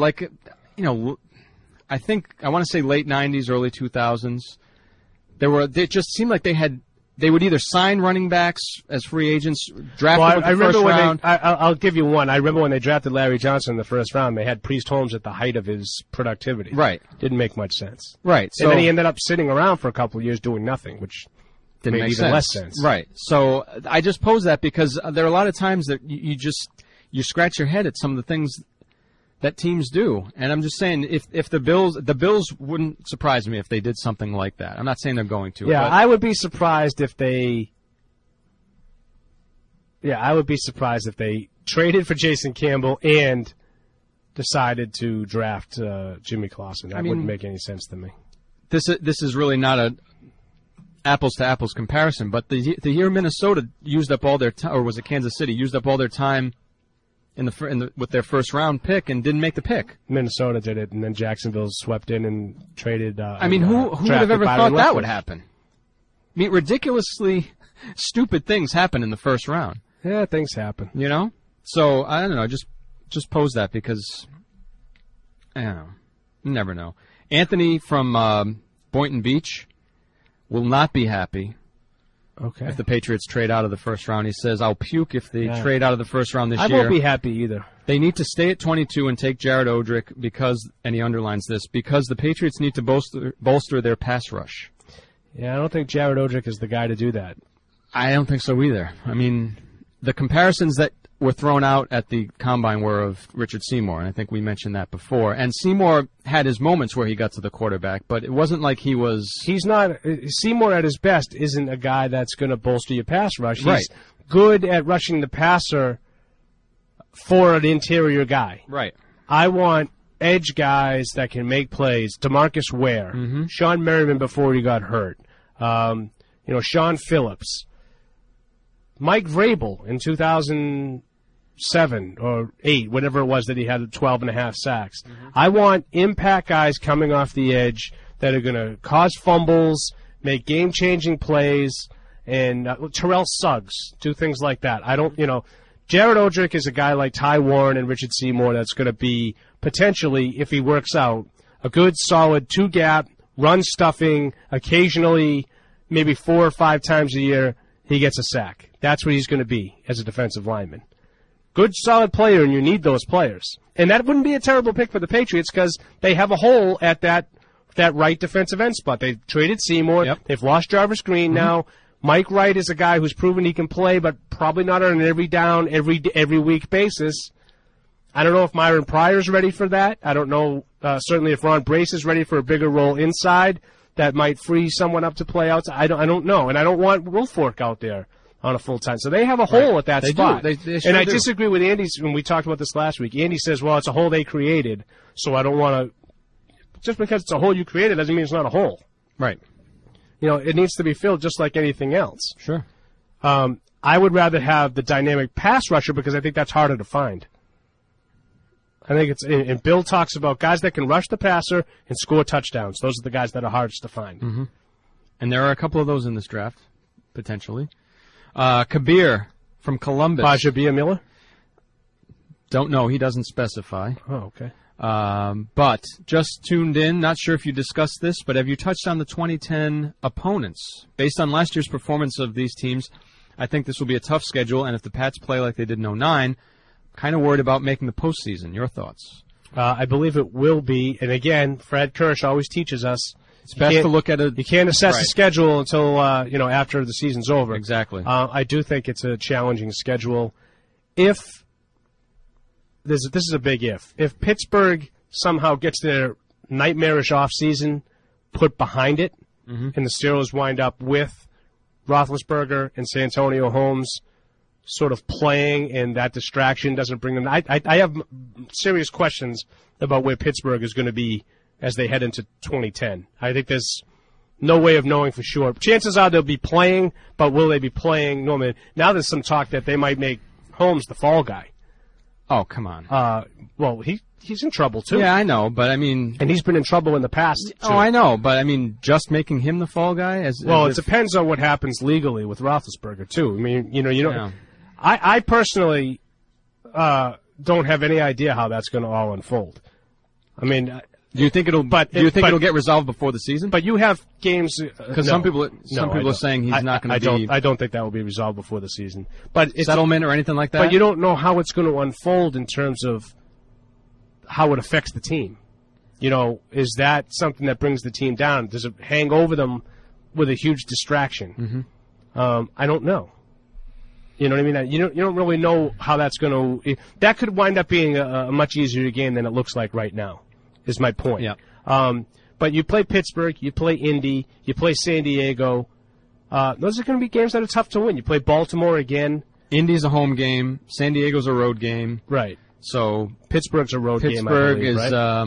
I think, I want to say late 90s, early 2000s. They just seemed like they would either sign running backs as free agents, draft them in the first round. I'll give you one. I remember when they drafted Larry Johnson in the first round, they had Priest Holmes at the height of his productivity. Right. Didn't make much sense. Right. And then he ended up sitting around for a couple of years doing nothing, which didn't made make even less sense. Right. So I just pose that because there are a lot of times that you scratch your head at some of the things that teams do. And I'm just saying, if the Bills wouldn't surprise me if they did something like that. I'm not saying they're going to. Yeah, but I would be surprised if they. Yeah, I would be surprised if they traded for Jason Campbell and decided to draft Jimmy Clausen. That wouldn't make any sense to me. This is really not apples-to-apples comparison, but the year Minnesota used up all their time, or was it Kansas City, used up all their time with their first-round pick and didn't make the pick. Minnesota did it, and then Jacksonville swept in and traded. Who would have ever thought that would happen? I mean, ridiculously stupid things happen in the first round. Yeah, things happen. You know? So, I don't know, just pose that because, I don't know, you never know. Anthony from Boynton Beach will not be happy if the Patriots trade out of the first round. He says, I'll puke if they trade out of the first round this year. I won't be happy either. They need to stay at 22 and take Jared Odrick because, and he underlines this, because the Patriots need to bolster their pass rush. Yeah, I don't think Jared Odrick is the guy to do that. I don't think so either. I mean, the comparisons that were thrown out at the Combine were of Richard Seymour, and I think we mentioned that before. And Seymour had his moments where he got to the quarterback, but it wasn't like he was... He's not... Seymour at his best isn't a guy that's going to bolster your pass rush. He's right. Good at rushing the passer for an interior guy. Right. I want edge guys that can make plays. DeMarcus Ware, Sean Merriman before he got hurt, Sean Phillips, Mike Vrabel in 2007 or 8, whatever it was that he had 12 and a half sacks. I want impact guys coming off the edge that are going to cause fumbles, make game-changing plays, and Terrell Suggs, do things like that. I don't, Jared Odrick is a guy like Ty Warren and Richard Seymour that's going to be potentially, if he works out, a good, solid two-gap, run-stuffing, occasionally, maybe 4 or 5 times a year, he gets a sack. That's what he's going to be as a defensive lineman. Good, solid player, and you need those players. And that wouldn't be a terrible pick for the Patriots because they have a hole at that right defensive end spot. They've traded Seymour. Yep. They've lost Jarvis Green now. Mike Wright is a guy who's proven he can play, but probably not on an every down, every week basis. I don't know if Myron Pryor's ready for that. I don't know, certainly if Ron Brace is ready for a bigger role inside that might free someone up to play outside. I don't know, and I don't want Wilfork out there on a full time. So they have a hole at that They spot. do. They sure and I do. disagree with Andy when we talked about this last week. Andy says, well, it's a hole they created, so I don't want to. Just because it's a hole you created doesn't mean it's not a hole. Right. It needs to be filled just like anything else. Sure. I would rather have the dynamic pass rusher because I think that's harder to find. I think it's, and Bill talks about guys that can rush the passer and score touchdowns. Those are the guys that are hardest to find. Mm-hmm. And there are a couple of those in this draft, potentially. Kabir from Columbus. Bajabia Miller? Don't know. He doesn't specify. Oh, okay. But just tuned in. Not sure if you discussed this, but have you touched on the 2010 opponents? Based on last year's performance of these teams, I think this will be a tough schedule, and if the Pats play like they did in 2009, kind of worried about making the postseason. Your thoughts? I believe it will be. And again, Fred Kirsch always teaches us it's best to look at it. You can't assess right. the schedule until after the season's over. Exactly. I do think it's a challenging schedule. This is a big if. If Pittsburgh somehow gets their nightmarish offseason put behind it, and the Steelers wind up with Roethlisberger and Santonio Holmes sort of playing, and that distraction doesn't bring them. I have serious questions about where Pittsburgh is going to be as they head into 2010. I think there's no way of knowing for sure. Chances are they'll be playing, but will they be playing normally? Now there's some talk that they might make Holmes the fall guy. Oh, come on. Well, he's in trouble, too. Yeah, I know, but I mean... And he's been in trouble in the past, too. Oh, I know, but I mean, just making him the fall guy? It depends on what happens legally with Roethlisberger, too. I mean, you don't... Yeah. I personally don't have any idea how that's going to all unfold. I mean... Do you think it'll get resolved before the season? But you have games... Because some people are saying he's not going to be... I don't think that will be resolved before the season. But settlement or anything like that? But you don't know how it's going to unfold in terms of how it affects the team. Is that something that brings the team down? Does it hang over them with a huge distraction? I don't know. You know what I mean? You don't really know how that's going to... That could wind up being a much easier game than it looks like right now, is my point. Yeah. But you play Pittsburgh, you play Indy, you play San Diego. Those are going to be games that are tough to win. You play Baltimore again. Indy's a home game. San Diego's a road game. Right. So Pittsburgh's a road game, I Pittsburgh believe, is right?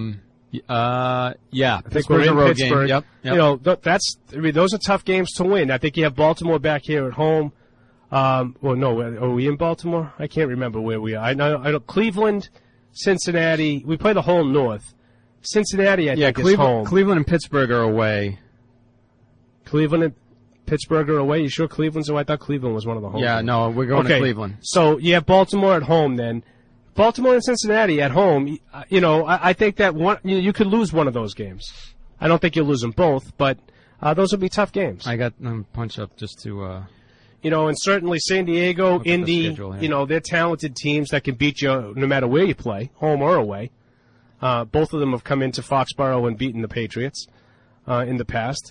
Yeah, I think Pittsburgh's we're in a road Pittsburgh. game. Yep. You know, those are tough games to win. I think you have Baltimore back here at home. Well, no, are we in Baltimore? I can't remember where we are. I know Cleveland, Cincinnati. We play the whole North. Cincinnati, I think, is home. Cleveland and Pittsburgh are away. Cleveland and Pittsburgh are away. You sure Cleveland's away? I thought Cleveland was one of the home. Yeah, games. no, we're going to Cleveland. So you have Baltimore at home then. Baltimore and Cincinnati at home. You know, I think that you could lose one of those games. I don't think you'll lose them both, but those would be tough games. I got punch up just to. You know, and certainly San Diego, Indy, you know, they're talented teams that can beat you no matter where you play, home or away. Both of them have come into Foxborough and beaten the Patriots in the past.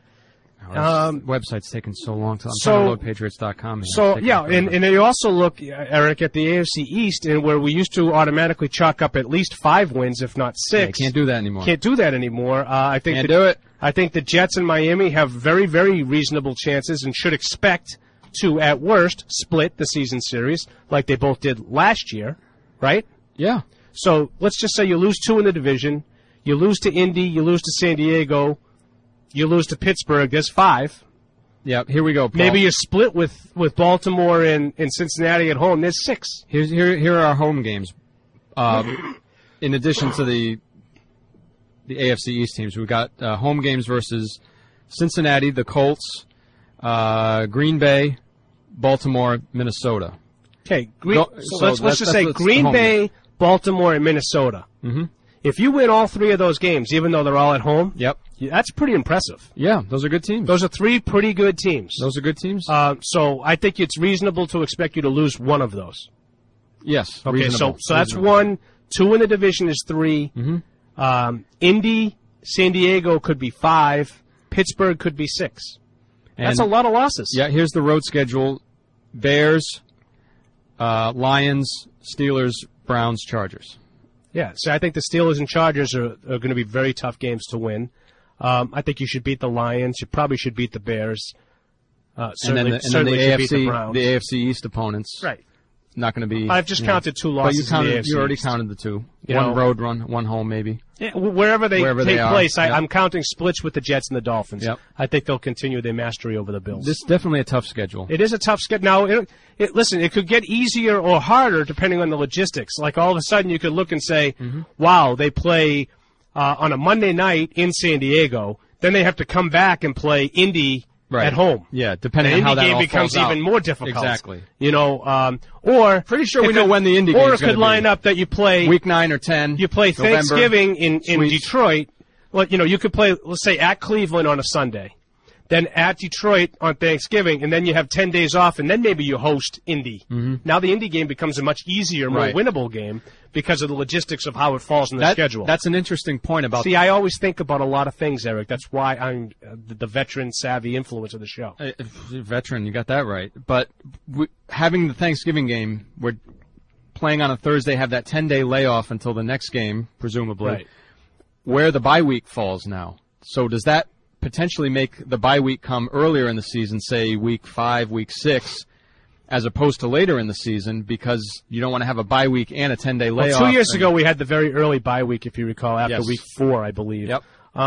Website's taking so long to load Patriots.com. So, yeah, and you also look, Eric, at the AFC East, and where we used to automatically chalk up at least 5 wins, if not 6. Yeah, can't do that anymore. Can't do that anymore. I think Can't do it. I think the Jets and Miami have very, very reasonable chances and should expect to, at worst, split the season series like they both did last year, right? Yeah. So let's just say you lose 2 in the division, you lose to Indy, you lose to San Diego, you lose to Pittsburgh. There's 5. Yeah, here we go, Paul. Maybe you split with Baltimore and Cincinnati at home. There's 6. Here are our home games. In addition to the AFC East teams, we've got home games versus Cincinnati, the Colts, Green Bay, Baltimore, Minnesota. Okay, let's just say Green Bay, Baltimore, and Minnesota. Mm-hmm. If you win all 3 of those games, even though they're all at home, that's pretty impressive. Yeah, those are good teams. Those are 3 pretty good teams. Those are good teams. So I think it's reasonable to expect you to lose one of those. Yes. Okay, reasonable. so that's 1. 2 in the division is 3. Mm-hmm. Indy, San Diego could be 5. Pittsburgh could be 6. That's a lot of losses. Yeah, here's the road schedule. Bears, Lions, Steelers, Browns, Chargers. Yeah, so I think the Steelers and Chargers are going to be very tough games to win. I think you should beat the Lions. You probably should beat the Bears. Certainly and then the should AFC, beat the Browns. The AFC East opponents. Right. Not going to be. I've just counted 2 losses. But in the AFC you already East. counted the 2. You one know, road run, 1 home, maybe. Yeah, wherever they take place, Yep. I'm counting splits with the Jets and the Dolphins. Yep. I think they'll continue their mastery over the Bills. This is definitely a tough schedule. It is a tough schedule. Now, listen, it could get easier or harder depending on the logistics. Like all of a sudden you could look and say, wow, they play on a Monday night in San Diego. Then they have to come back and play Indy at home. Yeah, depending on how that all all becomes falls out. even more difficult. Exactly. You know, or pretty sure we know when the Indy or game's it could line up that you play week 9 or 10. You play November, Thanksgiving in Detroit. Well, you know, you could play, let's say, at Cleveland on a Sunday, then at Detroit on Thanksgiving, and then you have 10 days off, and then maybe you host Indy. Mm-hmm. Now the Indy game becomes a much easier, more winnable game because of the logistics of how it falls in the schedule. That's an interesting point about. See, I always think about a lot of things, Eric. That's why I'm the veteran, savvy influence of the show. Veteran, you got that right. But having the Thanksgiving game, we're playing on a Thursday, have that 10-day layoff until the next game, presumably. Right. Where the bye week falls now. So does that potentially make the bye week come earlier in the season, say week 5, week 6, as opposed to later in the season, because you don't want to have a bye week and a 10-day layoff? Well, 2 years ago we had the very early bye week, if you recall, after Yes. week 4, I believe. Yep.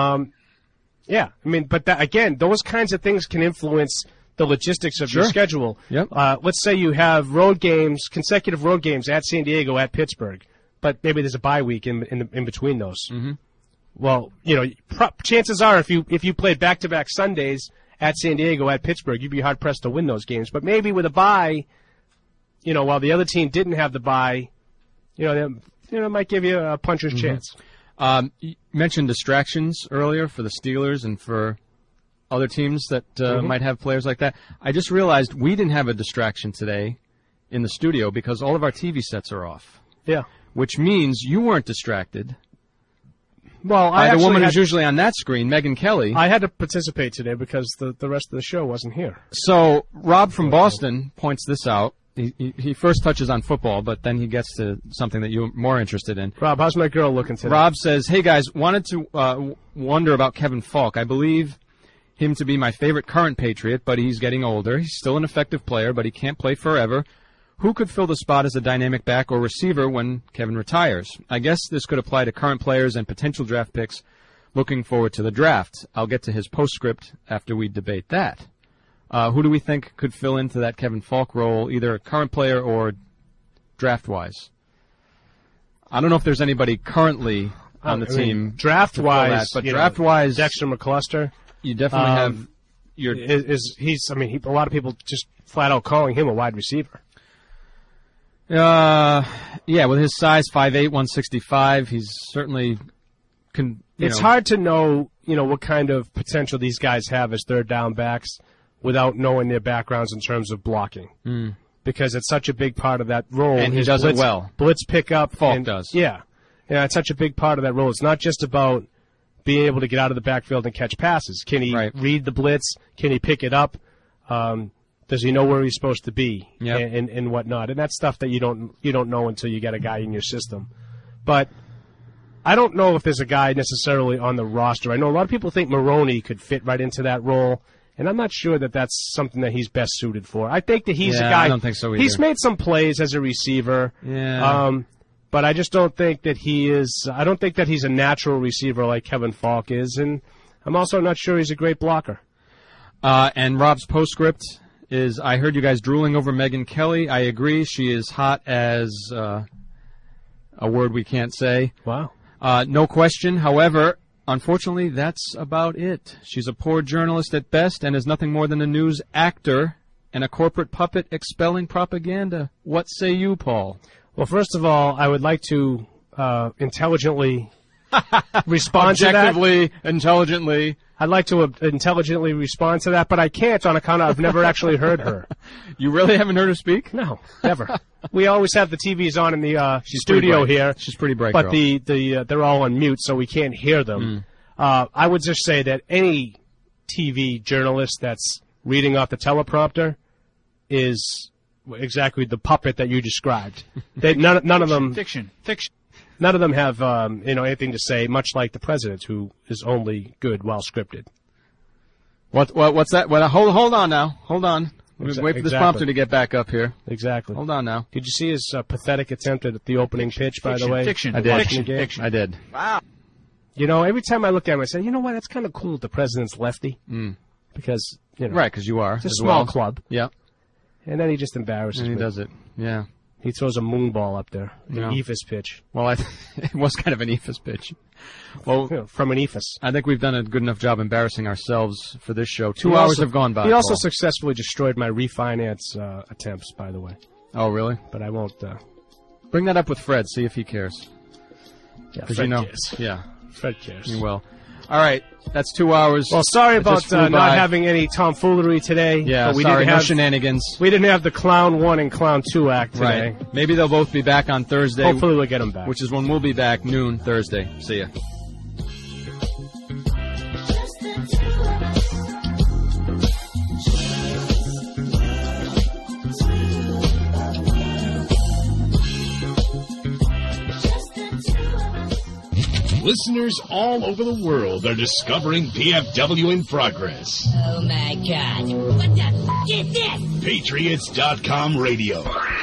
Yeah, I mean, but again, those kinds of things can influence the logistics of your schedule. Yep. Let's say you have road games, consecutive road games at San Diego, at Pittsburgh, but maybe there's a bye week in between those. Mm-hmm. Well, you know, chances are if you played back-to-back Sundays at San Diego, at Pittsburgh, you'd be hard-pressed to win those games. But maybe with a bye, you know, while the other team didn't have the bye, it might give you a puncher's chance. You mentioned distractions earlier for the Steelers and for other teams that might have players like that. I just realized we didn't have a distraction today in the studio because all of our TV sets are off. Yeah. Which means you weren't distracted. Well, by the woman who's usually on that screen, Megyn Kelly. I had to participate today because the rest of the show wasn't here. So Rob from Boston points this out. He first touches on football, but then he gets to something that you're more interested in. Rob, how's my girl looking today? Rob says, hey guys, wanted to wonder about Kevin Falk. I believe him to be my favorite current Patriot, but he's getting older. He's still an effective player, but he can't play forever. Who could fill the spot as a dynamic back or receiver when Kevin retires? I guess this could apply to current players and potential draft picks looking forward to the draft. I'll get to his postscript after we debate that. Who do we think could fill into that Kevin Falk role, either a current player or draft-wise? I don't know if there's anybody currently on the team draft-wise, but draft-wise, Dexter McCluster. You definitely have your. A lot of people just flat out calling him a wide receiver. Yeah, with his size, 5'8", 165, he's certainly. It's hard to know, what kind of potential these guys have as third down backs without knowing their backgrounds in terms of blocking. Because it's such a big part of that role. And he does it well. Blitz pickup. Falk does. Yeah, it's such a big part of that role. It's not just about being able to get out of the backfield and catch passes. Can he read the blitz? Can he pick it up? Does he know where he's supposed to be and whatnot? And that's stuff that you don't know until you get a guy in your system. But I don't know if there's a guy necessarily on the roster. I know a lot of people think Maroney could fit right into that role, and I'm not sure that that's something that he's best suited for. I think that he's a guy. I don't think so either. He's made some plays as a receiver. Yeah. But I just don't think that he is. I don't think that he's a natural receiver like Kevin Falk is, and I'm also not sure he's a great blocker. And Rob's postscript is, I heard you guys drooling over Megyn Kelly. I agree. She is hot as a word we can't say. Wow. No question. However, unfortunately, that's about it. She's a poor journalist at best and is nothing more than a news actor and a corporate puppet expelling propaganda. What say you, Paul? Well, first of all, I would like to intelligently respond to that. Objectively, intelligently. I'd like to intelligently respond to that, but I can't on account of I've never actually heard her. You really haven't heard her speak? No, never. We always have the TVs on in the studio here. She's pretty bright, but girl. they're all on mute, so we can't hear them. I would just say that any TV journalist that's reading off the teleprompter is exactly the puppet that you described. None of them fiction. None of them have anything to say, much like the president, who is only good while scripted. What's that? Well, hold on now. Hold on. Wait for this prompter to get back up here. Exactly. Hold on now. Did you see his pathetic attempt at the opening pitch, by the way? Fiction. I did. I did. Wow. Every time I look at him, I say, you know what? That's kind of cool that the president's lefty. Because, Right, because you are. It's a small club. Yeah. And then he just embarrasses me. And he does it. Yeah. He throws a moon ball up there. An eephus pitch. Well, it was kind of an eephus pitch. Well, from an eephus. I think we've done a good enough job embarrassing ourselves for this show. 2 hours have gone by. He also Paul. successfully destroyed my refinance attempts, by the way. Oh, really? But I won't. Bring that up with Fred. See if he cares. Yeah, Fred cares. Yeah. Fred cares. He will. All right. That's 2 hours. Well, sorry about not having any tomfoolery today. Yeah, but we sorry, didn't no have shenanigans. We didn't have the Clown 1 and Clown 2 act today. Right. Maybe they'll both be back on Thursday. Hopefully we'll get them back. Which is when we'll be back, noon Thursday. See ya. Listeners all over the world are discovering PFW in Progress. Oh, my God. What the f*** is this? Patriots.com radio.